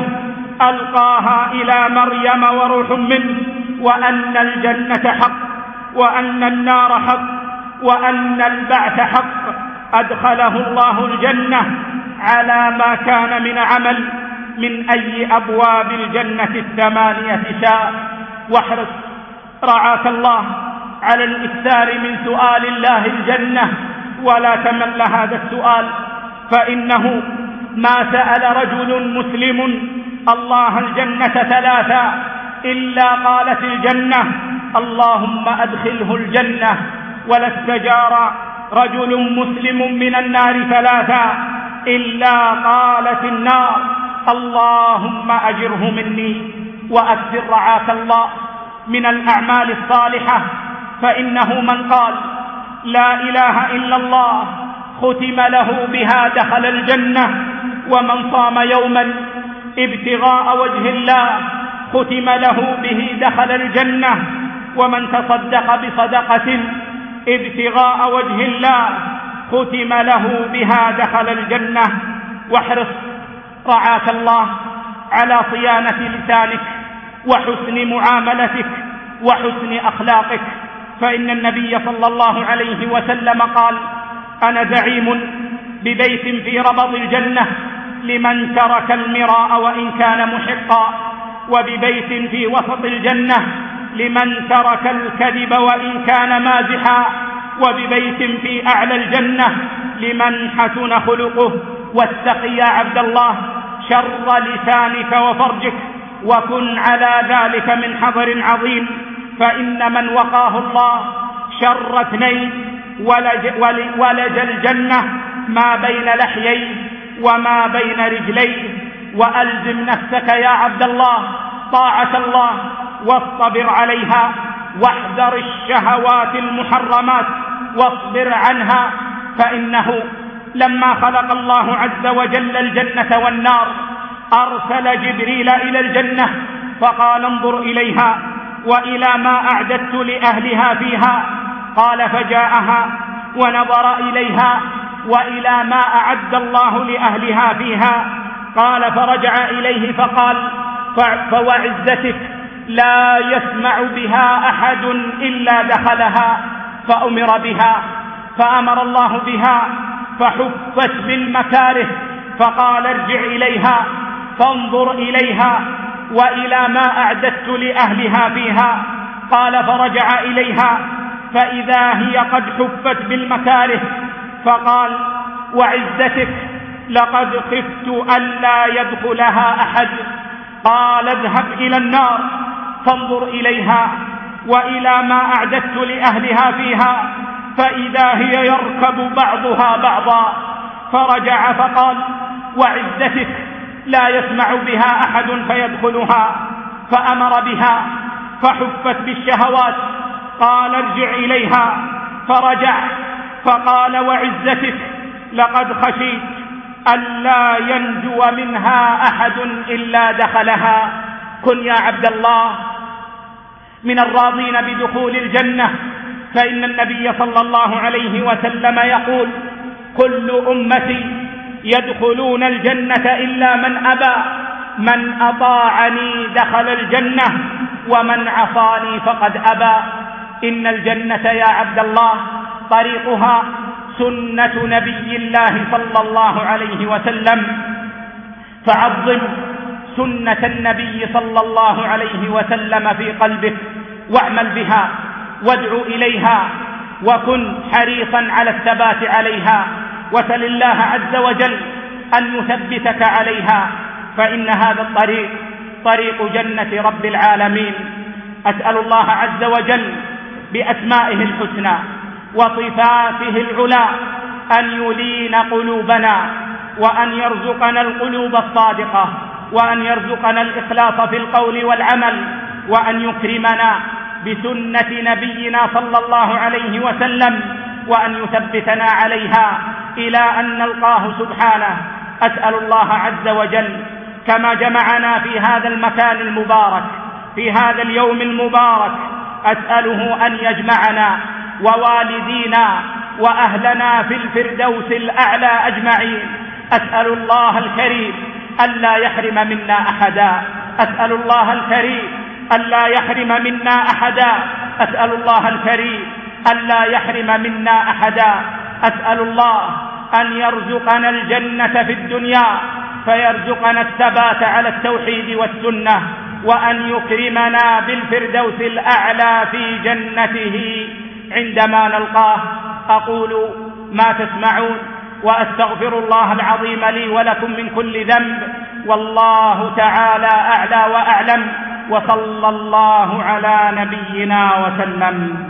ألقاها إلى مريم وروح منه، وأن الجنة حق، وأن النار حق، وأن البعث حق، أدخله الله الجنة على ما كان من عمل من أي أبواب الجنة 8 شاء. واحرص رعاك الله على الإكثار من سؤال الله الجنة، ولا تمل هذا السؤال، فإنه ما سأل رجل مسلم الله الجنة 3 إلا قالت الجنة اللهم أدخله الجنة، ولا استجار رجل مسلم من النار 3 إلا قالت النار اللهم أجره مني. وأكثر رعاك الله من الأعمال الصالحة، فإنه من قال لا إله إلا الله ختم له بها دخل الجنة، ومن صام يوما ابتغاء وجه الله ختم له به دخل الجنة، ومن تصدق بصدقة ابتغاء وجه الله ختم له بها دخل الجنة. واحرص رعاك الله على صيانة لسانك وحسن معاملتك وحسن أخلاقك، فإن النبي صلى الله عليه وسلم قال أنا زعيم ببيت في ربض الجنة لمن ترك المراء وإن كان محقا، وببيت في وسط الجنة لمن ترك الكذب وإن كان مازحا، وببيت في أعلى الجنة لمن حسن خلقه. واتق يا عبد الله شر لسانك وفرجك، وكن على ذلك من حذر عظيم، فإن من وقاه الله شر 2 ولج الجنة ما بين لحييه وما بين رجليه. وألزم نفسك يا عبد الله طاعة الله واصطبر عليها، واحذر الشهوات المحرمات واصبر عنها، فإنه لما خلق الله عز وجل الجنة والنار أرسل جبريل إلى الجنة فقال انظر إليها، وإلى ما أعددت لأهلها فيها. قال فجاءها ونظر إليها وإلى ما أعد الله لأهلها فيها. قال فرجع إليه فقال فوعزتك لا يسمع بها أحد إلا دخلها. فأمر بها فأمر الله بها فحفت بالمكاره. فقال ارجع إليها فانظر إليها وإلى ما أعددت لأهلها فيها. قال فرجع إليها فإذا هي قد حفت بالمكاره. فقال وعزتك لقد خفت ألا يدخلها أحد. قال اذهب إلى النار فانظر إليها وإلى ما أعددت لأهلها فيها فإذا هي يركب بعضها بعضا. فرجع فقال وعزتك لا يسمع بها أحد فيدخلها. فأمر بها فحفت بالشهوات. قال ارجع إليها. فرجع فقال وعزتك لقد خشيت ألا ينجو منها أحد إلا دخلها. كن يا عبد الله من الراضين بدخول الجنة، فإن النبي صلى الله عليه وسلم يقول كل أمتي يدخلون الجنة إلا من أبى. من أطاعني دخل الجنة ومن عصاني فقد أبى. إن الجنة يا عبد الله طريقها سنة نبي الله صلى الله عليه وسلم، فعظم سنة النبي صلى الله عليه وسلم في قلبك واعمل بها وادع إليها وكن حريصا على الثبات عليها، وسل الله عز وجل أن يثبتك عليها، فإن هذا الطريق طريق جنة رب العالمين. أسأل الله عز وجل بأسمائه الحسنى وصفاته العلى أن يلين قلوبنا وأن يرزقنا القلوب الصادقة وأن يرزقنا الإخلاص في القول والعمل وأن يكرمنا بسنة نبينا صلى الله عليه وسلم وأن يثبتنا عليها إلى أن نلقاه سبحانه. أسأل الله عز وجل كما جمعنا في هذا المكان المبارك في هذا اليوم المبارك، أسأله أن يجمعنا ووالدينا وأهلنا في الفردوس الأعلى أجمعين. أسأل الله الكريم ألا يحرم منا أحدا. أسأل الله الكريم ألا يحرم منا أحدا. أسأل الله الكريم ألا يحرم منا أحدا. أسأل الله أن يرزقنا الجنة في الدنيا فيرزقنا الثبات على التوحيد والسنة، وأن يكرمنا بالفردوس الأعلى في جنته عندما نلقاه. أقول ما تسمعون وأستغفر الله العظيم لي ولكم من كل ذنب، والله تعالى أعلى وأعلم، وصلى الله على نبينا وسلم.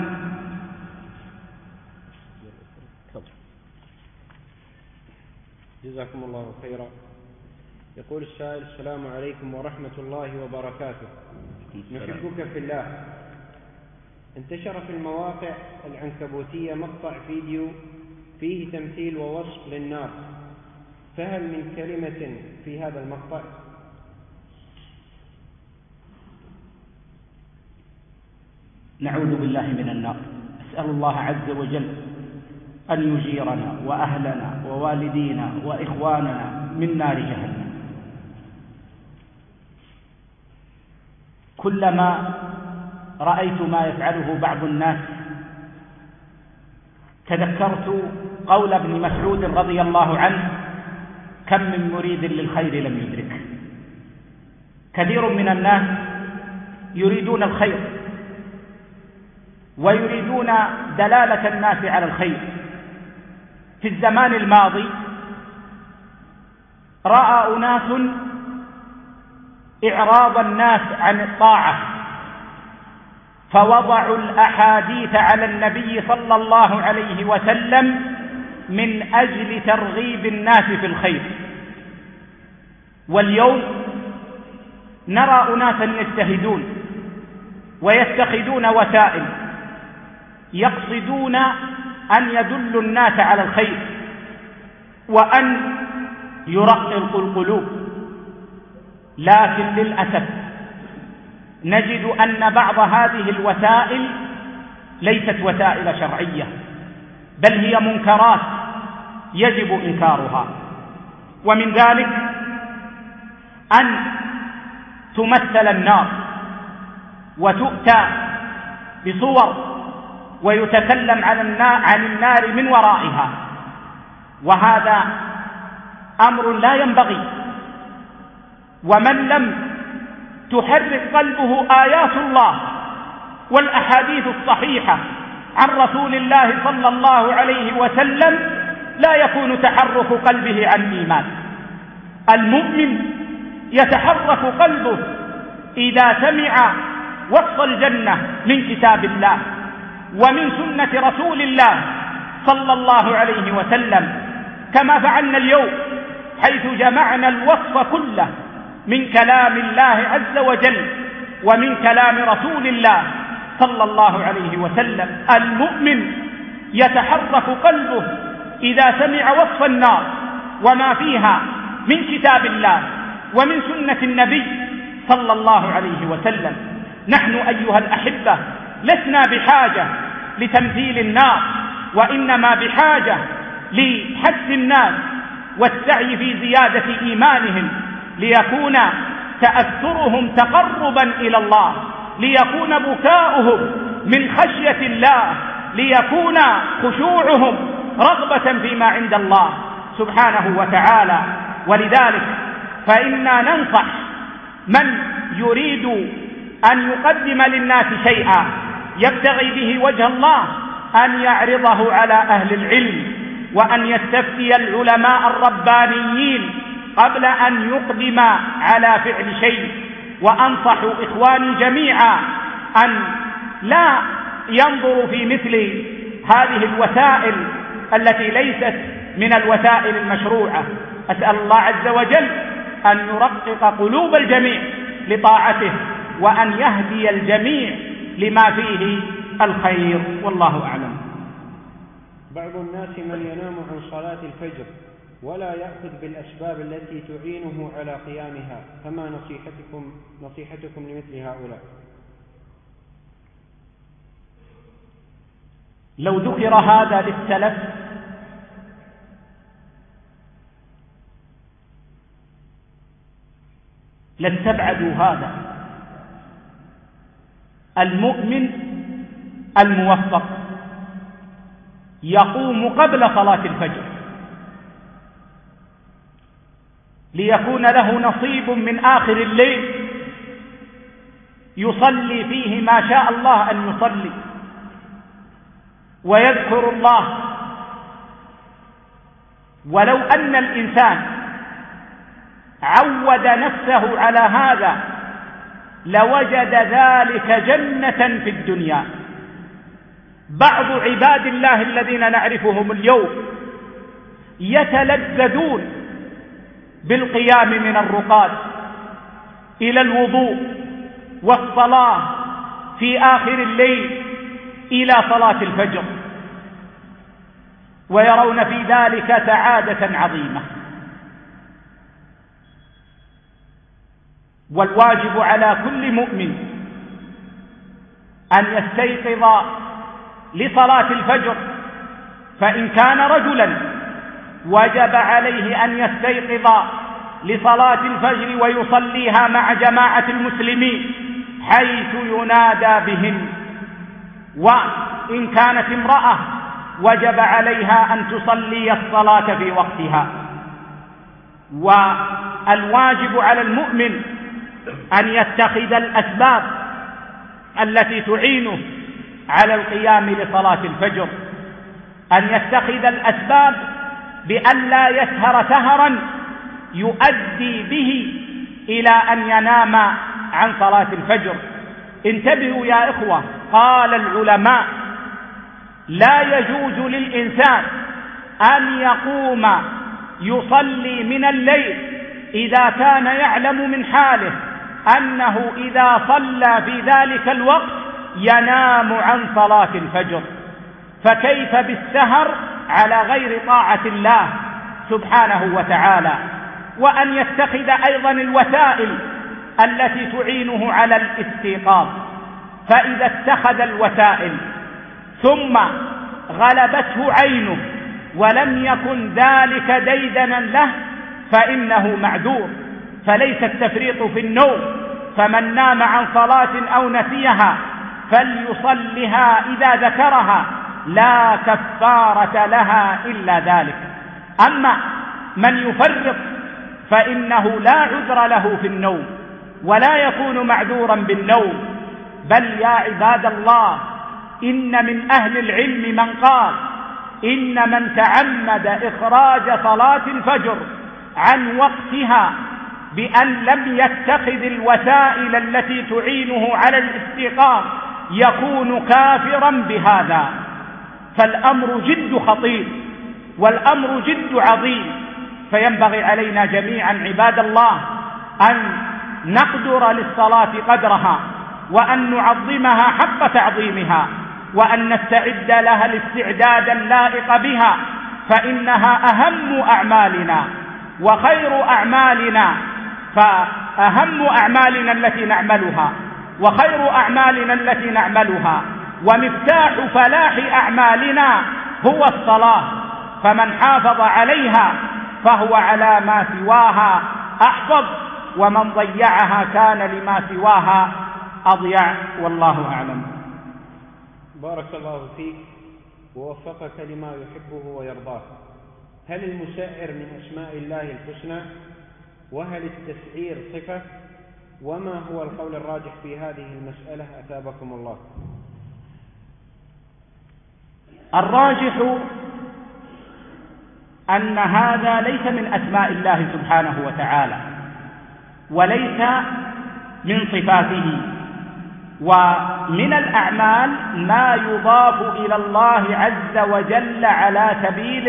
جزاكم الله خيرا. يقول السائل السلام عليكم ورحمة الله وبركاته، نحبك في الله. انتشر في المواقع العنكبوتية مقطع فيديو فيه تمثيل ووصف للنار، فهل من كلمة في هذا المقطع؟ نعوذ بالله من النار. أسأل الله عز وجل أن يجيرنا وأهلنا ووالدينا وإخواننا من نار جهنم. كلما رأيت ما يفعله بعض الناس تذكرت قول ابن مسعود رضي الله عنه: كم من مريد للخير لم يدرك. كثير من الناس يريدون الخير ويريدون دلالة الناس على الخير. في الزمان الماضي رأى أناس إعراض الناس عن الطاعة فوضعوا الأحاديث على النبي صلى الله عليه وسلم من أجل ترغيب الناس في الخير. واليوم نرى أناسا يجتهدون ويتخذون وسائل يقصدون أن يدلوا الناس على الخير وأن يرققوا القلوب، لكن للأسف نجد أن بعض هذه الوسائل ليست وسائل شرعية، بل هي منكرات يجب إنكارها. ومن ذلك أن تمثل النار وتؤتى بصور ويتكلم عن النار من ورائها، وهذا أمر لا ينبغي. ومن لم تحرك قلبه آيات الله والأحاديث الصحيحة عن رسول الله صلى الله عليه وسلم لا يكون تحرك قلبه عن الإيمان. المؤمن يتحرك قلبه إذا سمع وصف الجنة من كتاب الله ومن سنة رسول الله صلى الله عليه وسلم، كما فعلنا اليوم حيث جمعنا الوصف كله من كلام الله عز وجل ومن كلام رسول الله صلى الله عليه وسلم. المؤمن يتحرك قلبه إذا سمع وصف النار وما فيها من كتاب الله ومن سنة النبي صلى الله عليه وسلم. نحن أيها الأحبة لسنا بحاجة لتمثيل النار، وإنما بحاجة لحث الناس والسعي في زيادة إيمانهم، ليكون تأثرهم تقربا إلى الله، ليكون بكاؤهم من خشية الله، ليكون خشوعهم رغبة فيما عند الله سبحانه وتعالى. ولذلك فإنا ننصح من يريد أن يقدم للناس شيئا يبتغي به وجه الله أن يعرضه على أهل العلم، وأن يستفتي العلماء الربانيين قبل أن يقدم على فعل شيء. وأنصح إخواني جميعا أن لا ينظروا في مثل هذه الوسائل التي ليست من الوسائل المشروعة. أسأل الله عز وجل أن يرقق قلوب الجميع لطاعته، وأن يهدي الجميع لما فيه الخير، والله أعلم. بعض الناس من ينام عن صلاة الفجر ولا يأخذ بالأسباب التي تعينه على قيامها، فما نصيحتكم لمثل هؤلاء؟ لو ذكر هذا للسلف لاستبعدوا هذا. المؤمن الموفق يقوم قبل صلاة الفجر ليكون له نصيب من آخر الليل يصلي فيه ما شاء الله أن يصلي ويذكر الله. ولو أن الإنسان عود نفسه على هذا لوجد ذلك جنة في الدنيا. بعض عباد الله الذين نعرفهم اليوم يتلذذون بالقيام من الرقاد إلى الوضوء والصلاة في آخر الليل إلى صلاة الفجر، ويرون في ذلك سعادة عظيمة. والواجب على كل مؤمن أن يستيقظ لصلاة الفجر، فإن كان رجلا وجب عليه أن يستيقظ لصلاة الفجر ويصليها مع جماعة المسلمين حيث ينادى بهم، وإن كانت امرأة وجب عليها أن تصلي الصلاة في وقتها. والواجب على المؤمن أن يتخذ الأسباب التي تعينه على القيام لصلاة الفجر، أن يتخذ الأسباب بأن لا يسهر سهرا يؤدي به إلى أن ينام عن صلاة الفجر. انتبهوا يا إخوة، قال العلماء: لا يجوز للإنسان أن يقوم يصلي من الليل إذا كان يعلم من حاله أنه إذا صلى في ذلك الوقت ينام عن صلاة الفجر، فكيف بالسهر على غير طاعة الله سبحانه وتعالى. وأن يتخذ أيضا الوسائل التي تعينه على الاستيقاظ، فإذا اتخذ الوسائل ثم غلبته عينه ولم يكن ذلك ديدنا له فإنه معذور. فليس التفريط في النوم، فمن نام عن صلاة أو نسيها فليصلها إذا ذكرها، لا كفارة لها إلا ذلك. أما من يفرط فإنه لا عذر له في النوم ولا يكون معذورا بالنوم. بل يا عباد الله، إن من أهل العلم من قال إن من تعمد إخراج صلاة الفجر عن وقتها بأن لم يتخذ الوسائل التي تعينه على الاستيقاظ يكون كافرا بهذا. فالأمر جد خطير والأمر جد عظيم، فينبغي علينا جميعا عباد الله أن نقدر للصلاة قدرها، وأن نعظمها حق تعظيمها، وأن نستعد لها الاستعدادا اللائق بها، فإنها أهم أعمالنا وخير أعمالنا. فأهم أعمالنا التي نعملها وخير أعمالنا التي نعملها ومفتاح فلاح أعمالنا هو الصلاة، فمن حافظ عليها فهو على ما سواها أحفظ، ومن ضيعها كان لما سواها أضيع، والله أعلم. بارك الله فيك ووفقك لما يحبه ويرضاه. هل المسعر من أسماء الله الحسنى؟ وهل التسعير صفة؟ وما هو القول الراجح في هذه المسألة أثابكم الله؟ الراجح أن هذا ليس من أسماء الله سبحانه وتعالى وليس من صفاته، ومن الأعمال ما يضاف إلى الله عز وجل على سبيل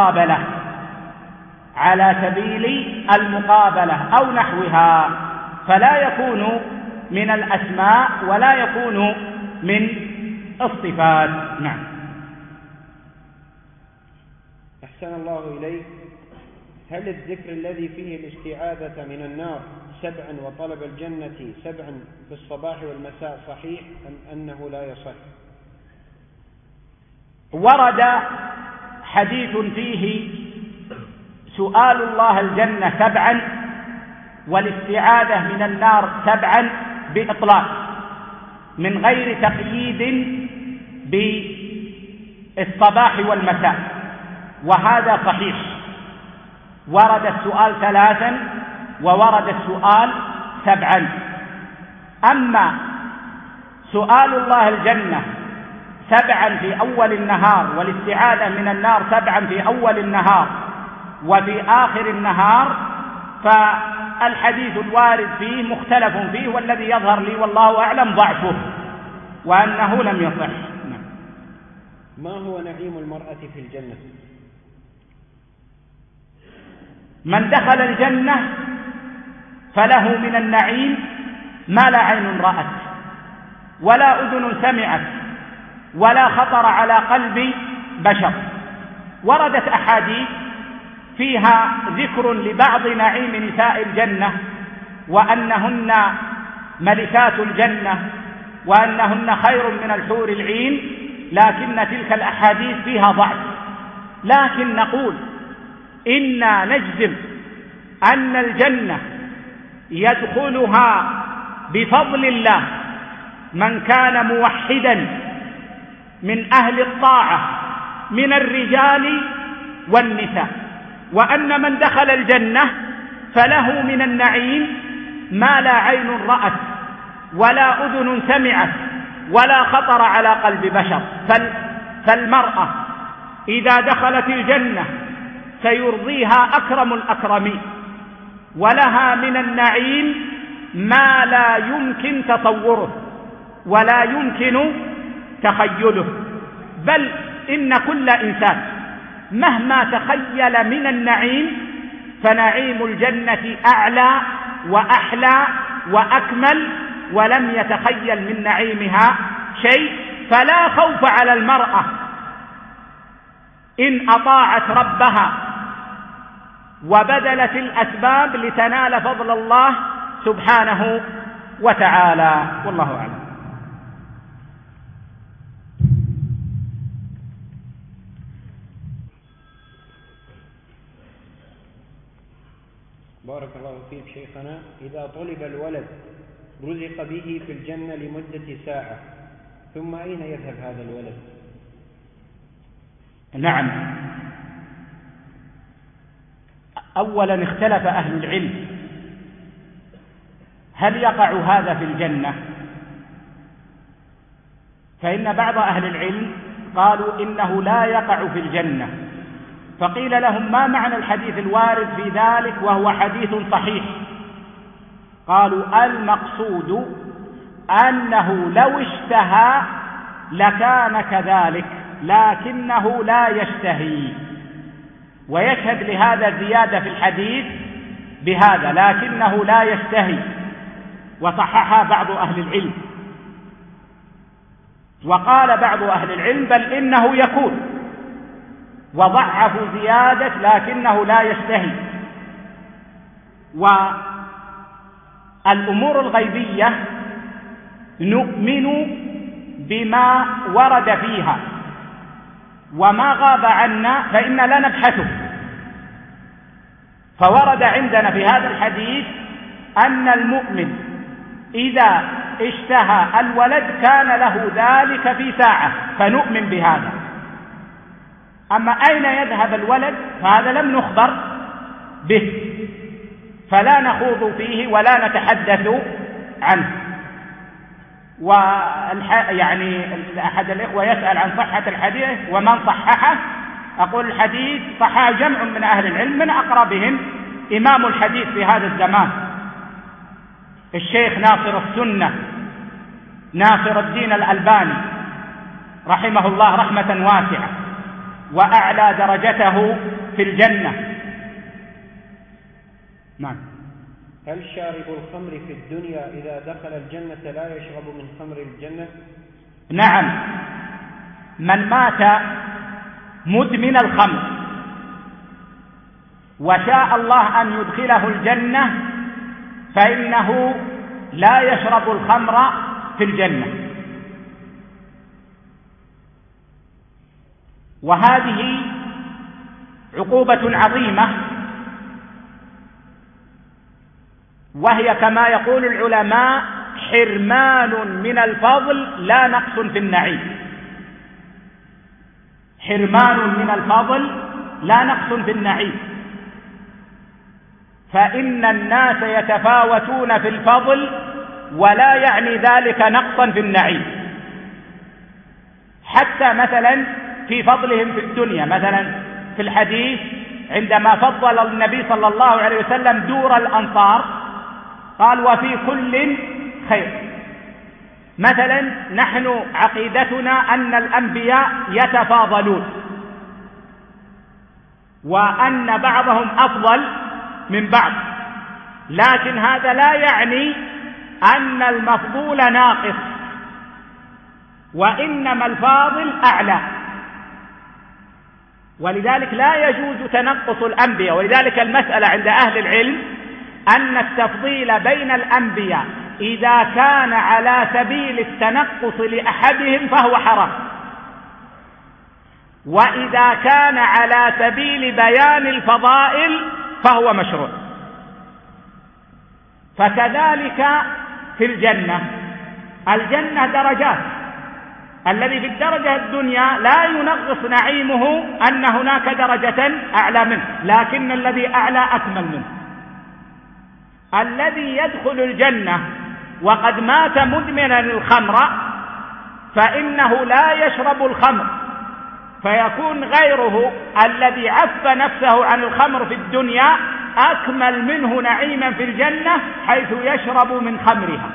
المقابلة أو نحوها، فلا يكون من الأسماء ولا يكون من الصفات. نعم. أحسن الله إليك. هل الذكر الذي فيه الاستعاذة من النار 7 وطلب الجنة 7 في الصباح والمساء صحيح أم أنه لا يصح؟ ورد حديث فيه سؤال الله الجنة 7 والاستعاذة من النار 7 بإطلاق من غير تقييد بالصباح والمساء، وهذا صحيح. ورد السؤال 3 وورد السؤال 7. أما سؤال الله الجنة 7 في أول النهار والاستعاذة من النار 7 في أول النهار وفي آخر النهار، فالحديث الوارد فيه مختلف فيه، والذي يظهر لي والله أعلم ضعفه وأنه لم يصح. ما هو نعيم المرأة في الجنة؟ من دخل الجنة فله من النعيم ما لا عين رأت ولا أذن سمعت ولا خطر على قلب بشر. وردت أحاديث فيها ذكر لبعض نعيم نساء الجنة وأنهن ملكات الجنة وأنهن خير من الحور العين، لكن تلك الأحاديث فيها ضعف. لكن نقول إنا نجزم أن الجنة يدخلها بفضل الله من كان موحدا من أهل الطاعة من الرجال والنساء، وأن من دخل الجنة فله من النعيم ما لا عين رأت ولا أذن سمعت ولا خطر على قلب بشر. فالمرأة إذا دخلت الجنة سيرضيها أكرم الأكرمين، ولها من النعيم ما لا يمكن تصوره ولا يمكن تخيله، بل إن كل إنسان مهما تخيل من النعيم فنعيم الجنة أعلى وأحلى وأكمل، ولم يتخيل من نعيمها شيء. فلا خوف على المرأة إن أطاعت ربها وبذلت الأسباب لتنال فضل الله سبحانه وتعالى. والله أعلم. بارك الله فيك شيخنا. إذا طلب الولد رزق به في الجنة لمدة ساعة، ثم أين يذهب هذا الولد؟ نعم، أولا اختلف أهل العلم هل يقع هذا في الجنة؟ فإن بعض أهل العلم قالوا إنه لا يقع في الجنة، فقيل لهم ما معنى الحديث الوارد في ذلك وهو حديث صحيح؟ قالوا المقصود أنه لو اشتهى لكان كذلك، لكنه لا يشتهي. ويشهد لهذا زيادة في الحديث بهذا، لكنه لا يشتهي، وصححها بعض أهل العلم. وقال بعض أهل العلم بل إنه يكون، وضعفوا زيادة لكنه لا يشتهي. والأمور الغيبية نؤمن بما ورد فيها، وما غاب عنا فإن لا نبحثه. فورد عندنا في هذا الحديث أن المؤمن إذا اشتهى الولد كان له ذلك في ساعة، فنؤمن بهذا. أما أين يذهب الولد فهذا لم نخبر به، فلا نخوض فيه ولا نتحدث عنه. يعني أحد الإخوة يسأل عن صحة الحديث ومن صححه. أقول الحديث صححه جمع من أهل العلم، من أقربهم إمام الحديث في هذا الزمان الشيخ ناصر السنة ناصر الدين الألباني رحمه الله رحمة واسعة، وأعلى درجته في الجنة. نعم. هل شارب الخمر في الدنيا إذا دخل الجنة لا يشرب من خمر الجنة؟ نعم، من مات مدمن الخمر وشاء الله أن يدخله الجنة فإنه لا يشرب الخمر في الجنة. وهذه عقوبة عظيمة، وهي كما يقول العلماء حرمان من الفضل لا نقص في النعيم. حرمان من الفضل لا نقص في النعيم، فإن الناس يتفاوتون في الفضل ولا يعني ذلك نقصا في النعيم. حتى مثلا في فضلهم في الدنيا، مثلا في الحديث عندما فضل النبي صلى الله عليه وسلم دور الأنصار قال وفي كل خير. مثلا نحن عقيدتنا أن الأنبياء يتفاضلون، وأن بعضهم أفضل من بعض، لكن هذا لا يعني أن المفضول ناقص، وإنما الفاضل أعلى. ولذلك لا يجوز تنقص الأنبياء. ولذلك المسألة عند أهل العلم أن التفضيل بين الأنبياء إذا كان على سبيل التنقص لأحدهم فهو حرام، وإذا كان على سبيل بيان الفضائل فهو مشروع. فكذلك في الجنة، الجنة درجات. الذي في الدرجة الدنيا لا ينقص نعيمه أن هناك درجة أعلى منه، لكن الذي أعلى أكمل منه. الذي يدخل الجنة وقد مات مدمنا الخمر فإنه لا يشرب الخمر، فيكون غيره الذي عف نفسه عن الخمر في الدنيا أكمل منه نعيما في الجنة حيث يشرب من خمرها.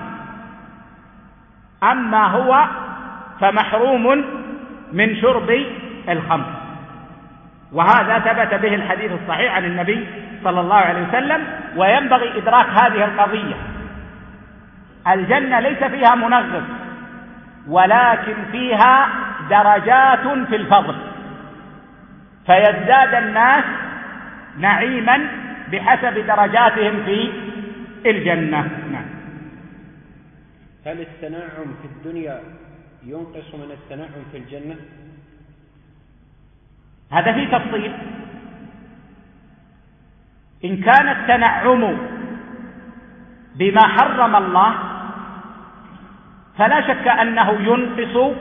أما هو فمحروم من شرب الخمر. وهذا ثبت به الحديث الصحيح عن النبي صلى الله عليه وسلم. وينبغي إدراك هذه القضية. الجنة ليس فيها منغص، ولكن فيها درجات في الفضل، فيزداد الناس نعيما بحسب درجاتهم في الجنة. هل التنعم في الدنيا ينقص من التنعم في الجنة؟ هذا فيه تفصيل. إن كان التنعم بما حرم الله فلا شك أنه ينقص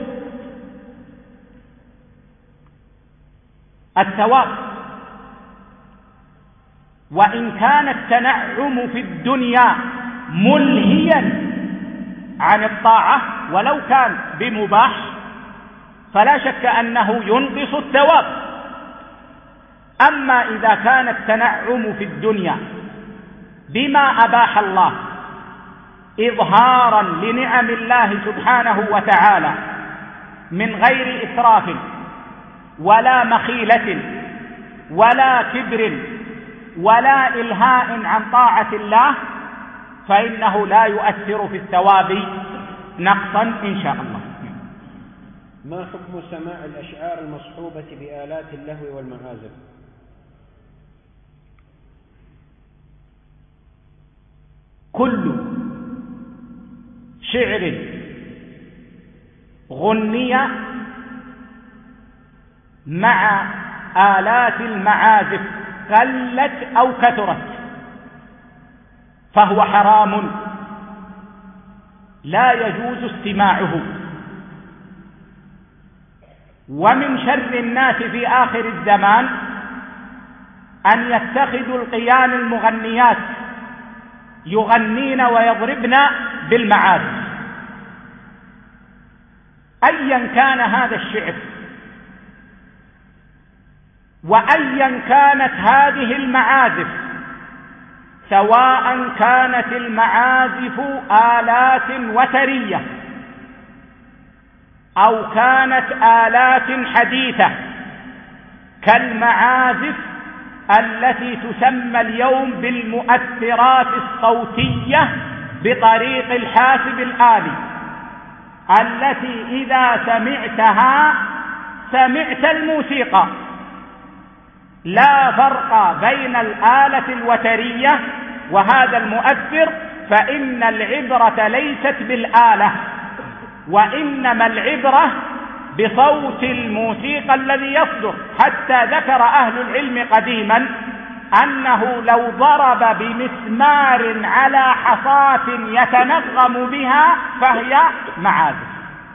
الثواب، وإن كان التنعم في الدنيا ملهيا عن الطاعة ولو كان بمباح فلا شك أنه ينقص الثواب. أما إذا كان التنعم في الدنيا بما أباح الله إظهارا لنعم الله سبحانه وتعالى من غير إسراف ولا مخيلة ولا كبر ولا إلهاء عن طاعة الله فإنه لا يؤثر في الثواب نقصا إن شاء الله. ما حكم سماع الأشعار المصحوبة بآلات اللهو والمعازف؟ كل شعر غني مع آلات المعازف قلت أو كثرت فهو حرام لا يجوز استماعه. ومن شر الناس في آخر الزمان أن يتخذوا القيان المغنيات يغنين ويضربن بالمعازف أيا كان هذا الشعر وأيا كانت هذه المعازف، سواء كانت المعازف آلات وترية أو كانت آلات حديثة كالمعازف التي تسمى اليوم بالمؤثرات الصوتية بطريق الحاسب الآلي، التي إذا سمعتها سمعت الموسيقى. لا فرق بين الآلة الوترية وهذا المؤثر، فإن العبرة ليست بالآلة وإنما العبرة بصوت الموسيقى الذي يصدر. حتى ذكر أهل العلم قديما أنه لو ضرب بمسمار على حصاة يتنغم بها فهي معازف.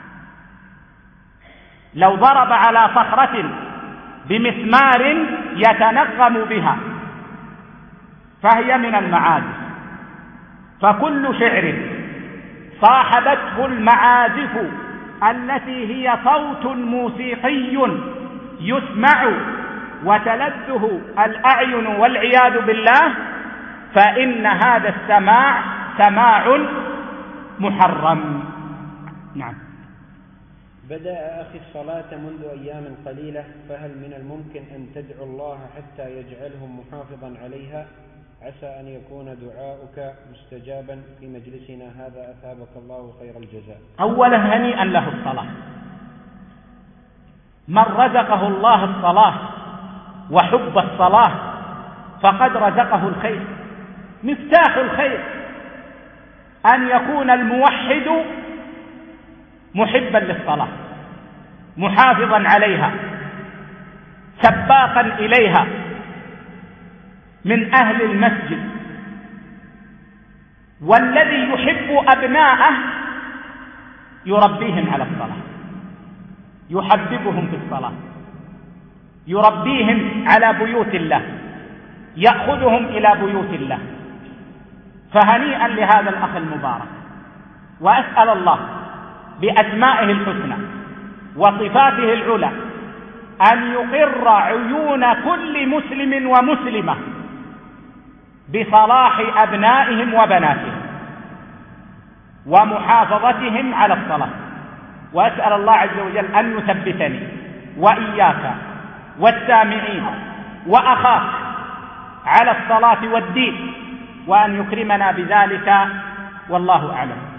لو ضرب على صخرة بمسمار يتنغم بها فهي من المعازف. فكل شعر صاحبته المعازف التي هي صوت موسيقي يسمع وتلذه الأعين والعياذ بالله فإن هذا السماع سماع محرم. نعم. بدأ أخي الصلاة منذ أيام قليلة، فهل من الممكن أن تدعو الله حتى يجعلهم محافظا عليها؟ عسى أن يكون دعاؤك مستجابا في مجلسنا هذا، أثابك الله خير الجزاء. أولا هنيئا له الصلاة. من رزقه الله الصلاة وحب الصلاة فقد رزقه الخير. مفتاح الخير أن يكون الموحد محبا للصلاة محافظا عليها سباقا إليها من أهل المسجد. والذي يحب أبناءه يربيهم على الصلاة، يحببهم في الصلاة، يربيهم على بيوت الله، يأخذهم إلى بيوت الله. فهنيئا لهذا الأخ المبارك، وأسأل الله بأسمائه الحسنى وصفاته العلى أن يقر عيون كل مسلم ومسلمة بصلاح أبنائهم وبناتهم ومحافظتهم على الصلاة. وأسأل الله عز وجل أن يثبتني وإياك والسامعين وأخاك على الصلاة والدين، وأن يكرمنا بذلك، والله أعلم.